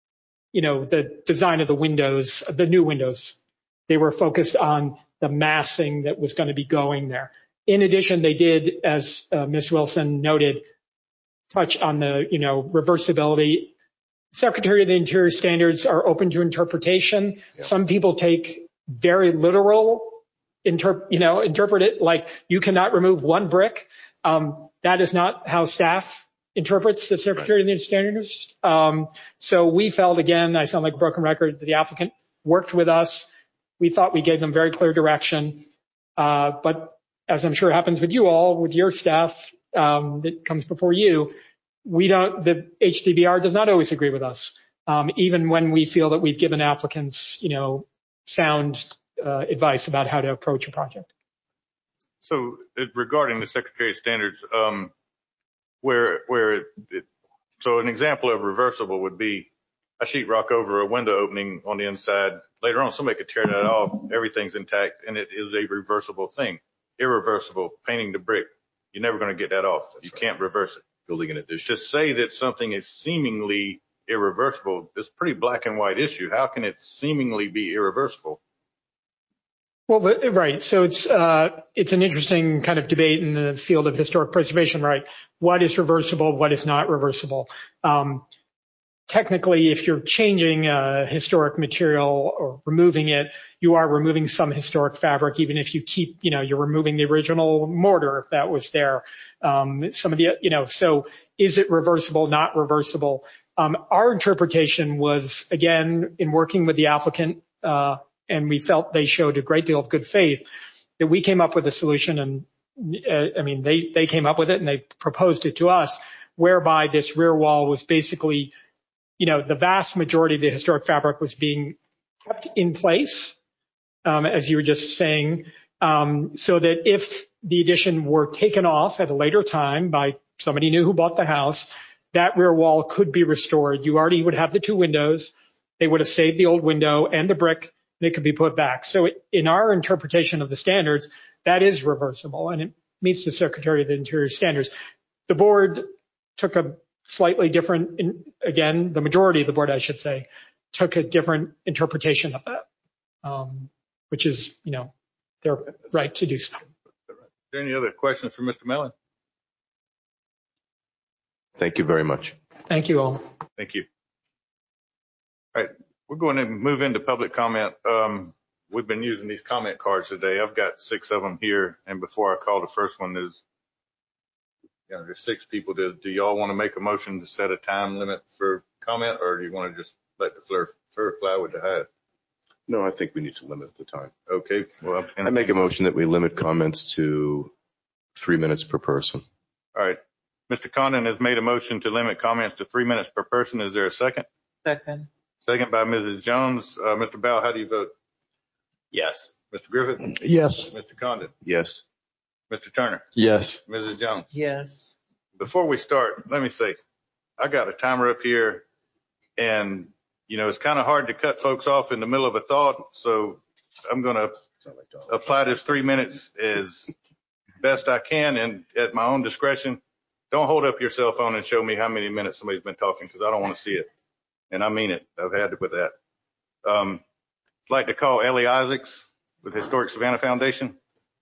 you know, the design of the windows, the new windows. They were focused on the massing that was going to be going there. In addition, they did, as uh, Miz Wilson noted, touch on the, you know, reversibility. Secretary of the Interior standards are open to interpretation. Yeah. Some people take very literal, interp- you know, interpret it like you cannot remove one brick. Um, that is not how staff interprets the Secretary right. of the Standards. Um, so we felt, again, I sound like a broken record, that the applicant worked with us. We thought we gave them very clear direction. Uh, but as I'm sure happens with you all, with your staff um, that comes before you, we don't, the H D B R does not always agree with us, um, even when we feel that we've given applicants, you know, sound uh, advice about how to approach a project. So it, regarding the Secretary of Standards, um, where where it, it, so an example of reversible would be a sheetrock over a window opening on the inside. Later on, somebody could tear that off. Everything's intact, and it is a reversible thing. Irreversible, painting the brick. You're never going to get that off. That's you right. can't reverse it. Building an addition. To say that something is seemingly irreversible is a pretty black and white issue. How can it seemingly be irreversible? Well, but, right. So it's uh, it's an interesting kind of debate in the field of historic preservation, right? What is reversible? What is not reversible? Um, technically, if you're changing a historic material or removing it, you are removing some historic fabric, even if you keep, you know, you're removing the original mortar if that was there. Um, some of the, you know, so is it reversible? Not reversible? Um, our interpretation was, again, in working with the applicant, uh, and we felt they showed a great deal of good faith, that we came up with a solution. And uh, I mean, they, they came up with it and they proposed it to us, whereby this rear wall was basically, you know, the vast majority of the historic fabric was being kept in place, um, as you were just saying, um, so that if the addition were taken off at a later time by somebody new who bought the house, that rear wall could be restored. You already would have the two windows. They would have saved the old window and the brick. It could be put back. So in our interpretation of the standards, that is reversible, and it meets the Secretary of the Interior standards. The board took a slightly different, in, again, the majority of the board, I should say, took a different interpretation of that, um, which is, you know, their right to do so. Are there any other questions for Mister Mellon? Thank you very much. Thank you all. Thank you. All right. We're going to move into public comment. Um, we've been using these comment cards today. I've got six of them here. And before I call the first one, there's, you know, there's six people. Do, do y'all want to make a motion to set a time limit for comment, or do you want to just let the fur, fur fly with the hive? No, I think we need to limit the time. Okay. Well, I make a motion that we limit comments to three minutes per person. All right. Mister Condon has made a motion to limit comments to three minutes per person. Is there a second? Second. Second by Missus Jones. Uh, Mister Bell, how do you vote? Yes. Mister Griffith? Yes. Mister Condon? Yes. Mister Turner? Yes. Missus Jones? Yes. Before we start, let me say, I got a timer up here, and, you know, it's kind of hard to cut folks off in the middle of a thought, so I'm going to apply this three minutes as best I can and at my own discretion. Don't hold up your cell phone and show me how many minutes somebody's been talking, because I don't want to see it. And I mean it. I've had it with that. Um, I'd like to call Ellie Isaacs with Historic Savannah Foundation.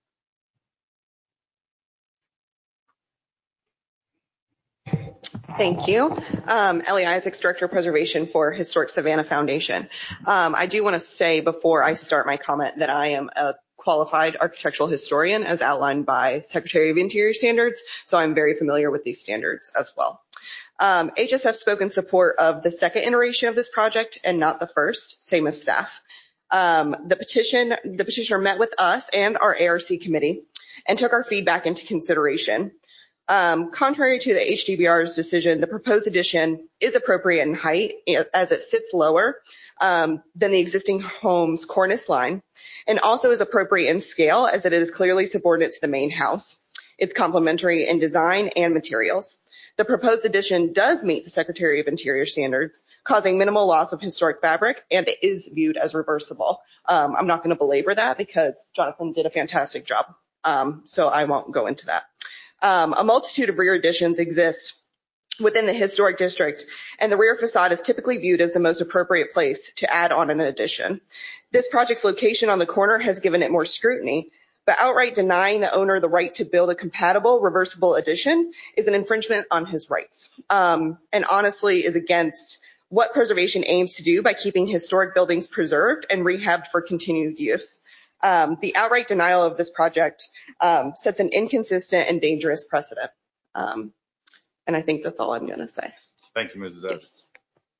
Thank you. Um, Ellie Isaacs, Director of Preservation for Historic Savannah Foundation. Um, I do want to say before I start my comment that I am a qualified architectural historian as outlined by Secretary of Interior standards, so I'm very familiar with these standards as well. Um, H S F spoke in support of the second iteration of this project and not the first, same as staff. Um, the petition, the petitioner met with us and our A R C committee and took our feedback into consideration. Um, contrary to the H D B R's decision, the proposed addition is appropriate in height as it sits lower um, than the existing home's cornice line, and also is appropriate in scale as it is clearly subordinate to the main house. It's complementary in design and materials. The proposed addition does meet the Secretary of Interior standards, causing minimal loss of historic fabric, and it is viewed as reversible. Um, I'm not going to belabor that because Jonathan did a fantastic job, um, so I won't go into that. Um, a multitude of rear additions exist within the historic district, and the rear facade is typically viewed as the most appropriate place to add on an addition. This project's location on the corner has given it more scrutiny, but outright denying the owner the right to build a compatible, reversible addition is an infringement on his rights, um, and honestly is against what preservation aims to do by keeping historic buildings preserved and rehabbed for continued use. Um, the outright denial of this project um, sets an inconsistent and dangerous precedent. Um, and I think that's all I'm going to say. Thank you, Missus Evans. Yes.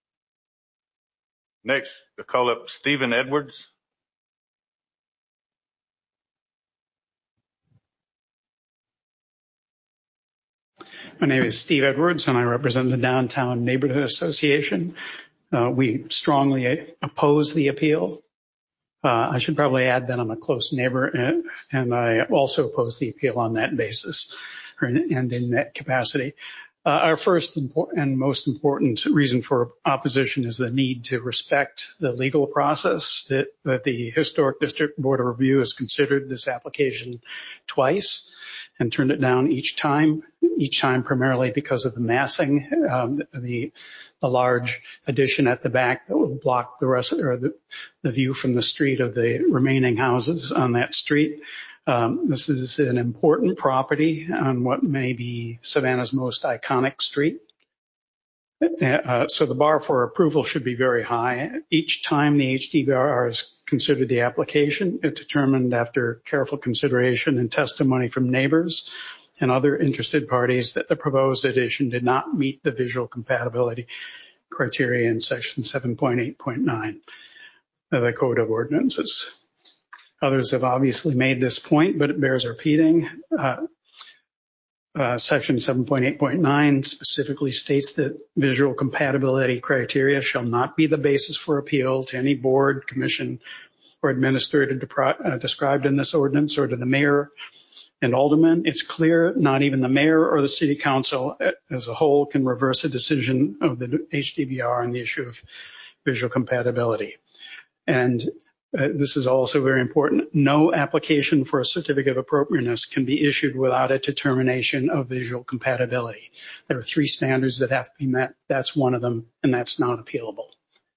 Next, we'll call up Stephen Edwards. My name is Steve Edwards, and I represent the Downtown Neighborhood Association. Uh, we strongly oppose the appeal. Uh, I should probably add that I'm a close neighbor, and, and I also oppose the appeal on that basis or in, and in that capacity. Uh, our first impor- and most important reason for opposition is the need to respect the legal process that, that the Historic District Board of Review has considered this application twice and turned it down each time, each time primarily because of the massing, um, the, the large addition at the back that would block the rest or the, the view from the street of the remaining houses on that street. Um, this is an important property on what may be Savannah's most iconic street. Uh, so the bar for approval should be very high. Each time the H D B R has considered the application, it determined after careful consideration and testimony from neighbors and other interested parties that the proposed addition did not meet the visual compatibility criteria in section seven point eight point nine of the Code of Ordinances. Others have obviously made this point, but it bears repeating. Uh, Uh, section seven point eight point nine specifically states that visual compatibility criteria shall not be the basis for appeal to any board, commission, or administrator depri- uh, described in this ordinance or to the mayor and alderman. It's clear not even the mayor or the city council as a whole can reverse a decision of the H D B R on the issue of visual compatibility. And Uh, this is also very important. No application for a certificate of appropriateness can be issued without a determination of visual compatibility. There are three standards that have to be met. That's one of them, and that's not appealable.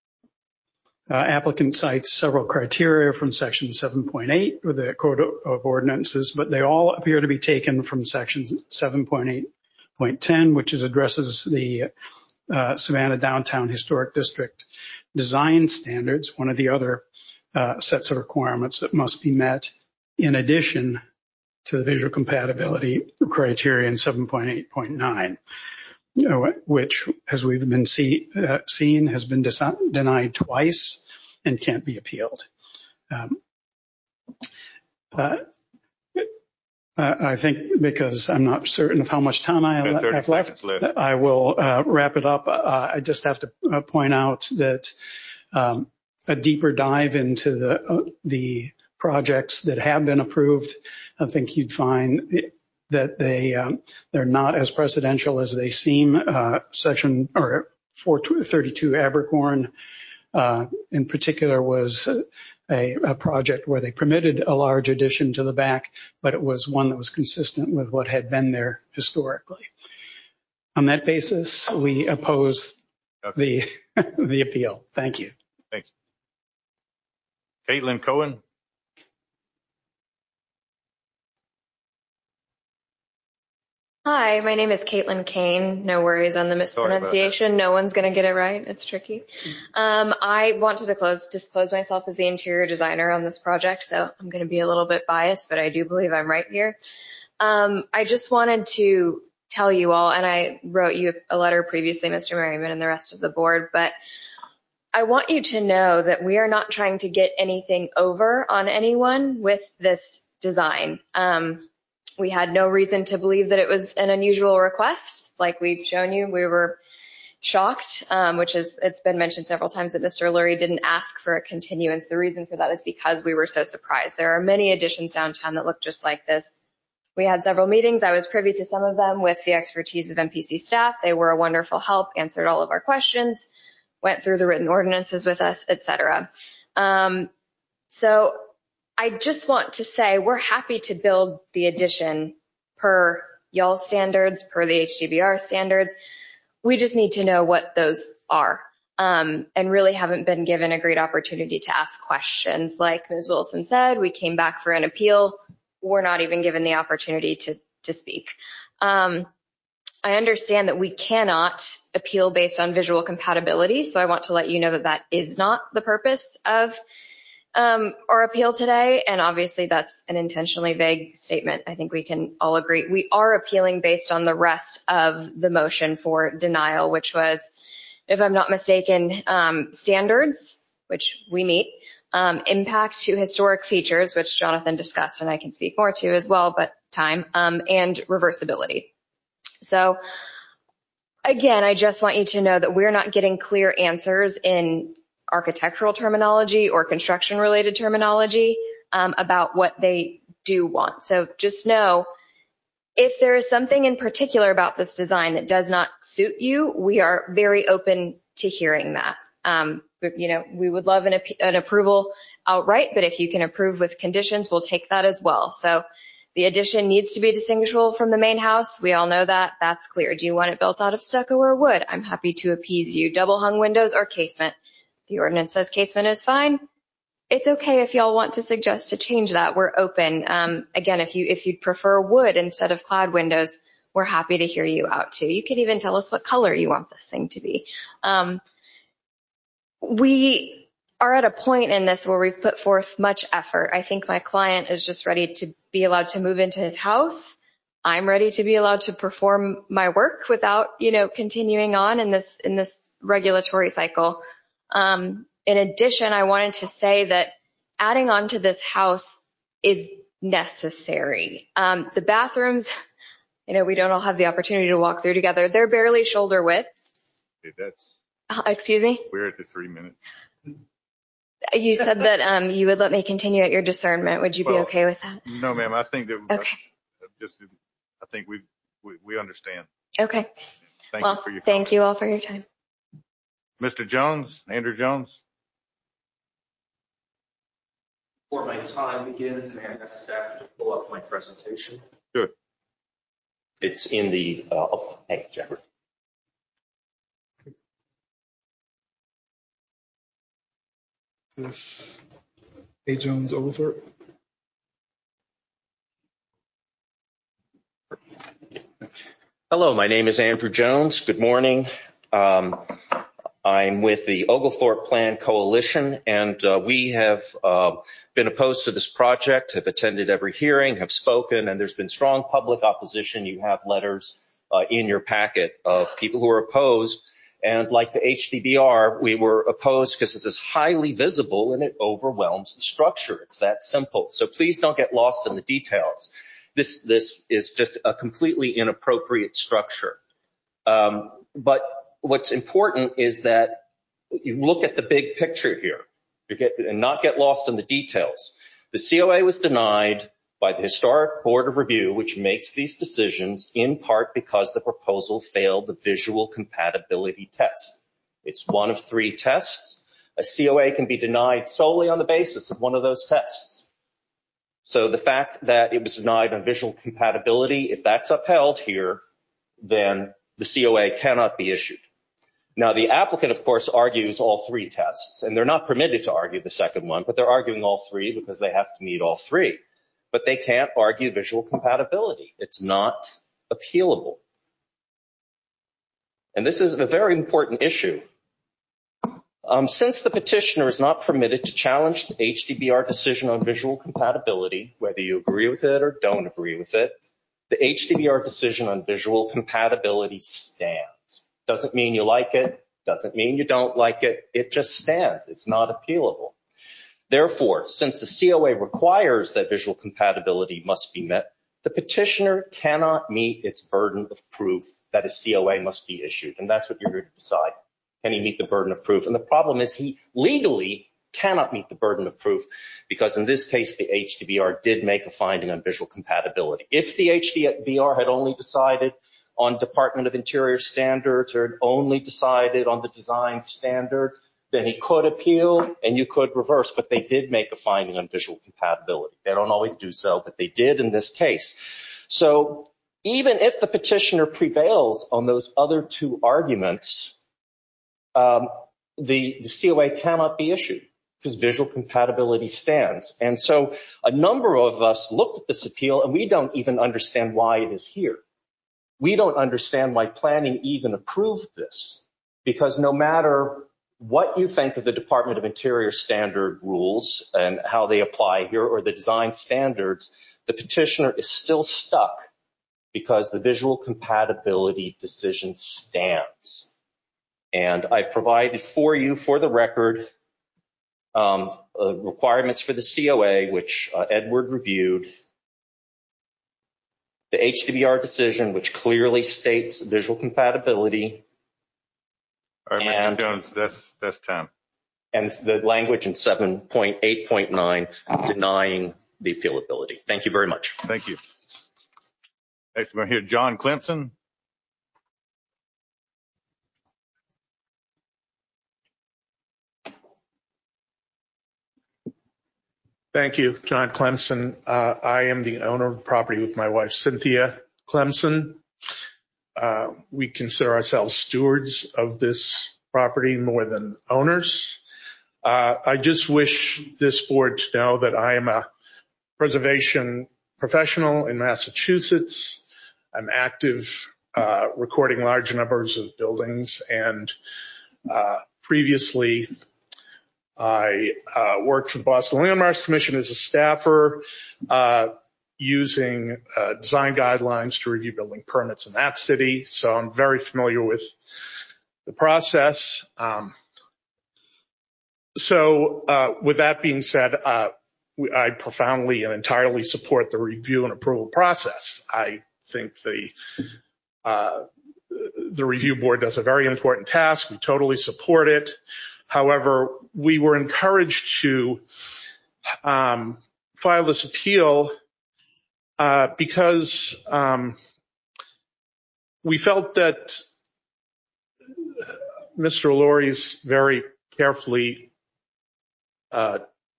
Uh, applicant cites several criteria from section seven point eight of the Code of Ordinances, but they all appear to be taken from section seven point eight point ten, which is addresses the uh, Savannah Downtown Historic District design standards, one of the other Uh, sets of requirements that must be met in addition to the visual compatibility criteria in seven point eight point nine, you know, which, as we've been see, uh, seen, has been dis- denied twice and can't be appealed. Um, uh, Uh, I think because I'm not certain of how much time I have thirty have left, seconds left. I will uh, wrap it up. Uh, I just have to uh, point out that um, a deeper dive into the uh, the projects that have been approved, I think you'd find that they um, they're not as precedential as they seem. Uh, section or four thirty-two Abercorn, uh, in particular, was a, a project where they permitted a large addition to the back, but it was one that was consistent with what had been there historically. On that basis, we oppose okay. the the appeal. Thank you. Thank you. Caitlin Cohen. Hi, my name is Caitlin Kane. No worries on the mispronunciation. No one's going to get it right. It's tricky. Um, I want to disclose, disclose myself as the interior designer on this project, so I'm going to be a little bit biased, but I do believe I'm right here. Um, I just wanted to tell you all, and I wrote you a letter previously, Mister Merriman and the rest of the board, but I want you to know that we are not trying to get anything over on anyone with this design. Um, We had no reason to believe that it was an unusual request. Like we've shown you, we were shocked, um, which is, it's been mentioned several times that Mister Lurie didn't ask for a continuance. The reason for that is because we were so surprised. There are many additions downtown that look just like this. We had several meetings. I was privy to some of them with the expertise of M P C staff. They were a wonderful help, answered all of our questions, went through the written ordinances with us, et cetera. Um, so I just want to say we're happy to build the addition per y'all's standards, per the H D B R standards. We just need to know what those are, um, and really haven't been given a great opportunity to ask questions. Like Miz Wilson said, we came back for an appeal. We're not even given the opportunity to, to speak. Um, I understand that we cannot appeal based on visual compatibility, so I want to let you know that that is not the purpose of Um, our appeal today, and obviously that's an intentionally vague statement. I think we can all agree. We are appealing based on the rest of the motion for denial, which was, if I'm not mistaken, um, standards, which we meet, um, impact to historic features, which Jonathan discussed and I can speak more to as well, but time, um, and reversibility. So again, I just want you to know that we're not getting clear answers in architectural terminology or construction related terminology um, about what they do want. So just know if there is something in particular about this design that does not suit you, we are very open to hearing that. Um, you know, we would love an, an approval outright, but if you can approve with conditions, we'll take that as well. So the addition needs to be distinguishable from the main house. We all know that. That's clear. Do you want it built out of stucco or wood? I'm happy to appease you. Double hung windows or casement? The ordinance says casement is fine. It's okay if y'all want to suggest to change that. We're open. Um, again, if you if you'd prefer wood instead of cloud windows, we're happy to hear you out too. You could even tell us what color you want this thing to be. Um, we are at a point in this where we've put forth much effort. I think my client is just ready to be allowed to move into his house. I'm ready to be allowed to perform my work without, you know, continuing on in this in this regulatory cycle. Um, in addition, I wanted to say that adding on to this house is necessary. Um, the bathrooms, you know, we don't all have the opportunity to walk through together. They're barely shoulder width. Okay, that's Uh, excuse me? We're at the three minutes. You said that um, you would let me continue at your discernment. Would you Well, be okay with that? No, ma'am. I think that Okay. I, just I think we we, we understand. Okay. Thank well, you for your thank comment. you all for your time. Mister Jones, Andrew Jones. Before my time begins, may I ask staff to pull up my presentation? Sure. It's in the, uh, oh, hey, Jeffrey. This A. Jones Oglethorpe. Hello, my name is Andrew Jones. Good morning. Um, I'm with the Oglethorpe Plan Coalition, and uh, we have uh, been opposed to this project, have attended every hearing, have spoken, and there's been strong public opposition. You have letters uh, in your packet of people who are opposed. And like the H D B R, we were opposed because this is highly visible and it overwhelms the structure. It's that simple. So please don't get lost in the details. this, this is just a completely inappropriate structure. Um, but what's important is that you look at the big picture here you get, and not get lost in the details. The C O A was denied by the Historic Board of Review, which makes these decisions in part because the proposal failed the visual compatibility test. It's one of three tests. A C O A can be denied solely on the basis of one of those tests. So the fact that it was denied on visual compatibility, if that's upheld here, then the C O A cannot be issued. Now, the applicant, of course, argues all three tests, and they're not permitted to argue the second one, but they're arguing all three because they have to meet all three. But they can't argue visual compatibility. It's not appealable. And this is a very important issue. Um, since the petitioner is not permitted to challenge the H D B R decision on visual compatibility, whether you agree with it or don't agree with it, the H D B R decision on visual compatibility stands. Doesn't mean you like it, doesn't mean you don't like it, it just stands. It's not appealable. Therefore, since the C O A requires that visual compatibility must be met, the petitioner cannot meet its burden of proof that a C O A must be issued. And that's what you're here to decide. Can he meet the burden of proof? And the problem is he legally cannot meet the burden of proof because in this case, the H D B R did make a finding on visual compatibility. If the H D B R had only decided on Department of Interior standards or had only decided on the design standards, then he could appeal and you could reverse, but they did make a finding on visual compatibility. They don't always do so, but they did in this case. So even if the petitioner prevails on those other two arguments, um, the, the C O A cannot be issued because visual compatibility stands. And so a number of us looked at this appeal and we don't even understand why it is here. We don't understand why planning even approved this because no matter what you think of the Department of Interior standard rules and how they apply here or the design standards, the petitioner is still stuck because the visual compatibility decision stands. And I provided for you, for the record, um, uh, requirements for the C O A, which uh, Edward reviewed. The H D B R decision, which clearly states visual compatibility. All right, Mister Jones, that's, that's time. And the language in seven point eight point nine denying the appealability. Thank you very much. Thank you. Next, we're going to hear John Clemson. Thank you, John Clemson. Uh, I am the owner of the property with my wife, Cynthia Clemson. Uh, we consider ourselves stewards of this property more than owners. Uh, I just wish this board to know that I am a preservation professional in Massachusetts. I'm active uh, recording large numbers of buildings, and uh, previously I uh, worked for the Boston Landmarks Commission as a staffer, uh, using uh, design guidelines to review building permits in that city. So I'm very familiar with the process. Um, so uh, with that being said, uh, I profoundly and entirely support the review and approval process. I think the uh, the review board does a very important task. We totally support it. However, we were encouraged to um, file this appeal uh, because um, we felt that Mister Lurie's very carefully uh,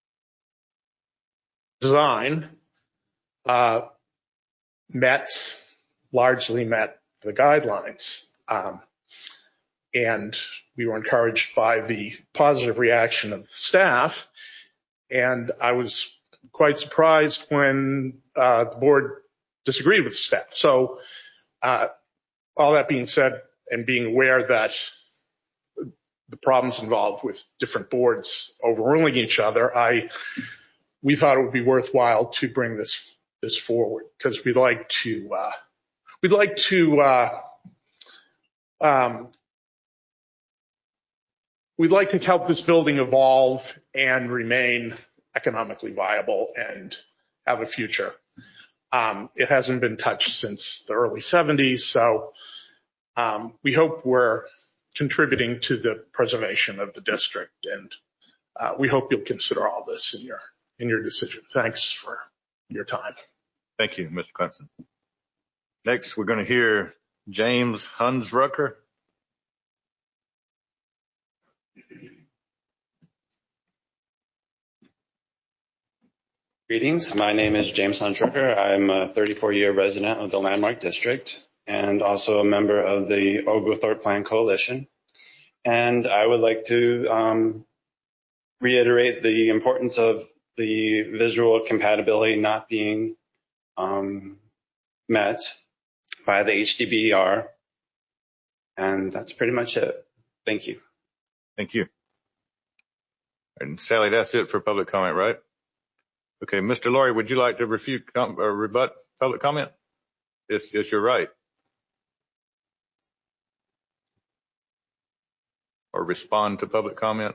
design uh, met, largely met the guidelines. Um, and we were encouraged by the positive reaction of staff. And I was quite surprised when uh, the board disagreed with staff. So uh, all that being said, and being aware that the problems involved with different boards overruling each other, I we thought it would be worthwhile to bring this this forward because we'd like to uh, we'd like to uh, um, we'd like to help this building evolve and remain economically viable and have a future. Um, it hasn't been touched since the early seventies, so um, we hope we're contributing to the preservation of the district, and uh, we hope you'll consider all this in your in your decision. Thanks for your time. Thank you, Mister Clemson. Next, we're going to hear James Hunsrucker. Greetings. My name is James Hunsrucker. I'm a thirty-four year resident of the Landmark District and also a member of the Oglethorpe Plan Coalition. And I would like to um, reiterate the importance of the visual compatibility not being um, met by the H D B E R. And that's pretty much it. Thank you. Thank you. And Sally, that's it for public comment, right? Okay, Mister Laurie, would you like to refute or rebut public comment? It's, it's your right. Or respond to public comment?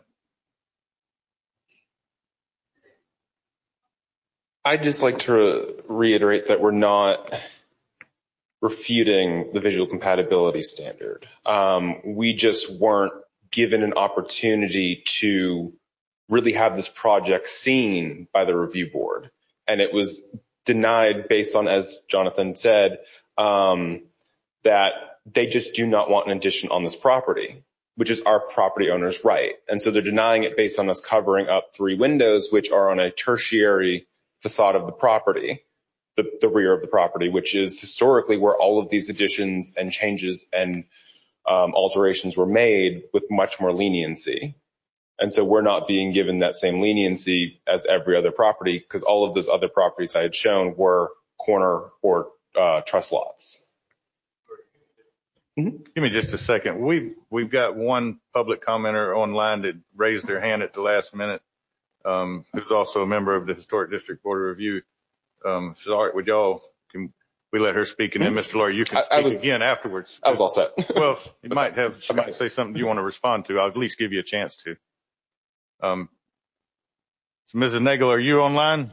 I'd just like to re- reiterate that we're not refuting the visual compatibility standard. Um, we just weren't given an opportunity to really have this project seen by the review board. And it was denied based on, as Jonathan said, um, that they just do not want an addition on this property, which is our property owner's right. And so they're denying it based on us covering up three windows, which are on a tertiary facade of the property, the, the rear of the property, which is historically where all of these additions and changes and um, alterations were made with much more leniency. And so we're not being given that same leniency as every other property because all of those other properties I had shown were corner or uh, trust lots. Mm-hmm. Give me just a second. We've, we've got one public commenter online that raised their hand at the last minute, um, who's also a member of the Historic District Board of Review. Um, so, all right, would y'all, can we let her speak? And then, Mister Laurie, you can speak I, I was, again afterwards. I was all set. Well, you might have, she might say something you want to respond to. I'll at least give you a chance to. Um, so Missus Nagel, are you online?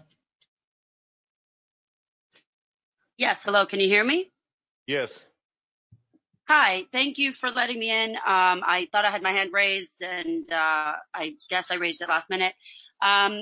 Yes. Hello. Can you hear me? Yes. Hi. Thank you for letting me in. Um, I thought I had my hand raised and, uh, I guess I raised it last minute. Um,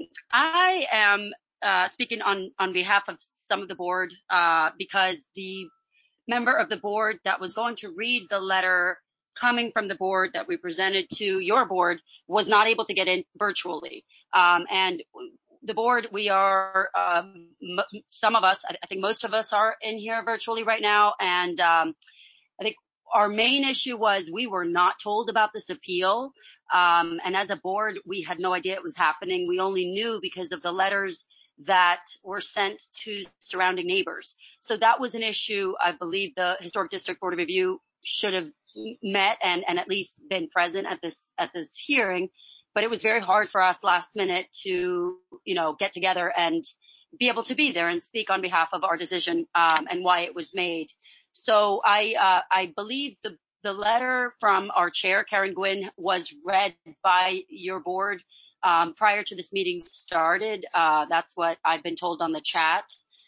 I am, uh, speaking on, on behalf of some of the board, uh, because the member of the board that was going to read the letter coming from the board that we presented to your board was not able to get in virtually. Um, and the board, we are, um, m- some of us, I think most of us are in here virtually right now. And um, I think our main issue was we were not told about this appeal. Um, and as a board, we had no idea it was happening. We only knew because of the letters that were sent to surrounding neighbors. So that was an issue I believe the Historic District Board of Review should have met and, and at least been present at this, at this hearing. But it was very hard for us last minute to, you know, get together and be able to be there and speak on behalf of our decision, um, and why it was made. So I, uh, I believe the, the letter from our chair, Karen Gwynn, was read by your board, um, prior to this meeting started. Uh, that's what I've been told on the chat.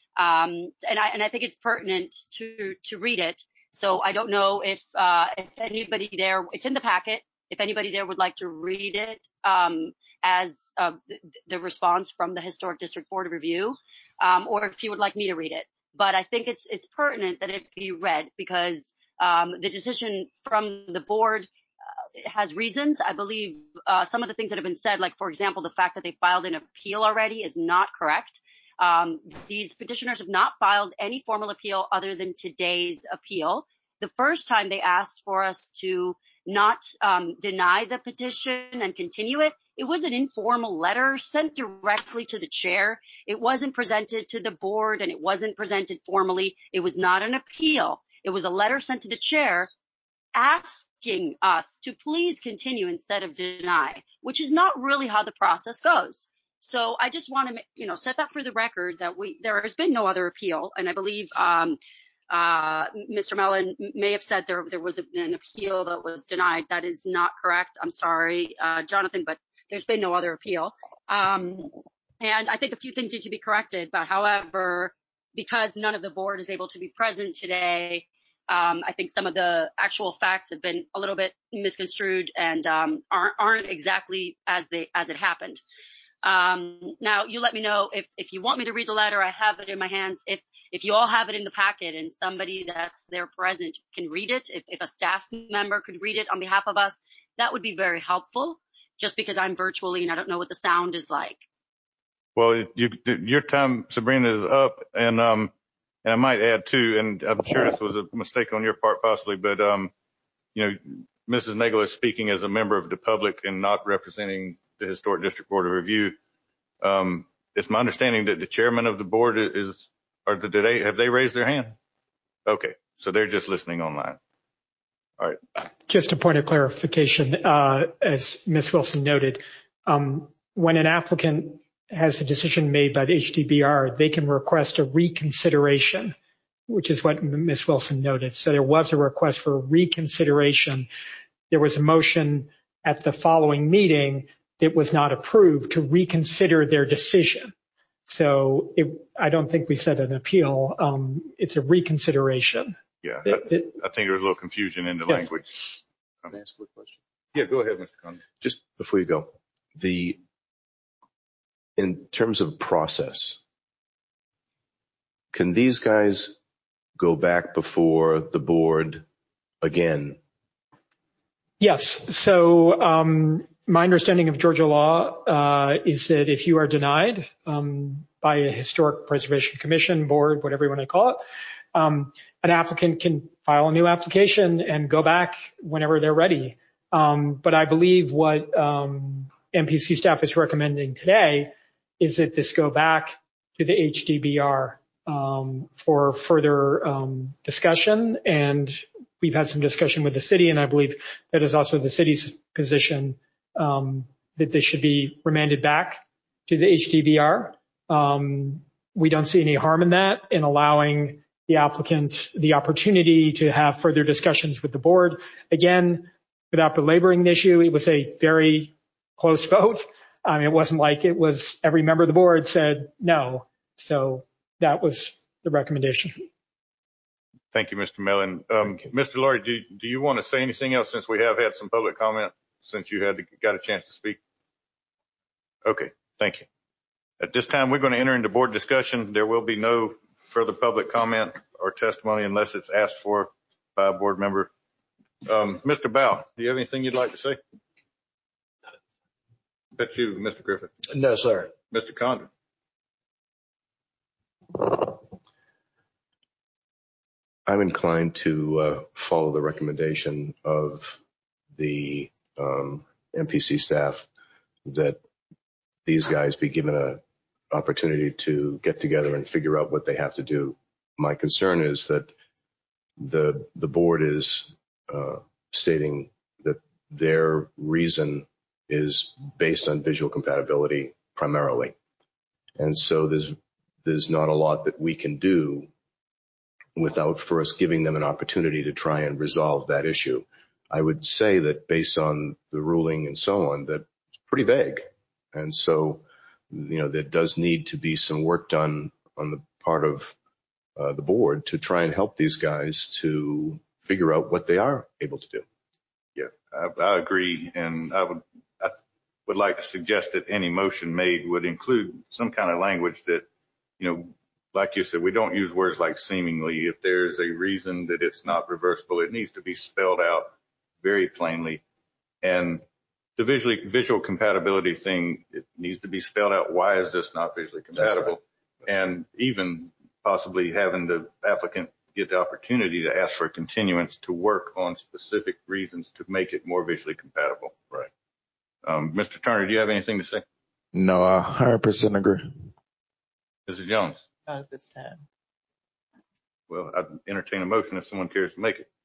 Um, and I, and I think it's pertinent to, to read it. So I don't know if, uh, if anybody there, it's in the packet, if anybody there would like to read it, um, as, uh, the, the response from the Historic District Board of Review, um, or if you would like me to read it. But I think it's, it's pertinent that it be read because, um, the decision from the board uh, has reasons. I believe, uh, some of the things that have been said, like, for example, the fact that they filed an appeal already is not correct. Um, these petitioners have not filed any formal appeal other than today's appeal. The first time they asked for us to not um, deny the petition and continue it, it was an informal letter sent directly to the chair. It wasn't presented to the board and it wasn't presented formally. It was not an appeal. It was a letter sent to the chair asking us to please continue instead of deny, which is not really how the process goes. So I just want to, you know, set that for the record that we, there has been no other appeal. And I believe, um, uh, Mister Mellon may have said there, there was an appeal that was denied. That is not correct. I'm sorry, uh, Jonathan, but there's been no other appeal. Um, and I think a few things need to be corrected, but however, because none of the board is able to be present today, um, I think some of the actual facts have been a little bit misconstrued and um, aren't, aren't exactly as they as it happened. Um, now, you let me know if, if you want me to read the letter. I have it in my hands. If if you all have it in the packet and somebody that's there present can read it, if, if a staff member could read it on behalf of us, that would be very helpful, just because I'm virtually and I don't know what the sound is like. Well, you, your time, Sabrina, is up, and um, and I might add too, and I'm sure this was a mistake on your part possibly, but um, you know, Missus Nagel is speaking as a member of the public and not representing the Historic District Board of Review. Um, it's my understanding that the chairman of the board is, or did they, have they raised their hand? Okay, so they're just listening online. All right. Just a point of clarification, uh, as Miz Wilson noted, um, when an applicant has a decision made by the H D B R, they can request a reconsideration, which is what Miz Wilson noted. So there was a request for reconsideration. There was a motion at the following meeting that was not approved to reconsider their decision. So it, I don't think we said an appeal. Um, it's a reconsideration. Yeah, it, I, it, I think there's a little confusion in the yes. language. Um, Can I ask a quick question? Yeah, go ahead, Mister Conley. Just before you go, the in terms of process, can these guys go back before the board again? Yes. So um, my understanding of Georgia law uh, is that if you are denied um, by a historic preservation commission, board, whatever you want to call it, um, an applicant can file a new application and go back whenever they're ready. Um, but I believe what um, M P C staff is recommending today is that this go back to the H D B R um, for further um, discussion. And we've had some discussion with the city, and I believe that is also the city's position um, that this should be remanded back to the H D B R. Um, we don't see any harm in that, in allowing the applicant the opportunity to have further discussions with the board. Again, without belaboring the issue, it was a very close vote. I mean, it wasn't like it was every member of the board said no. So that was the recommendation. Thank you, Mister Mellon. Um, Mister Laurie, do, do you want to say anything else since we have had some public comment, since you had the, got a chance to speak? Okay, thank you. At this time, we're going to enter into board discussion. There will be no further public comment or testimony unless it's asked for by a board member. Um, Mister Bow, do you have anything you'd like to say? That's you, Mister Griffith. No, sir. Mister Condon. I'm inclined to uh, follow the recommendation of the um, M P C staff that these guys be given an opportunity to get together and figure out what they have to do. My concern is that the the board is uh, stating that their reason is based on visual compatibility primarily, and so there's there's not a lot that we can do without first giving them an opportunity to try and resolve that issue. I would say that based on the ruling and so on, that it's pretty vague. And so, you know, there does need to be some work done on the part of uh, the board to try and help these guys to figure out what they are able to do. Yeah, I, I agree. And I would, I would like to suggest that any motion made would include some kind of language that, you know, like you said, we don't use words like seemingly. If there's a reason that it's not reversible, it needs to be spelled out very plainly. And the visually, visual compatibility thing, it needs to be spelled out. Why is this not visually compatible? Right. And even possibly having the applicant get the opportunity to ask for a continuance to work on specific reasons to make it more visually compatible. Right. Um, Mister Turner, do you have anything to say? No, I one hundred percent agree. Missus Jones? Not at this time. Well, I'd entertain a motion if someone cares to make it.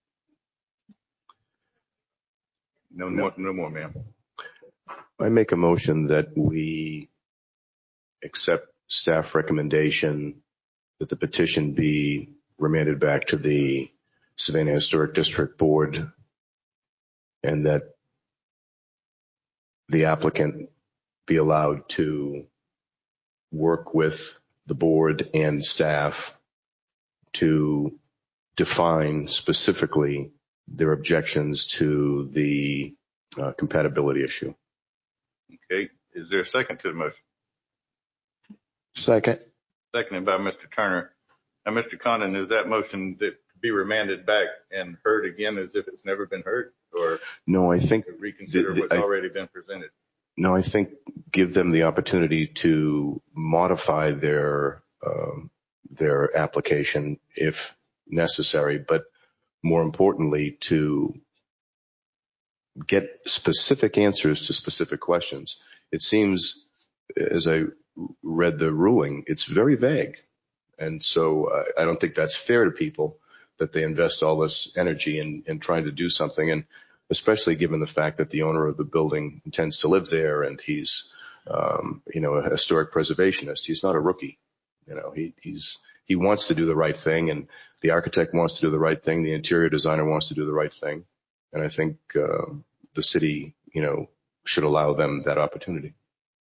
No, no. more, no more, ma'am. I make a motion that we accept staff recommendation that the petition be remanded back to the Savannah Historic District Board, and that the applicant be allowed to work with the board and staff to define specifically their objections to the uh, compatibility issue. Okay. Is there a second to the motion? Second. Seconded by Mister Turner. Now, Mister Condon, is that motion that be remanded back and heard again as if it's never been heard, or no? I think reconsider the, the, what's I, already been presented. No, I think give them the opportunity to modify their um, their application if necessary, but more importantly, to get specific answers to specific questions. It seems, as I read the ruling, it's very vague. And so uh, I don't think that's fair to people that they invest all this energy in, in trying to do something. And especially given the fact that the owner of the building intends to live there and he's, um, you know, a historic preservationist. He's not a rookie. You know, he, he's, he wants to do the right thing, and the architect wants to do the right thing. The interior designer wants to do the right thing. And I think, uh, the city, you know, should allow them that opportunity.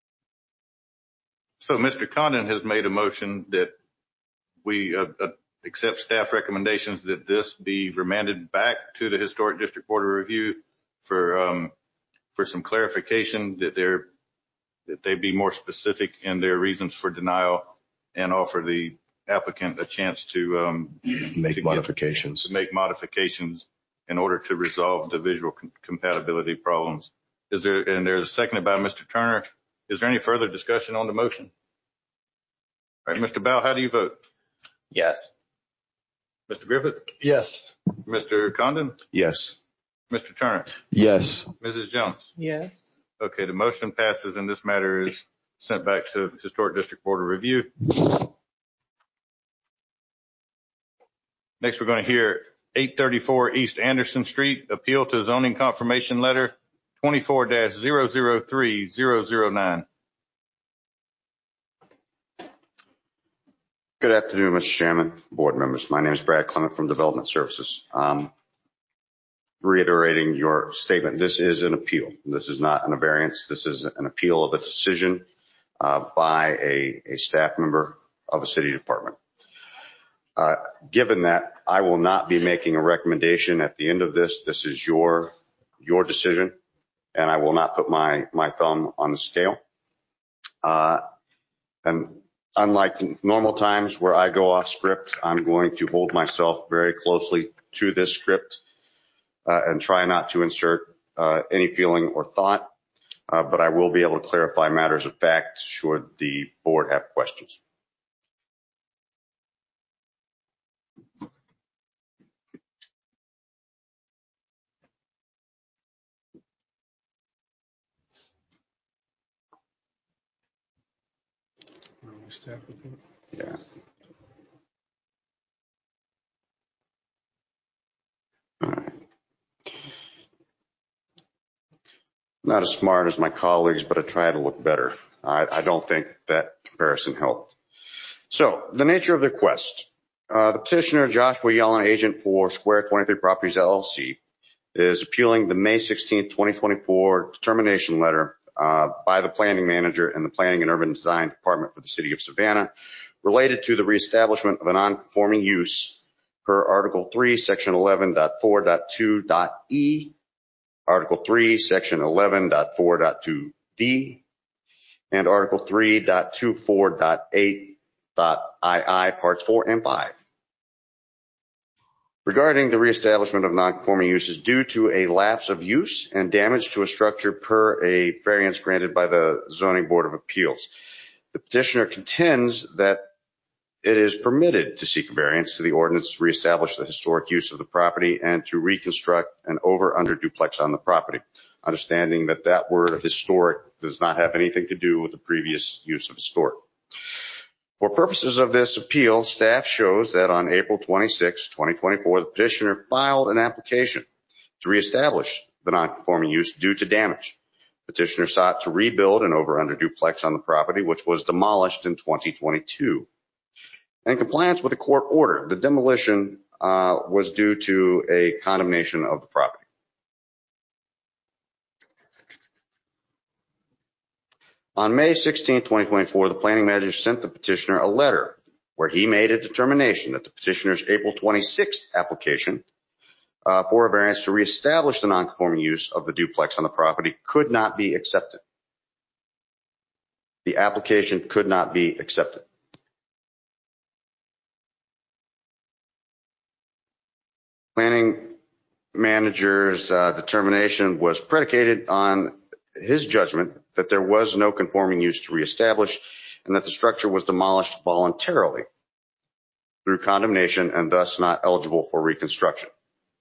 So Mister Condon has made a motion that we uh, uh, accept staff recommendations that this be remanded back to the Historic District Board of Review for um, for some clarification, that they're that they be more specific in their reasons for denial, and offer the applicant a chance to um, make to modifications. Get, to make modifications in order to resolve the visual com- compatibility problems. Is there? And there's a seconded by Mister Turner. Is there any further discussion on the motion? All right, Mister Bell, how do you vote? Yes. Mister Griffith? Yes. Mister Condon? Yes. Mister Turner? Yes. Missus Jones? Yes. Okay, the motion passes and this matter is sent back to Historic District Board of Review. Next, we're going to hear eight thirty-four East Anderson Street, appeal to zoning confirmation letter twenty-four dash zero zero three zero zero nine. Good afternoon, Mister Chairman, board members. My name is Brad Clement from Development Services. Um, reiterating your statement, this is an appeal. This is not an variance. This is an appeal of a decision uh, by a, a staff member of a city department. Uh, given that, I will not be making a recommendation at the end of this. This is your your decision, and I will not put my my thumb on the scale. Uh, and Unlike normal times where I go off script, I'm going to hold myself very closely to this script uh, and try not to insert uh, any feeling or thought, uh, but I will be able to clarify matters of fact should the board have questions. Yeah. All right. Not as smart as my colleagues, but I try to look better. I, I don't think that comparison helped. So the nature of the request. Uh, the petitioner, Joshua Yellen, agent for Square twenty-three Properties L L C, is appealing the May sixteenth, twenty twenty-four determination letter uh, by the planning manager and the Planning and Urban Design Department for the City of Savannah related to the reestablishment of a non-conforming use per Article three, Section eleven point four point two point E, Article three, Section eleven point four point two D, and Article three point twenty-four point eight point two, Parts four and five. Regarding the reestablishment of non-conforming uses due to a lapse of use and damage to a structure per a variance granted by the Zoning Board of Appeals. The petitioner contends that it is permitted to seek a variance to the ordinance to reestablish the historic use of the property and to reconstruct an over-under duplex on the property, understanding that that word historic does not have anything to do with the previous use of historic. For purposes of this appeal, staff shows that on April twenty-sixth, twenty twenty-four, the petitioner filed an application to reestablish the non-conforming use due to damage. Petitioner sought to rebuild an over-under duplex on the property, which was demolished in twenty twenty-two. In compliance with a court order, the demolition uh, was due to a condemnation of the property. On May sixteenth, twenty twenty-four, the planning manager sent the petitioner a letter where he made a determination that the petitioner's April twenty-sixth application uh, for a variance to reestablish the non-conforming use of the duplex on the property could not be accepted. The application could not be accepted. Planning manager's uh, determination was predicated on his judgment that there was no conforming use to reestablish and that the structure was demolished voluntarily through condemnation and thus not eligible for reconstruction.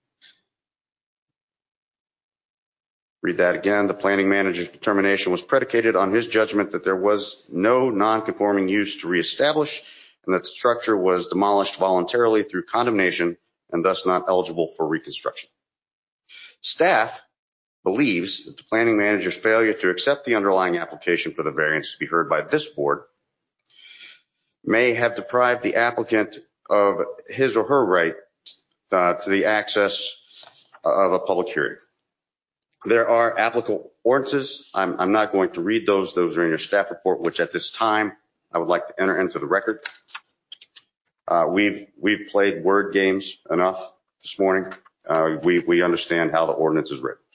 Read that again. The planning manager's determination was predicated on his judgment that there was no non-conforming use to reestablish and that the structure was demolished voluntarily through condemnation and thus not eligible for reconstruction. Staff believes that the planning manager's failure to accept the underlying application for the variance to be heard by this board may have deprived the applicant of his or her right uh, to the access of a public hearing. There are applicable ordinances. I'm, I'm not going to read those. Those are in your staff report, which at this time I would like to enter into the record. Uh, we've we've played word games enough this morning. Uh, we we understand how the ordinance is written.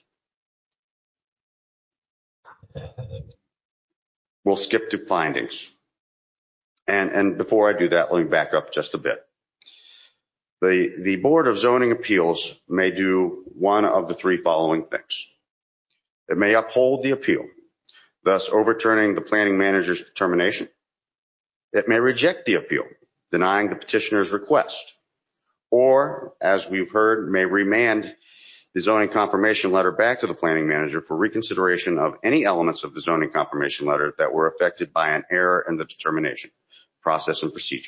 We'll skip to findings. And and before I do that, let me back up just a bit. The the Board of Zoning Appeals may do one of the three following things. It may uphold the appeal, thus overturning the planning manager's determination. It may reject the appeal, denying the petitioner's request, or, as we've heard, may remand the zoning confirmation letter back to the planning manager for reconsideration of any elements of the zoning confirmation letter that were affected by an error in the determination, process, and procedure.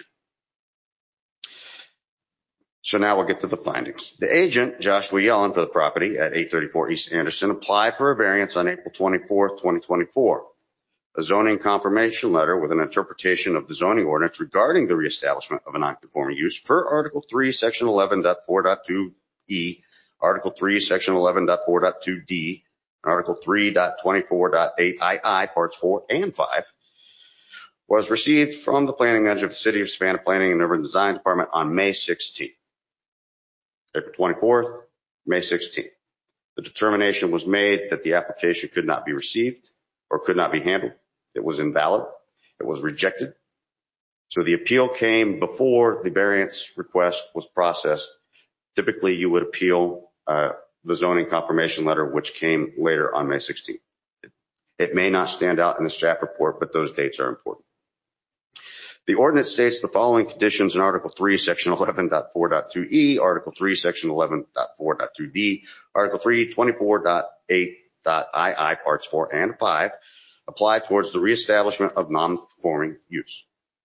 So now we'll get to the findings. The agent, Joshua Yellen, for the property at eight thirty-four East Anderson, applied for a variance on April twenty-fourth, twenty twenty-four. A zoning confirmation letter with an interpretation of the zoning ordinance regarding the reestablishment of a nonconforming use per Article three, Section eleven point four point two E, Article three, Section eleven point four point two D, Article three point twenty-four point eight two, Parts four and five, was received from the planning manager of the City of Savannah Planning and Urban Design Department on May sixteenth. April twenty-fourth, May sixteenth. The determination was made that the application could not be received or could not be handled. It was invalid. It was rejected. So the appeal came before the variance request was processed. Typically, you would appeal uh, the zoning confirmation letter, which came later on May sixteenth. It, it may not stand out in the staff report, but those dates are important. The ordinance states the following conditions in Article three, Section eleven point four point two E, Article three, Section eleven point four point two D, Article three, twenty-four point eight two, Parts four and five, apply towards the reestablishment of non-conforming use.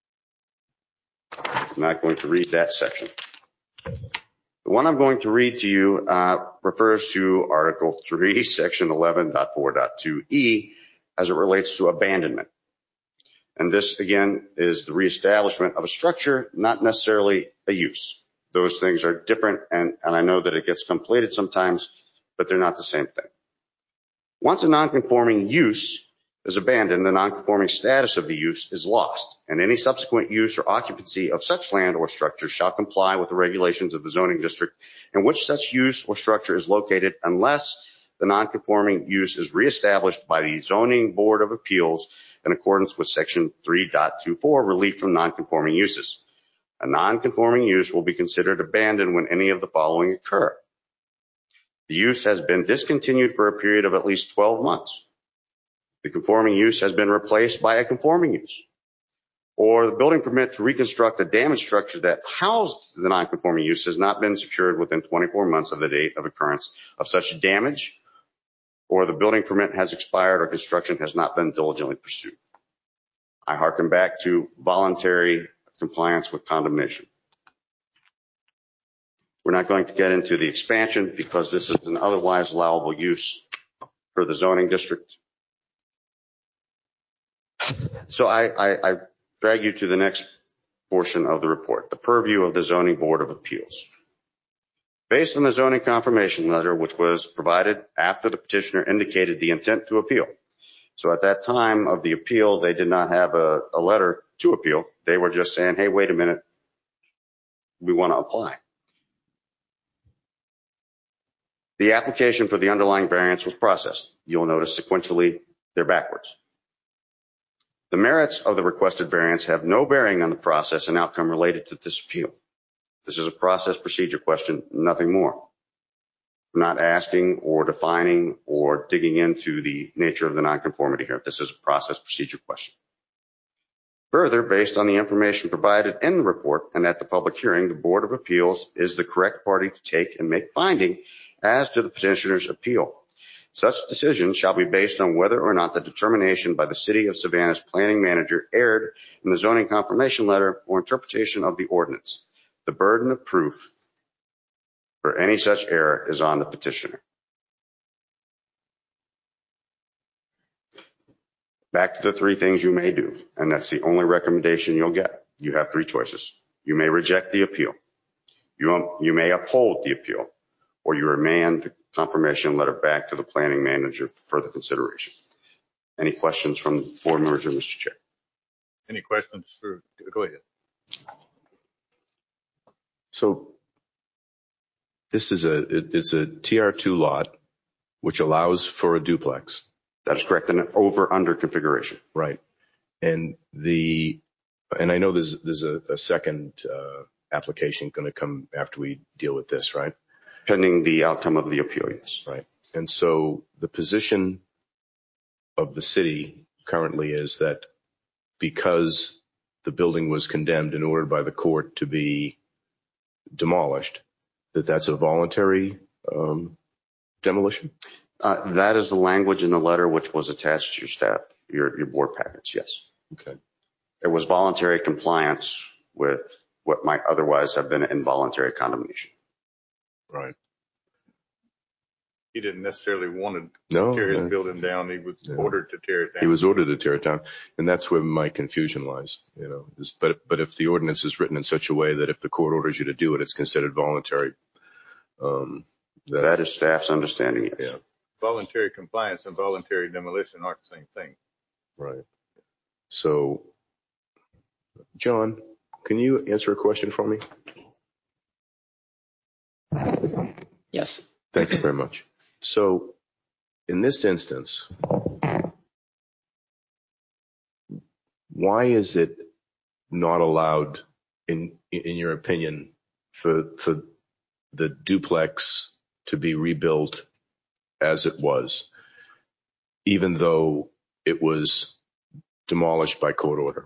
I'm not going to read that section. The one I'm going to read to you uh, refers to Article three, Section eleven point four point two E, as it relates to abandonment. And this, again, is the reestablishment of a structure, not necessarily a use. Those things are different, and, and I know that it gets conflated sometimes, but they're not the same thing. Once a nonconforming use is abandoned, the nonconforming status of the use is lost, and any subsequent use or occupancy of such land or structure shall comply with the regulations of the zoning district in which such use or structure is located, unless the nonconforming use is reestablished by the Zoning Board of Appeals in accordance with Section three point twenty-four, relief from nonconforming uses. A nonconforming use will be considered abandoned when any of the following occur. The use has been discontinued for a period of at least twelve months. The conforming use has been replaced by a conforming use. Or the building permit to reconstruct a damaged structure that housed the nonconforming use has not been secured within twenty-four months of the date of occurrence of such damage, or the building permit has expired or construction has not been diligently pursued. I hearken back to voluntary compliance with condemnation. We're not going to get into the expansion because this is an otherwise allowable use for the zoning district. So I, I, I drag you to the next portion of the report, the purview of the Zoning Board of Appeals. Based on the zoning confirmation letter, which was provided after the petitioner indicated the intent to appeal. So at that time of the appeal, they did not have a, a letter to appeal. They were just saying, hey, wait a minute, we want to apply. The application for the underlying variance was processed. You'll notice sequentially they're backwards. The merits of the requested variance have no bearing on the process and outcome related to this appeal. This is a process procedure question, nothing more. We're not asking or defining or digging into the nature of the nonconformity here. This is a process procedure question. Further, based on the information provided in the report and at the public hearing, the Board of Appeals is the correct party to take and make finding as to the petitioner's appeal. Such decision shall be based on whether or not the determination by the City of Savannah's planning manager erred in the zoning confirmation letter or interpretation of the ordinance. The burden of proof for any such error is on the petitioner. Back to the three things you may do, and that's the only recommendation you'll get. You have three choices. You may reject the appeal. You, you may uphold the appeal, or you remand the confirmation letter back to the planning manager for further consideration. Any questions from the board members or Mister Chair? Any questions? For, go ahead. So this is a, it, it's a T R two lot, which allows for a duplex. That is correct, an over-under configuration. Right. And the, and I know there's, there's a, a second uh, application going to come after we deal with this, right? Pending the outcome of the appeal, yes. Right. And so the position of the city currently is that because the building was condemned and ordered by the court to be demolished, that that's a voluntary um, demolition? Uh, that is the language in the letter which was attached to your staff, your, your board packets, yes. Okay. It was voluntary compliance with what might otherwise have been an involuntary condemnation. Right. He didn't necessarily want to no, tear his no. building down. He was yeah. ordered to tear it down. He was ordered to tear it down. And that's where my confusion lies, you know, is, but, but if the ordinance is written in such a way that if the court orders you to do it, it's considered voluntary. Um, that is staff's understanding, yes. Yeah. Voluntary compliance and voluntary demolition aren't the same thing. Right. So, John, can you answer a question for me? Yes. Thank you very much. So, in this instance, why is it not allowed, in in your opinion, for for the duplex to be rebuilt as it was, even though it was demolished by court order?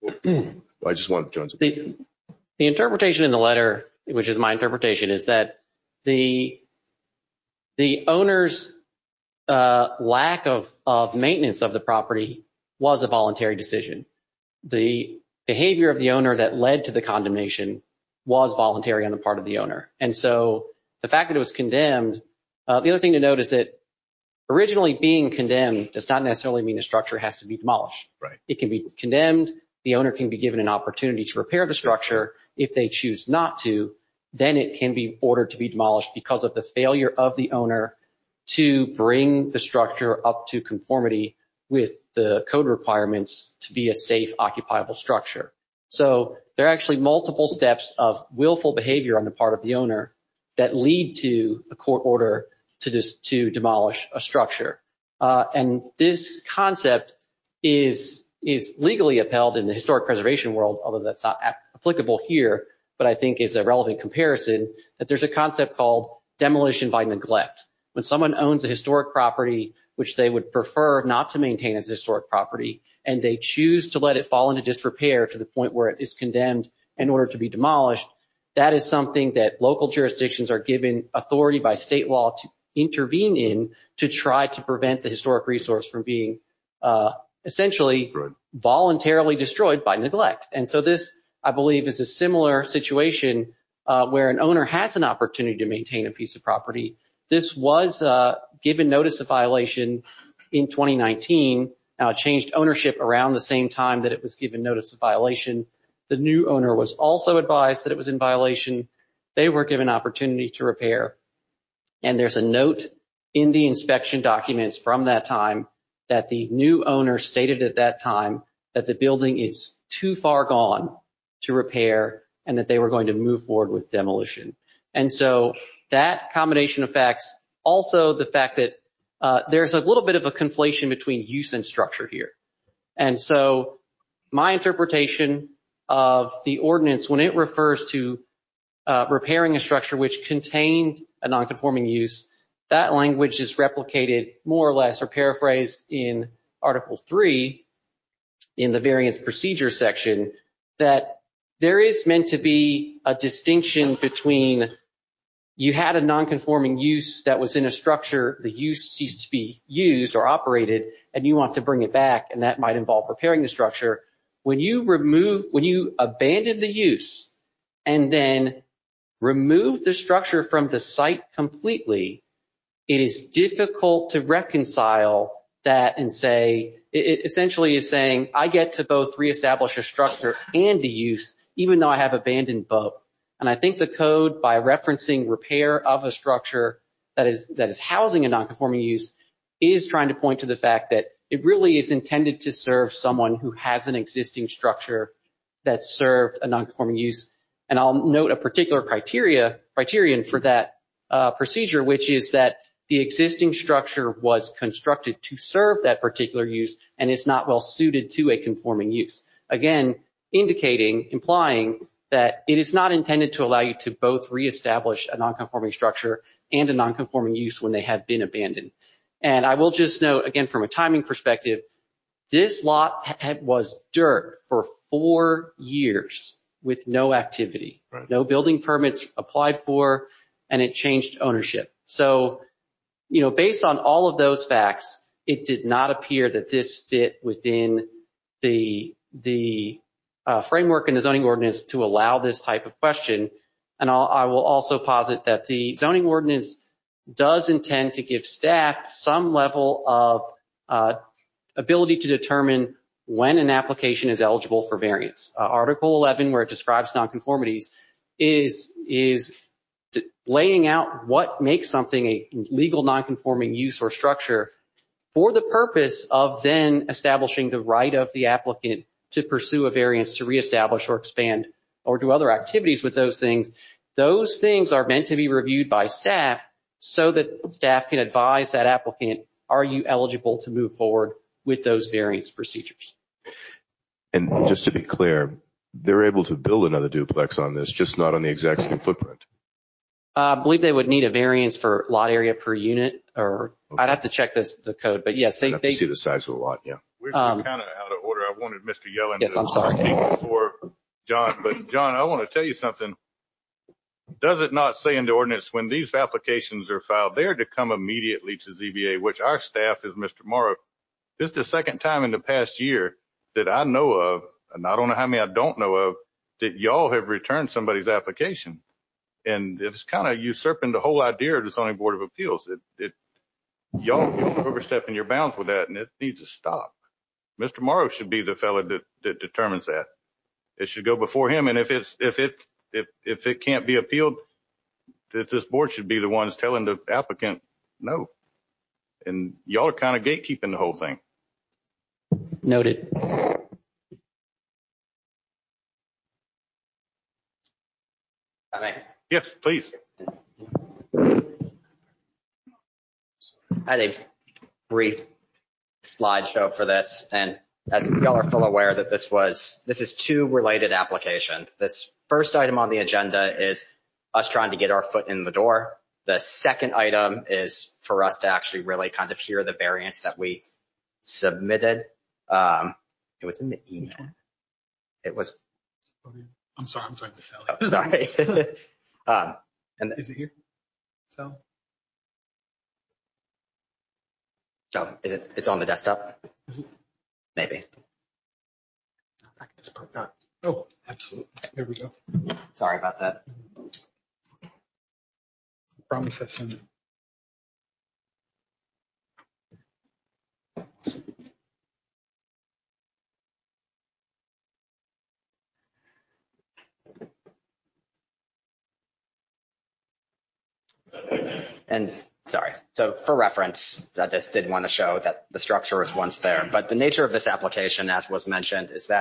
I just want John's opinion. The, the interpretation in the letter, which is my interpretation, is that the the owner's uh, lack of, of maintenance of the property was a voluntary decision. The behavior of the owner that led to the condemnation was voluntary on the part of the owner. And so the fact that it was condemned, uh, the other thing to note is that originally being condemned does not necessarily mean the structure has to be demolished. Right. It can be condemned. The owner can be given an opportunity to repair the structure. If they choose not to, then it can be ordered to be demolished because of the failure of the owner to bring the structure up to conformity with the code requirements to be a safe, occupiable structure. So there are actually multiple steps of willful behavior on the part of the owner that lead to a court order to dis- to demolish a structure. Uh, and this concept is is legally upheld in the historic preservation world, although that's not ap- applicable here, but I think is a relevant comparison, that there's a concept called demolition by neglect. When someone owns a historic property, which they would prefer not to maintain as a historic property, and they choose to let it fall into disrepair to the point where it is condemned in order to be demolished, that is something that local jurisdictions are given authority by state law to intervene in to try to prevent the historic resource from being uh, essentially right. voluntarily destroyed by neglect. And so this, I believe, is a similar situation uh, where an owner has an opportunity to maintain a piece of property. This was uh, given notice of violation in twenty nineteen. Now, it changed ownership around the same time that it was given notice of violation. The new owner was also advised that it was in violation. They were given opportunity to repair. And there's a note in the inspection documents from that time that the new owner stated at that time that the building is too far gone to repair and that they were going to move forward with demolition. And so that combination of facts, also the fact that uh, there's a little bit of a conflation between use and structure here. And so my interpretation of the ordinance, when it refers to uh, repairing a structure which contained a nonconforming use, that language is replicated more or less or paraphrased in Article three in the variance procedure section, that there is meant to be a distinction between you had a nonconforming use that was in a structure, the use ceased to be used or operated, and you want to bring it back, and that might involve repairing the structure. When you remove, when you abandon the use and then remove the structure from the site completely, it is difficult to reconcile that and say, it essentially is saying, I get to both reestablish a structure and a use, even though I have abandoned both. And I think the code, by referencing repair of a structure that is that is housing a nonconforming use, is trying to point to the fact that it really is intended to serve someone who has an existing structure that served a nonconforming use. And I'll note a particular criteria criterion for that uh, procedure, which is that the existing structure was constructed to serve that particular use and is not well suited to a conforming use. Again, indicating, implying that it is not intended to allow you to both reestablish a nonconforming structure and a nonconforming use when they have been abandoned. And I will just note, again, from a timing perspective, this lot had, was dirt for four years with no activity, right. No building permits applied for, and it changed ownership. So, you know, based on all of those facts, it did not appear that this fit within the, the, Uh, framework in the zoning ordinance to allow this type of question. And I'll, I will also posit that the zoning ordinance does intend to give staff some level of uh, ability to determine when an application is eligible for variance. Uh, Article eleven, where it describes nonconformities, is, is laying out what makes something a legal nonconforming use or structure for the purpose of then establishing the right of the applicant to pursue a variance to reestablish or expand or do other activities with those things. Those things are meant to be reviewed by staff so that staff can advise that applicant, are you eligible to move forward with those variance procedures? And just to be clear, they're able to build another duplex on this, just not on the exact same footprint. Uh, I believe they would need a variance for lot area per unit, or okay. I'd have to check this, the code, but yes, they, I'd have they to see the size of the lot. Yeah. We're, um, we're kind of out of order. I wanted Mister Yellen yes, to I'm sorry. speak before John, but John, I want to tell you something. Does it not say in the ordinance when these applications are filed, they are to come immediately to Z B A, which our staff is Mister Morrow. This is the second time in the past year that I know of, and I don't know how many I don't know of, that y'all have returned somebody's application. And it's kind of usurping the whole idea of the Zoning Board of Appeals. It, it, y'all, y'all are overstepping your bounds with that, and it needs to stop. Mister Morrow should be the fellow that, that determines that. It should go before him, and if it's if it if if it can't be appealed, that this board should be the ones telling the applicant no. And y'all are kind of gatekeeping the whole thing. Noted. Yes, please. I had a brief slideshow for this, and as y'all are full aware that this was, this is two related applications. This first item on the agenda is us trying to get our foot in the door. The second item is for us to actually really kind of hear the variance that we submitted. Um, it was in the email. It was. I'm sorry, I'm trying to sell it. Oh, sorry. um, and is it here? Sell. Oh, is it, it's on the desktop? Is it? Maybe. I can just put that. Oh, absolutely. There we go. Sorry about that. Promise I sent it. And sorry, so for reference, I just did want to show that the structure was once there, but the nature of this application, as was mentioned, is that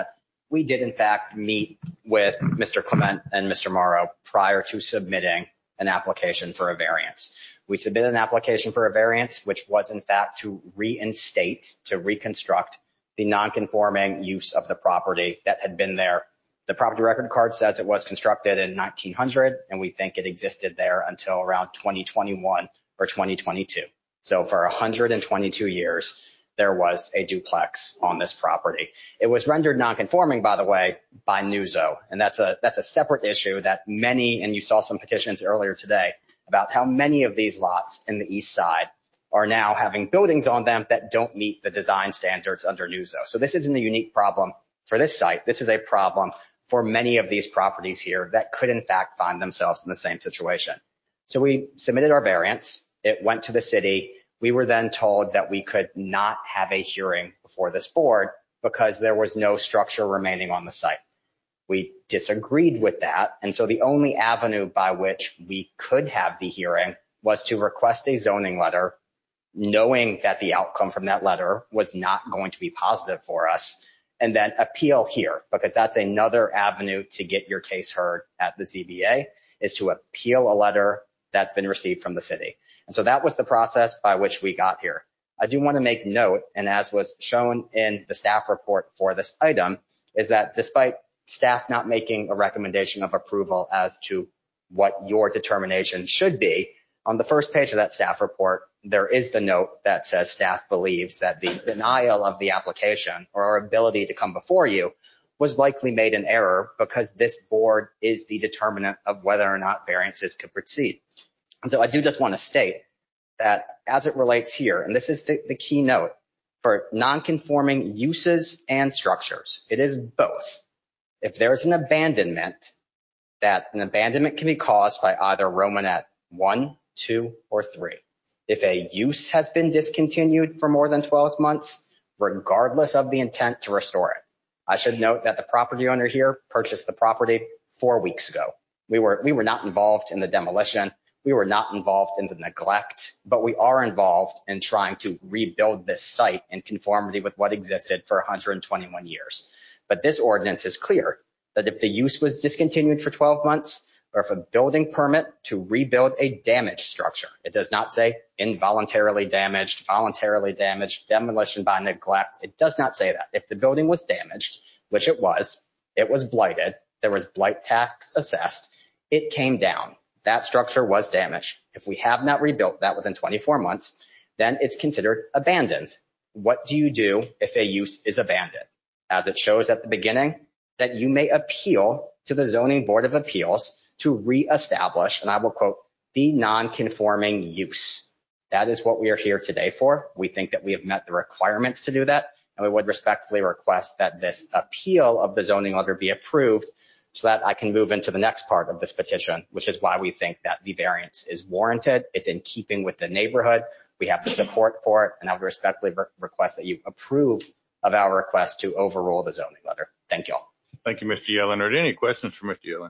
we did in fact meet with Mister Clement and Mister Morrow prior to submitting an application for a variance. We submitted an application for a variance, which was in fact to reinstate, to reconstruct the non-conforming use of the property that had been there. The property record card says it was constructed in nineteen hundred, and we think it existed there until around twenty twenty-one or twenty twenty-two. So for one hundred twenty-two years, there was a duplex on this property. It was rendered non-conforming, by the way, by Newzo, and that's a that's a separate issue that many, and you saw some petitions earlier today, about how many of these lots in the east side are now having buildings on them that don't meet the design standards under Newzo. So this isn't a unique problem for this site. This is a problem for many of these properties here that could in fact find themselves in the same situation. So we submitted our variance. It went to the city. We were then told that we could not have a hearing before this board because there was no structure remaining on the site. We disagreed with that. And so the only avenue by which we could have the hearing was to request a zoning letter, knowing that the outcome from that letter was not going to be positive for us, and then appeal here, because that's another avenue to get your case heard at the Z B A, is to appeal a letter that's been received from the city. And so that was the process by which we got here. I do want to make note, and as was shown in the staff report for this item, is that despite staff not making a recommendation of approval as to what your determination should be, on the first page of that staff report, there is the note that says staff believes that the denial of the application or our ability to come before you was likely made in error because this board is the determinant of whether or not variances could proceed. And so I do just want to state that as it relates here, and this is the, the key note, for non-conforming uses and structures, it is both. If there's an abandonment, that an abandonment can be caused by either Romanet one, two, or three. If a use has been discontinued for more than twelve months, regardless of the intent to restore it. I should note that the property owner here purchased the property four weeks ago. We were, we were not involved in the demolition. We were not involved in the neglect, but we are involved in trying to rebuild this site in conformity with what existed for one hundred twenty-one years. But this ordinance is clear that if the use was discontinued for twelve months, or if a building permit to rebuild a damaged structure, it does not say involuntarily damaged, voluntarily damaged, demolition by neglect. It does not say that. If the building was damaged, which it was, it was blighted, there was blight tax assessed, it came down. That structure was damaged. If we have not rebuilt that within twenty-four months, then it's considered abandoned. What do you do if a use is abandoned? As it shows at the beginning, that you may appeal to the Zoning Board of Appeals to reestablish, and I will quote, the non-conforming use. That is what we are here today for. We think that we have met the requirements to do that, and we would respectfully request that this appeal of the zoning letter be approved so that I can move into the next part of this petition, which is why we think that the variance is warranted. It's in keeping with the neighborhood. We have the support for it, and I would respectfully re- request that you approve of our request to overrule the zoning letter. Thank you all. Thank you, Mister Yellen. Are there any questions for Mister Yellen?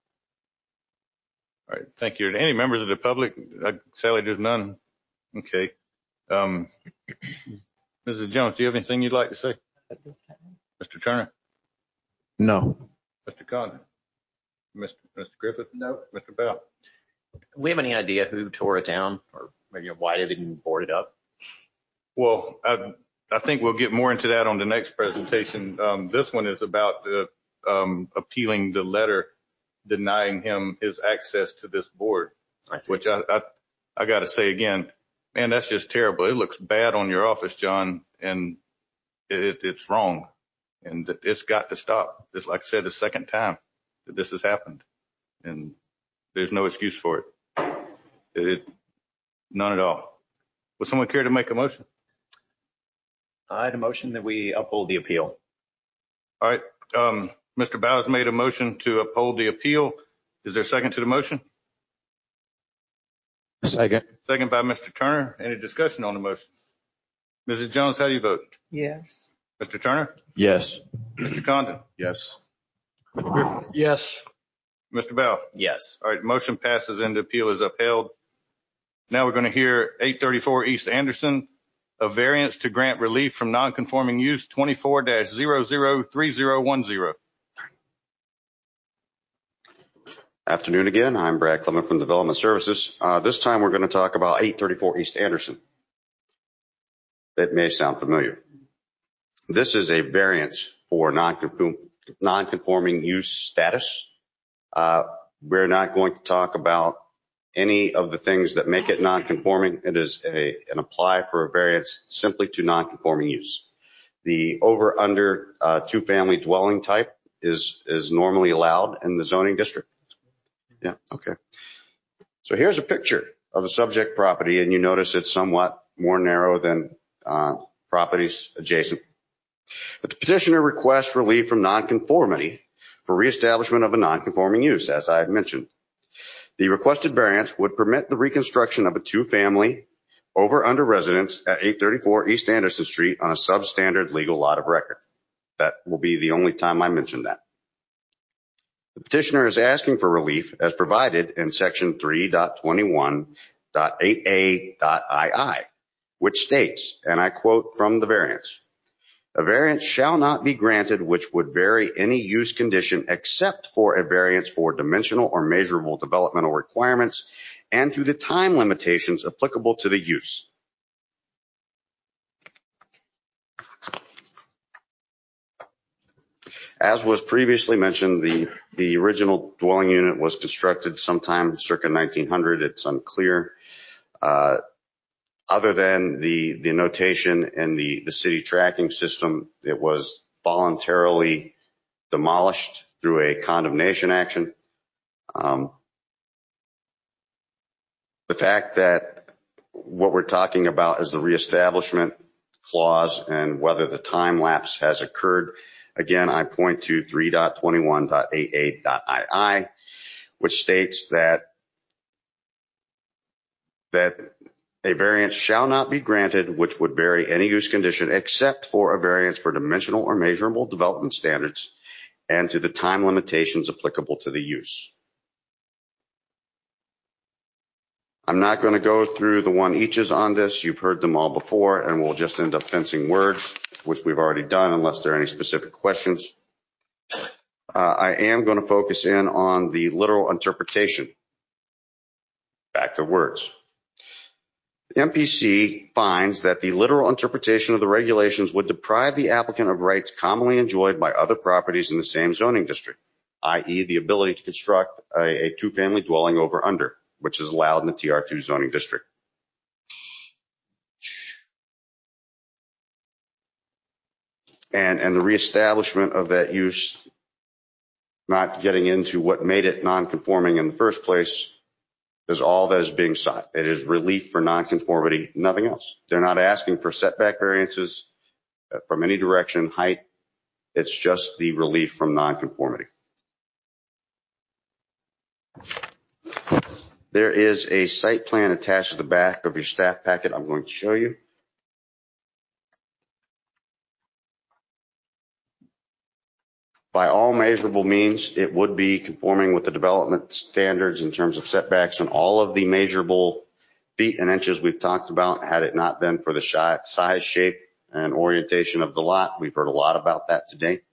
All right, thank you. Are there any members of the public? Uh, Sally, there's none. Okay. Um, Missus Jones, do you have anything you'd like to say? Mister Turner? No. Mister Condon? Mister Mister Griffith? No. Mister Bell? Do we have any idea who tore it down or maybe why they didn't board it up? Well, I, I think we'll get more into that on the next presentation. Um, this one is about the, um, appealing the letter denying him his access to this board, I which I, I, I got to say again, man, that's just terrible. It looks bad on your office, John, and it, it's wrong. And it's got to stop. It's like I said, the second time that this has happened, and there's no excuse for it. It, it none at all. Would someone care to make a motion? I had a motion that we uphold the appeal. All right. Um, Mister Bowers made a motion to uphold the appeal. Is there a second to the motion? Second. Second by Mister Turner. Any discussion on the motion? Missus Jones, how do you vote? Yes. Mister Turner? Yes. Mister Condon? Yes. Mister Griffin? Yes. Mister Bell? Yes. All right. Motion passes and the appeal is upheld. Now we're going to hear eight thirty-four East Anderson. a variance to grant relief from non-conforming use twenty-four dash zero zero three zero one zero. Afternoon again. I'm Brad Clement from Development Services. Uh, this time we're going to talk about eight thirty-four East Anderson. That may sound familiar. This is a variance for non-conform, non-conforming use status. Uh, we're not going to talk about any of the things that make it non-conforming. It is a, an apply for a variance simply to non-conforming use. The over-under uh, two-family dwelling type is, is normally allowed in the zoning district. Yeah, okay. So here's a picture of the subject property, and you notice it's somewhat more narrow than uh, properties adjacent. But the petitioner requests relief from nonconformity for reestablishment of a nonconforming use, as I mentioned. The requested variance would permit the reconstruction of a two-family over-under residence at eight thirty-four East Anderson Street on a substandard legal lot of record. That will be the only time I mention that. The petitioner is asking for relief as provided in section three point twenty-one point eight A point two, which states, and I quote from the variance, a variance shall not be granted which would vary any use condition except for a variance for dimensional or measurable developmental requirements and to the time limitations applicable to the use. As was previously mentioned, the, the original dwelling unit was constructed sometime circa nineteen hundred. It's unclear. Uh, other than the, the notation in the, the city tracking system, it was voluntarily demolished through a condemnation action. Um, the fact that what we're talking about is the reestablishment clause and whether the time lapse has occurred. Again, I point to three point twenty-one point eight A point two, which states that, that a variance shall not be granted which would vary any use condition except for a variance for dimensional or measurable development standards and to the time limitations applicable to the use. I'm not going to go through the one eaches on this. You've heard them all before, and we'll just end up fencing words, which we've already done unless there are any specific questions. Uh, I am going to focus in on the literal interpretation. Back to words. The M P C finds that the literal interpretation of the regulations would deprive the applicant of rights commonly enjoyed by other properties in the same zoning district, that is the ability to construct a, a two-family dwelling over under, which is allowed in the T R two zoning district. And, and the reestablishment of that use, not getting into what made it non-conforming in the first place, is all that is being sought. It is relief for non-conformity, nothing else. They're not asking for setback variances from any direction, height. It's just the relief from non-conformity. There is a site plan attached to the back of your staff packet I'm going to show you. By all measurable means, it would be conforming with the development standards in terms of setbacks and all of the measurable feet and inches we've talked about. Had it not been for the size, shape, and orientation of the lot, we've heard a lot about that today.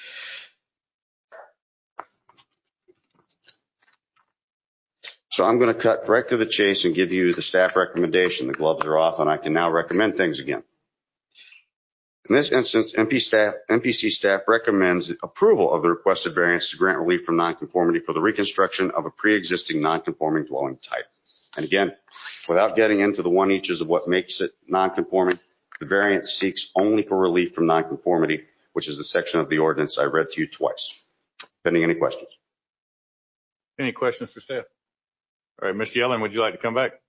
So I'm going to cut right to the chase and give you the staff recommendation. The gloves are off and I can now recommend things again. In this instance, M P staff, M P C staff recommends approval of the requested variance to grant relief from nonconformity for the reconstruction of a pre-existing nonconforming dwelling type. And again, without getting into the one eaches of what makes it nonconforming, the variance seeks only for relief from nonconformity, which is the section of the ordinance I read to you twice. Pending any questions. Any questions for staff? All right, Mister Yellen, would you like to come back?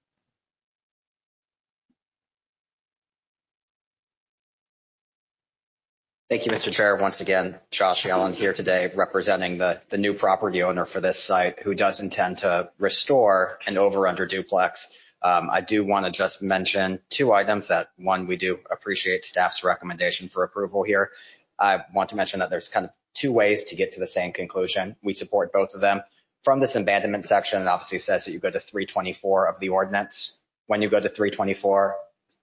Thank you, Mister Chair. Once again, Josh Yellen here today representing the, the new property owner for this site who does intend to restore an over-under duplex. Um, I do want to just mention two items that, one, we do appreciate staff's recommendation for approval here. I want to mention that there's kind of two ways to get to the same conclusion. We support both of them. From this abandonment section, it obviously says that you go to three twenty-four of the ordinance. When you go to three twenty-four,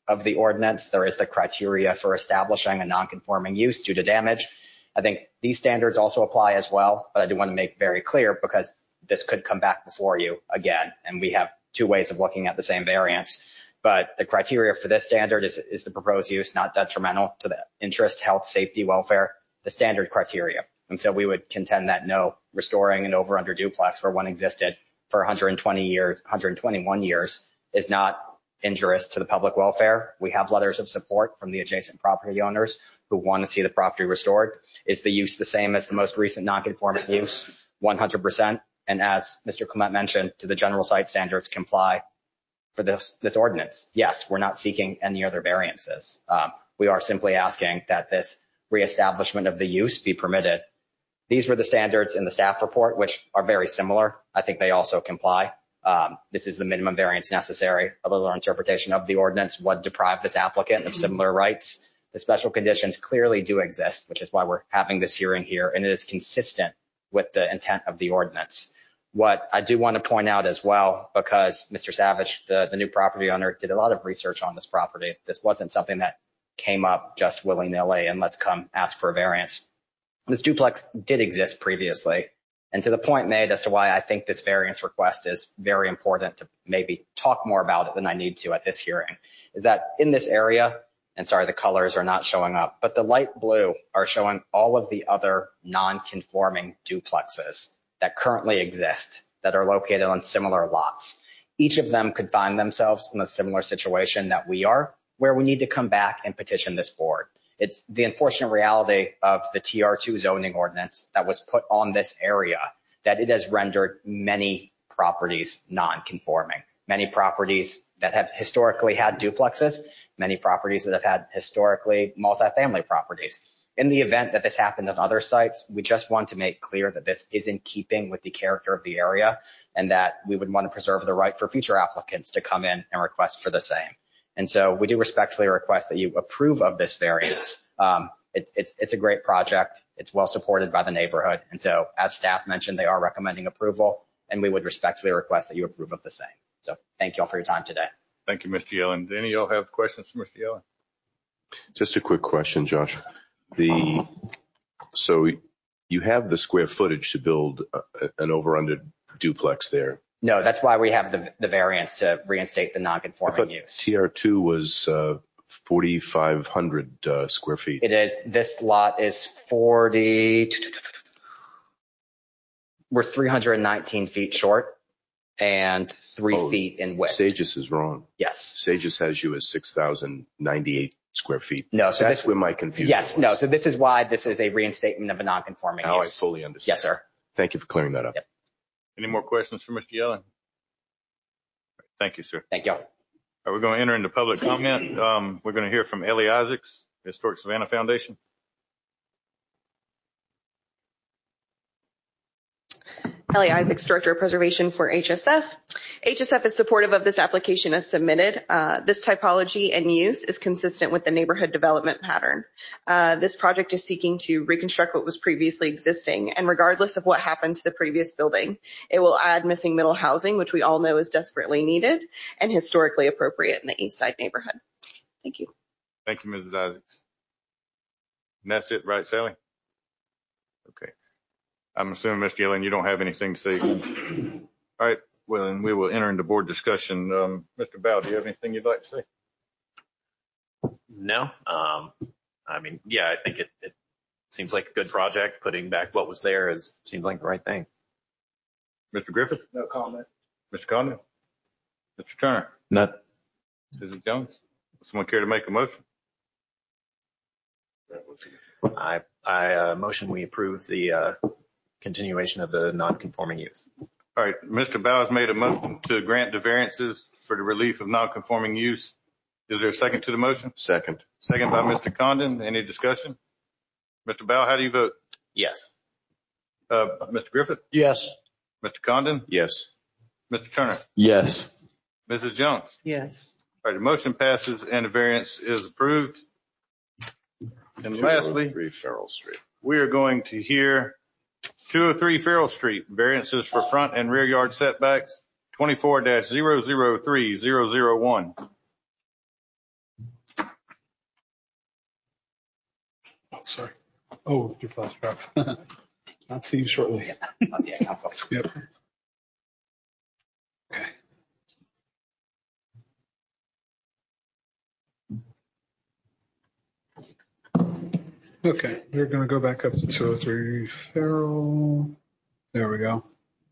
of the ordinance, there is the criteria for establishing a non-conforming use due to damage. I think these standards also apply as well, but I do want to make very clear because this could come back before you again, and we have two ways of looking at the same variance. But the criteria for this standard is, is the proposed use not detrimental to the interest, health, safety, welfare, the standard criteria. And so we would contend that no, restoring an over under duplex where one existed for one hundred twenty years, one hundred twenty-one years is not injurious to the public welfare. We have letters of support from the adjacent property owners who want to see the property restored. Is the use the same as the most recent non-conforming use? one hundred percent. And as Mister Clement mentioned, do the general site standards comply for this, this ordinance? Yes, we're not seeking any other variances. Um, we are simply asking that this reestablishment of the use be permitted. These were the standards in the staff report, which are very similar. I think they also comply. Um, this is the minimum variance necessary. A little interpretation of the ordinance would deprive this applicant of similar rights. The special conditions clearly do exist, which is why we're having this hearing here, and it is consistent with the intent of the ordinance. What I do want to point out as well, because Mister Savage, the, the new property owner, did a lot of research on this property. This wasn't something that came up just willy-nilly and let's come ask for a variance. This duplex did exist previously. And to the point made as to why I think this variance request is very important to maybe talk more about it than I need to at this hearing, is that in this area, and sorry, the colors are not showing up, but the light blue are showing all of the other non-conforming duplexes that currently exist that are located on similar lots. Each of them could find themselves in a similar situation that we are, where we need to come back and petition this board. It's the unfortunate reality of the T R two zoning ordinance that was put on this area that it has rendered many properties non-conforming. Many properties that have historically had duplexes, many properties that have had historically multifamily properties. In the event that this happened on other sites, we just want to make clear that this is in keeping with the character of the area and that we would want to preserve the right for future applicants to come in and request for the same. And so we do respectfully request that you approve of this variance. Um, it, it's, it's a great project. It's well supported by the neighborhood. And so as staff mentioned, they are recommending approval, and we would respectfully request that you approve of the same. So thank you all for your time today. Thank you, Mister Yellen. Do any of y'all have questions for Mister Yellen? Just a quick question, Josh. The so you have the square footage to build a, an over-under duplex there. No, that's why we have the, the variance to reinstate the non-conforming use. T R two was uh, forty-five hundred uh, square feet. It is. This lot is forty. We're three hundred nineteen feet short and three oh, feet in width. Sagis is wrong. Yes. Sagis has you as six thousand ninety-eight square feet. No, so that's this, where my confusion Yes, was. no. So this is why this is a reinstatement of a non-conforming now use. I fully understand. Yes, sir. Thank you for clearing that up. Yep. Any more questions for Mister Yellen? Thank you, sir. Thank you. All right, we're going to enter into public comment. Um, we're going to hear from Ellie Isaacs, Historic Savannah Foundation. Ellie Isaacs, Director of Preservation for H S F. H S F is supportive of this application as submitted. Uh, this typology and use is consistent with the neighborhood development pattern. Uh, this project is seeking to reconstruct what was previously existing, and regardless of what happened to the previous building, it will add missing middle housing, which we all know is desperately needed and historically appropriate in the East Side neighborhood. Thank you. Thank you, Missus Isaacs. And that's it, right, Sally? Okay. I'm assuming, Mister Yellen, you don't have anything to say. All right. Well, then we will enter into board discussion. Um, Mister Bow, do you have anything you'd like to say? No. Um, I mean, yeah, I think it, it seems like a good project. Putting back what was there is seems like the right thing. Mister Griffith? No comment. Mister Condon? Mister Turner? Not. Missus Jones? Someone care to make a motion? I, I uh, motion we approve the uh, continuation of the non-conforming use. All right. Mister Bow has made a motion to grant the variances for the relief of non-conforming use. Is there a second to the motion? Second. Second by Mister Condon. Any discussion? Mister Bow, how do you vote? Yes. Uh, Mister Griffith? Yes. Mister Condon? Yes. Mister Turner? Yes. Missus Jones? Yes. All right. The motion passes and the variance is approved. And lastly, three Farrell Street. we are going to hear two oh three Farrell Street, variances for front and rear yard setbacks, twenty-four dash zero zero three zero zero one. sorry. Oh, your flash drive. I'll see you shortly. I'll see you, council. Yep. Okay. Okay, we're going to go back up to two oh three Farrell. There we go.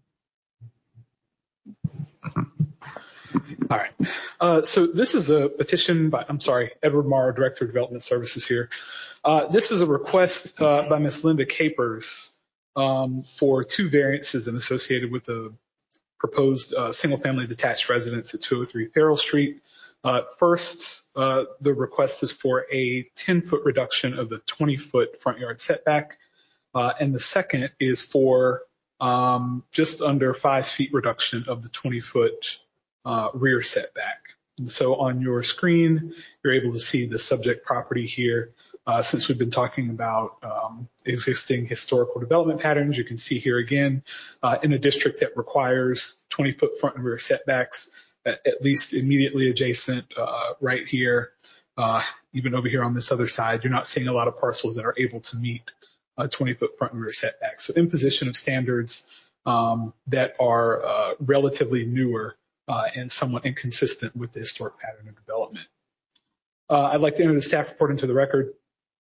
All right. Uh, so this is a petition by, I'm sorry, Edward Morrow, Director of Development Services here. Uh, this is a request uh, by Miss Linda Capers um, for two variances and associated with a proposed uh, single-family detached residence at two oh three Farrell Street. Uh, first, uh, the request is for a ten-foot reduction of the twenty-foot front yard setback. Uh, and the second is for um, just under five feet reduction of the twenty-foot uh, rear setback. And so on your screen, you're able to see the subject property here. Uh, since we've been talking about um, existing historical development patterns, you can see here again, uh, in a district that requires twenty-foot front and rear setbacks, at, at least immediately adjacent uh, right here, uh, even over here on this other side, you're not seeing a lot of parcels that are able to meet a twenty-foot front and rear setback. So imposition of standards um, that are uh, relatively newer uh, and somewhat inconsistent with the historic pattern of development. Uh, I'd like to enter the staff report into the record.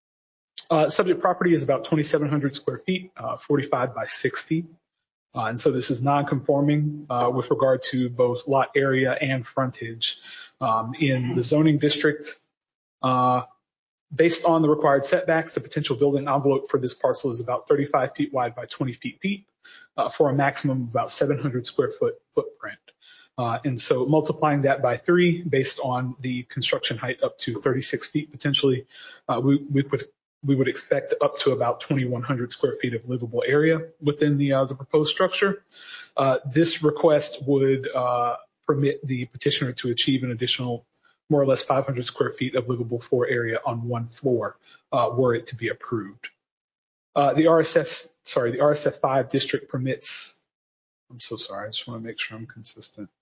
Uh, subject property is about twenty-seven hundred square feet, uh, forty-five by sixty. Uh, and so this is non-conforming uh, with regard to both lot area and frontage. Um, in the zoning district, uh, based on the required setbacks, the potential building envelope for this parcel is about thirty-five feet wide by twenty feet deep uh, for a maximum of about seven hundred square foot footprint. Uh, and so multiplying that by three based on the construction height up to thirty-six feet potentially, uh, we, we would we would expect up to about twenty-one hundred square feet of livable area within the, uh, the proposed structure. Uh, this request would uh, permit the petitioner to achieve an additional more or less five hundred square feet of livable floor area on one floor uh, were it to be approved. Uh, the R S F, sorry, the R S F five district permits, I'm so sorry, I just want to make sure I'm consistent.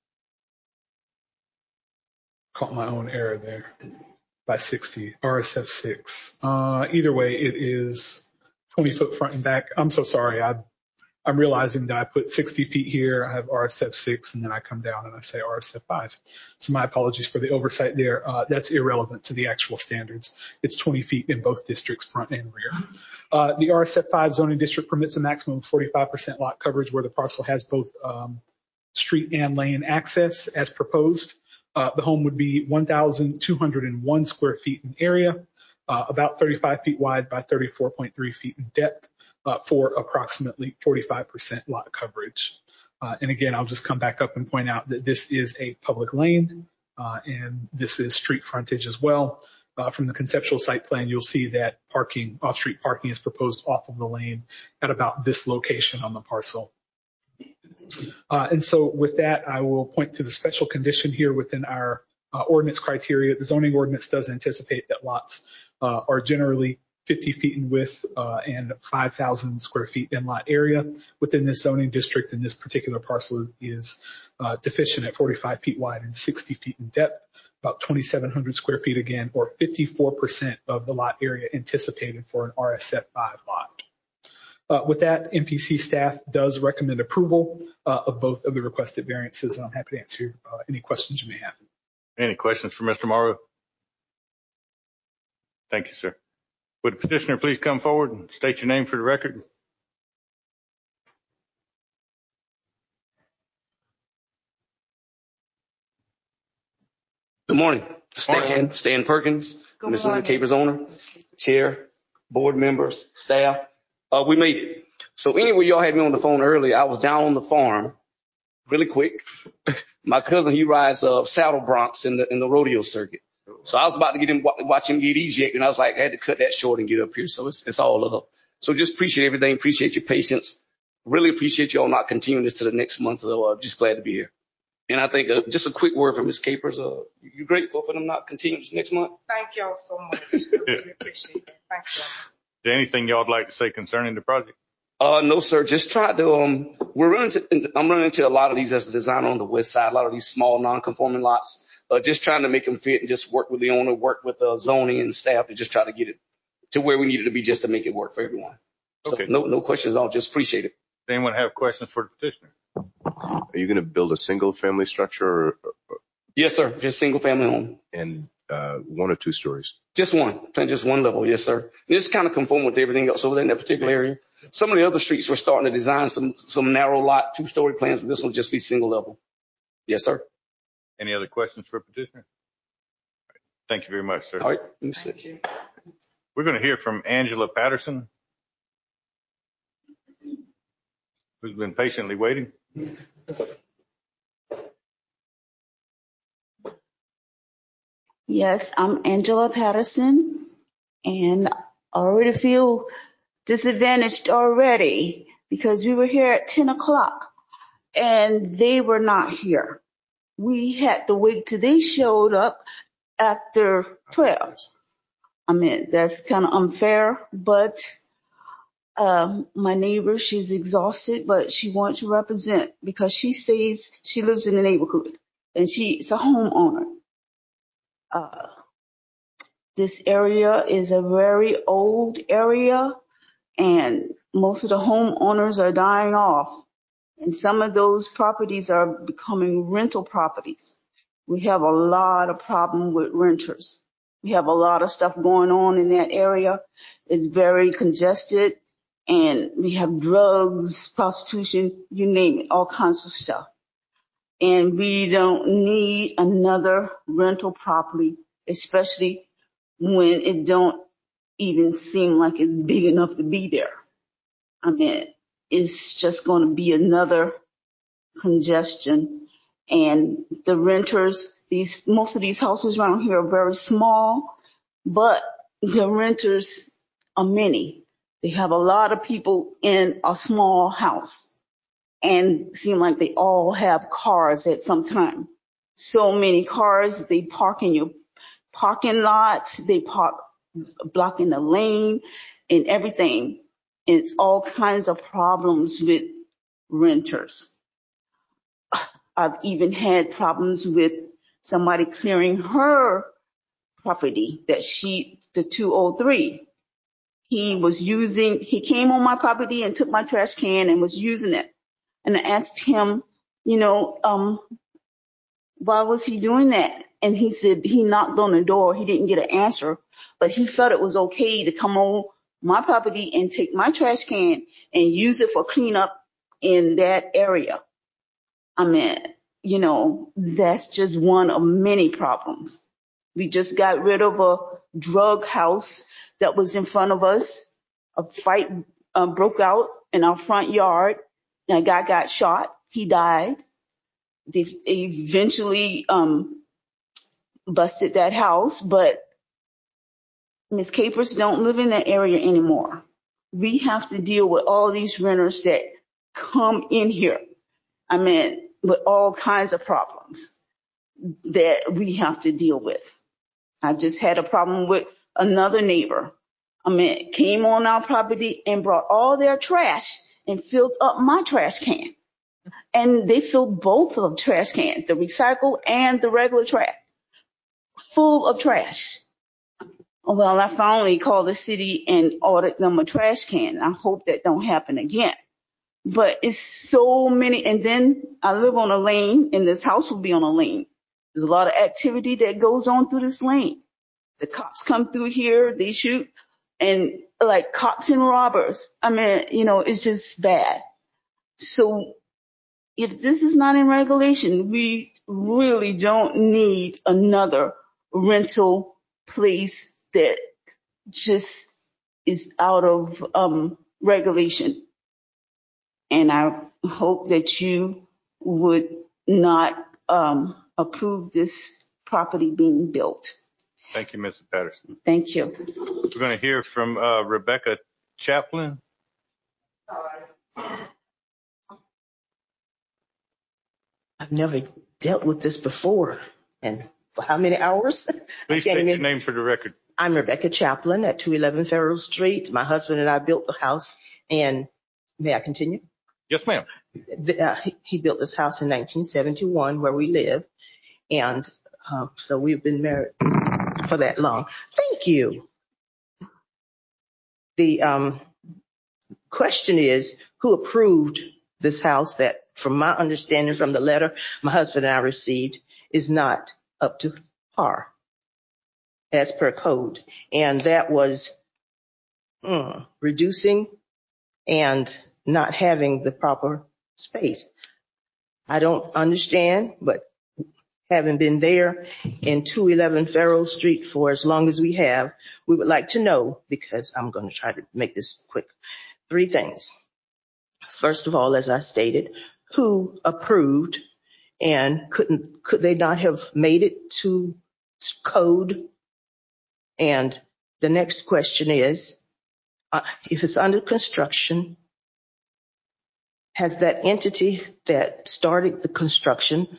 Caught my own error there. By sixty, R S F six. Uh, either way, it is twenty foot front and back. I'm so sorry. I, I'm realizing that I put sixty feet here. I have R S F six, and then I come down and I say R S F five. So my apologies for the oversight there. Uh, that's irrelevant to the actual standards. It's twenty feet in both districts, front and rear. Uh, the R S F five zoning district permits a maximum of forty-five percent lot coverage where the parcel has both um, street and lane access as proposed. Uh, the home would be one thousand two hundred one square feet in area, uh, about thirty-five feet wide by thirty-four point three feet in depth uh, for approximately forty-five percent lot coverage. Uh, and again, I'll just come back up and point out that this is a public lane uh, and this is street frontage as well. Uh, from the conceptual site plan, you'll see that parking, off-street parking is proposed off of the lane at about this location on the parcel. Uh, and so with that, I will point to the special condition here within our uh, ordinance criteria. The zoning ordinance does anticipate that lots uh, are generally fifty feet in width uh, and five thousand square feet in lot area within this zoning district. And this particular parcel is, is uh, deficient at forty-five feet wide and sixty feet in depth, about twenty-seven hundred square feet again, or fifty-four percent of the lot area anticipated for an R S F five lot. Uh, with that, M P C staff does recommend approval uh, of both of the requested variances, and I'm happy to answer uh, any questions you may have. Any questions for Mister Morrow? Thank you, sir. Would the petitioner please come forward and state your name for the record? Good morning. Stan, Stan Perkins, Miz Linda Capers owner, chair, board members, staff. Uh, we made it. So anyway, y'all had me on the phone earlier. I was down on the farm really quick. My cousin, he rides uh, saddle broncs in the in the rodeo circuit. So I was about to get him, watch him get ejected, and I was like, I had to cut that short and get up here. So it's, it's all love. So just appreciate everything. Appreciate your patience. Really appreciate y'all not continuing this to the next month. So uh, just glad to be here. And I think uh, just a quick word from Miz Capers. Uh, you grateful for them not continuing this next month? Thank y'all so much. I really appreciate it. Thank you. Is there anything y'all would like to say concerning the project? Uh, no, sir. Just try to, um, we're running into, I'm running into a lot of these as a designer on the west side, a lot of these small non-conforming lots, uh, just trying to make them fit and just work with the owner, work with the uh, zoning and staff to just try to get it to where we need it to be just to make it work for everyone. So Okay. no, no questions at all. Just appreciate it. Does anyone have questions for the petitioner? Are you going to build a single family structure or, or, Yes, sir. Just single family home. and uh, one or two stories? Just one, just one level. Yes, sir. This kind of conform with everything else over there in that particular area. Some of the other streets we're starting to design some, some narrow lot, two story plans, but this will just be single level. Yes, sir. Any other questions for petitioner? Thank you very much, sir. All right. Let me see. We're going to hear from Angela Patterson, who's been patiently waiting. Yes, I'm Angela Patterson, and I already feel disadvantaged already because we were here at ten o'clock and they were not here. We had to wait till they showed up after twelve. I mean, that's kind of unfair, but um, my neighbor, she's exhausted, but she wants to represent because she stays, she lives in the neighborhood and she's a homeowner. Uh, this area is a very old area and most of the homeowners are dying off. And some of those properties are becoming rental properties. We have a lot of problem with renters. We have a lot of stuff going on in that area. It's very congested and we have drugs, prostitution, you name it, all kinds of stuff. And we don't need another rental property, especially when it don't even seem like it's big enough to be there. I mean, it's just going to be another congestion. And the renters, these most of these houses around here are very small, but the renters are many. They have a lot of people in a small house and seem like they all have cars at some time. So many cars, they park in your parking lots, they park blocking the lane and everything. It's all kinds of problems with renters. I've even had problems with somebody clearing her property that she, the two oh three. He was using, he came on my property and took my trash can and was using it. And I asked him, you know, um, why was he doing that? And he said he knocked on the door. He didn't get an answer, but he felt it was okay to come on my property and take my trash can and use it for cleanup in that area. I mean, you know, that's just one of many problems. We just got rid of a drug house that was in front of us. A fight uh, broke out in our front yard and a guy got shot. He died. They eventually um, busted that house, but Miz Capers don't live in that area anymore. We have to deal with all these renters that come in here. I mean, with all kinds of problems that we have to deal with. I just had a problem with another neighbor. I mean, came on our property and brought all their trash and filled up my trash can. And they filled both of the trash cans, the recycle and the regular trash, full of trash. Well, I finally called the city and ordered them a trash can. I hope that don't happen again. But it's so many. And then I live on a lane and this house will be on a lane. There's a lot of activity that goes on through this lane. The cops come through here, they shoot, and like cops and robbers. I mean, you know, it's just bad. So if this is not in regulation, we really don't need another rental place that just is out of um, regulation. And I hope that you would not um, approve this property being built. Thank you, Missus Patterson. Thank you. We're going to hear from uh, Rebecca Chaplin. I've never dealt with this before. And for how many hours? Please state your name for the record. I'm Rebecca Chaplin at two eleven Farrell Street. My husband and I built the house, and may I continue? Yes, ma'am. The, uh, he, he built this house in nineteen seventy-one where we live, and uh, so we've been married for that long. Thank you. The um, question is, who approved this house that, from my understanding from the letter my husband and I received, is not up to par as per code. And that was mm, reducing and not having the proper space. I don't understand, but having been there in two eleven Farrell Street for as long as we have, we would like to know, because I'm going to try to make this quick, three things. First of all, as I stated, who approved, and couldn't, could they not have made it to code? And the next question is, uh, if it's under construction, has that entity that started the construction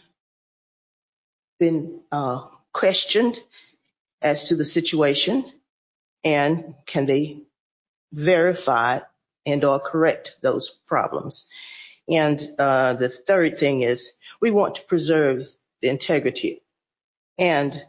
been uh, questioned as to the situation, and can they verify and or correct those problems? And uh, the third thing is, we want to preserve the integrity and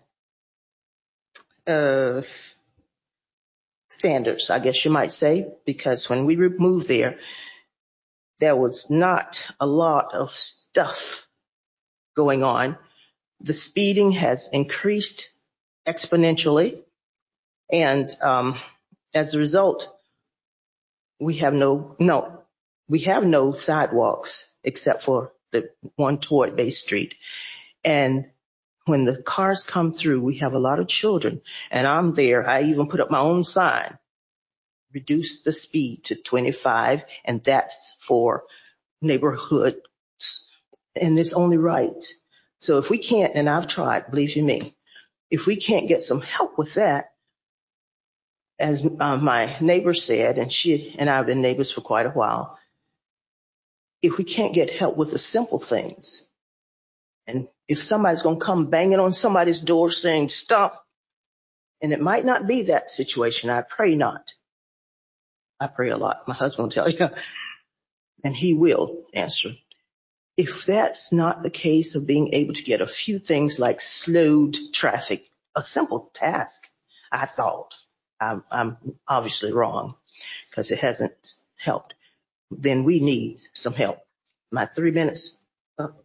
uh, standards, I guess you might say, because when we moved there, there was not a lot of stuff going on. The speeding has increased exponentially, and um, as a result, we have no, no, we have no sidewalks except for the one toward Bay Street. And when the cars come through, we have a lot of children, and I'm there. I even put up my own sign, reduce the speed to twenty-five, and that's for neighborhoods, and it's only right. So if we can't, and I've tried, believe you me, if we can't get some help with that, as uh, my neighbor said, and she and I have been neighbors for quite a while, if we can't get help with the simple things, and if somebody's going to come banging on somebody's door saying, stop, and it might not be that situation, I pray not. I pray a lot. My husband will tell you, and he will answer. If that's not the case of being able to get a few things like slowed traffic, a simple task, I thought, I'm, I'm obviously wrong because it hasn't helped, then we need some help. My three minutes up.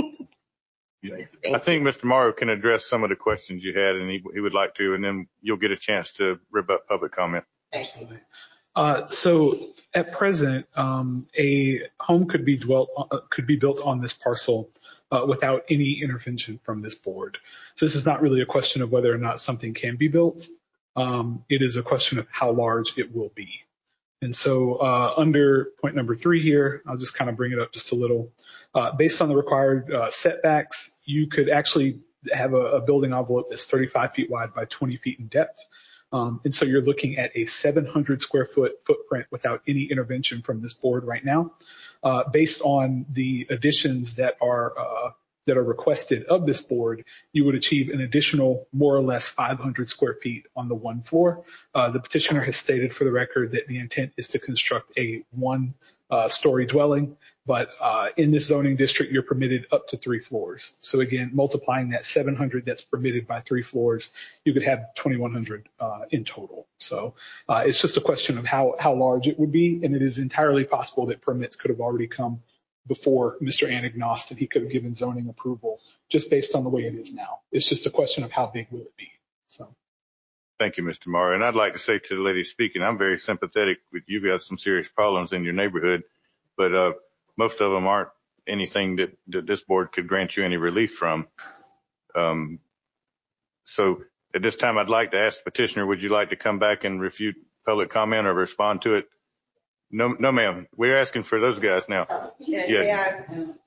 I think Mister Morrow can address some of the questions you had, and he, he would like to, and then you'll get a chance to rebut public comment. Absolutely. Uh, so at present, um, a home could be dwelt, uh, could be built on this parcel uh, without any intervention from this board. So this is not really a question of whether or not something can be built. Um, it is a question of how large it will be. And so uh, under point number three here, I'll just kind of bring it up just a little. Uh, based on the required uh, setbacks, you could actually have a, a building envelope that's thirty-five feet wide by twenty feet in depth. Um, and so you're looking at a seven hundred square foot footprint without any intervention from this board right now. Uh, based on the additions that are uh, that are requested of this board, you would achieve an additional more or less five hundred square feet on the one floor. Uh, the petitioner has stated for the record that the intent is to construct a one uh, story dwelling, but uh, in this zoning district, you're permitted up to three floors. So again, multiplying that seven hundred that's permitted by three floors, you could have twenty-one hundred uh, in total. So uh, it's just a question of how, how large it would be, and it is entirely possible that permits could have already come before Mister Anagnost, and he could have given zoning approval just based on the way it is now. It's just a question of how big will it be. So. Thank you, Mister Morrow. And I'd like to say to the lady speaking, I'm very sympathetic with you. You've got some serious problems in your neighborhood, but uh, most of them aren't anything that, that this board could grant you any relief from. Um, so at this time, I'd like to ask the petitioner, would you like to come back and refute public comment or respond to it? No, no, ma'am. We're asking for those guys now. Yeah. Yeah. yeah.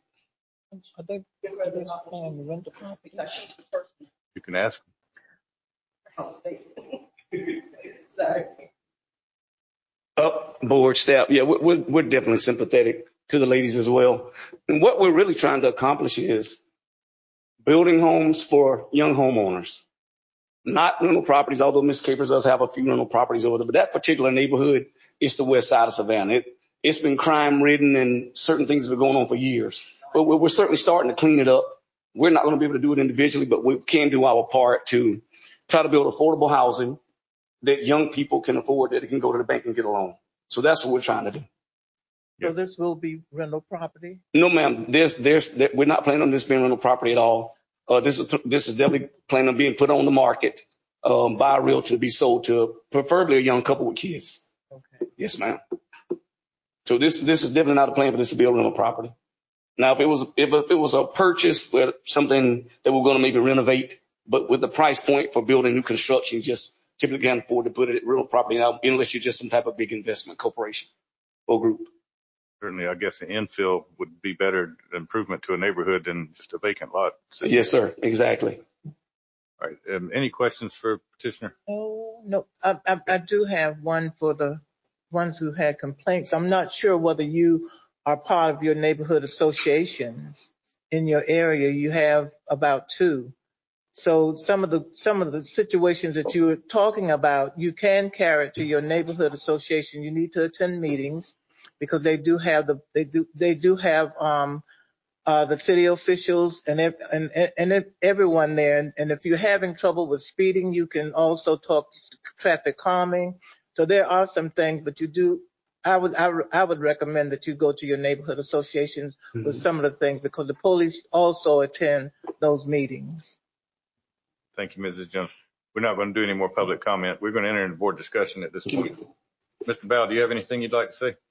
You can ask. Sorry. Up, board staff, yeah, we're, we're definitely sympathetic to the ladies as well. And what we're really trying to accomplish is building homes for young homeowners, not rental properties, although Miz Capers does have a few rental properties over there. But that particular neighborhood is the west side of Savannah. It, it's been crime ridden and certain things have been going on for years. But we're, we're certainly starting to clean it up. We're not going to be able to do it individually, but we can do our part to try to build affordable housing that young people can afford, that they can go to the bank and get a loan. So that's what we're trying to do. So this will be rental property? No, ma'am. There's, there's, there, we're not planning on this being rental property at all. Uh, this is, this is definitely planning on being put on the market, um, by a realtor to be sold to preferably a young couple with kids. Okay. Yes, ma'am. So this, this is definitely not a plan for this to be a rental property. Now, if it was, if it was a purchase with something that we're going to maybe renovate, but with the price point for building new construction, just typically can't afford to put it at rental property now, unless you're just some type of big investment corporation or group. Certainly, I guess the infill would be better improvement to a neighborhood than just a vacant lot. Yes, sir. Exactly. All right. Um, any questions for petitioner? Oh, no. I, I, I do have one for the ones who had complaints. I'm not sure whether you are part of your neighborhood associations in your area. You have about two. So some of the some of the situations that you were talking about, you can carry it to your neighborhood association. You need to attend meetings because they do have the they do they do have um uh the city officials and and and everyone there. And, and if you're having trouble with speeding, you can also talk to traffic calming. So there are some things, but you do. I would I, I would recommend that you go to your neighborhood associations mm-hmm. with some of the things because the police also attend those meetings. Thank you, Missus Jones. We're not going to do any more public comment. We're going to enter into board discussion at this point. Mister Bell, do you have anything you'd like to say?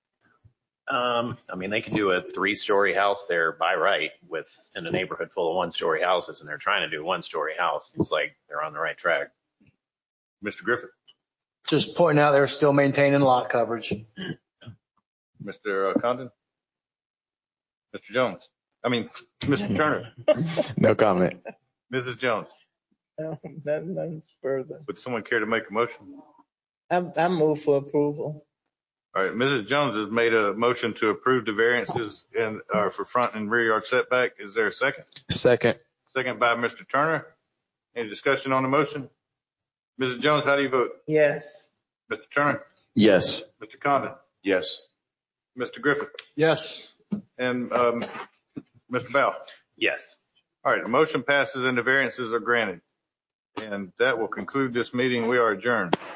Um, I mean, they can do a three-story house there by right with in a neighborhood full of one-story houses, and they're trying to do a one-story house. It's like they're on the right track. Mister Griffith. Just pointing out they're still maintaining lot coverage. Mister Uh, Condon. Mister Jones. I mean, Mister Turner. No comment. Missus Jones. No, nothing, nothing further. Would someone care to make a motion? I, I move for approval. All right, Missus Jones has made a motion to approve the variances and uh, for front and rear yard setback. Is there a second? Second. Second by Mister Turner. Any discussion on the motion? Missus Jones, how do you vote? Yes. Mister Turner? Yes. Mister Condon? Yes. Mister Griffith? Yes. And um, Mister Bell? Yes. All right, the motion passes and the variances are granted. And that will conclude this meeting. We are adjourned.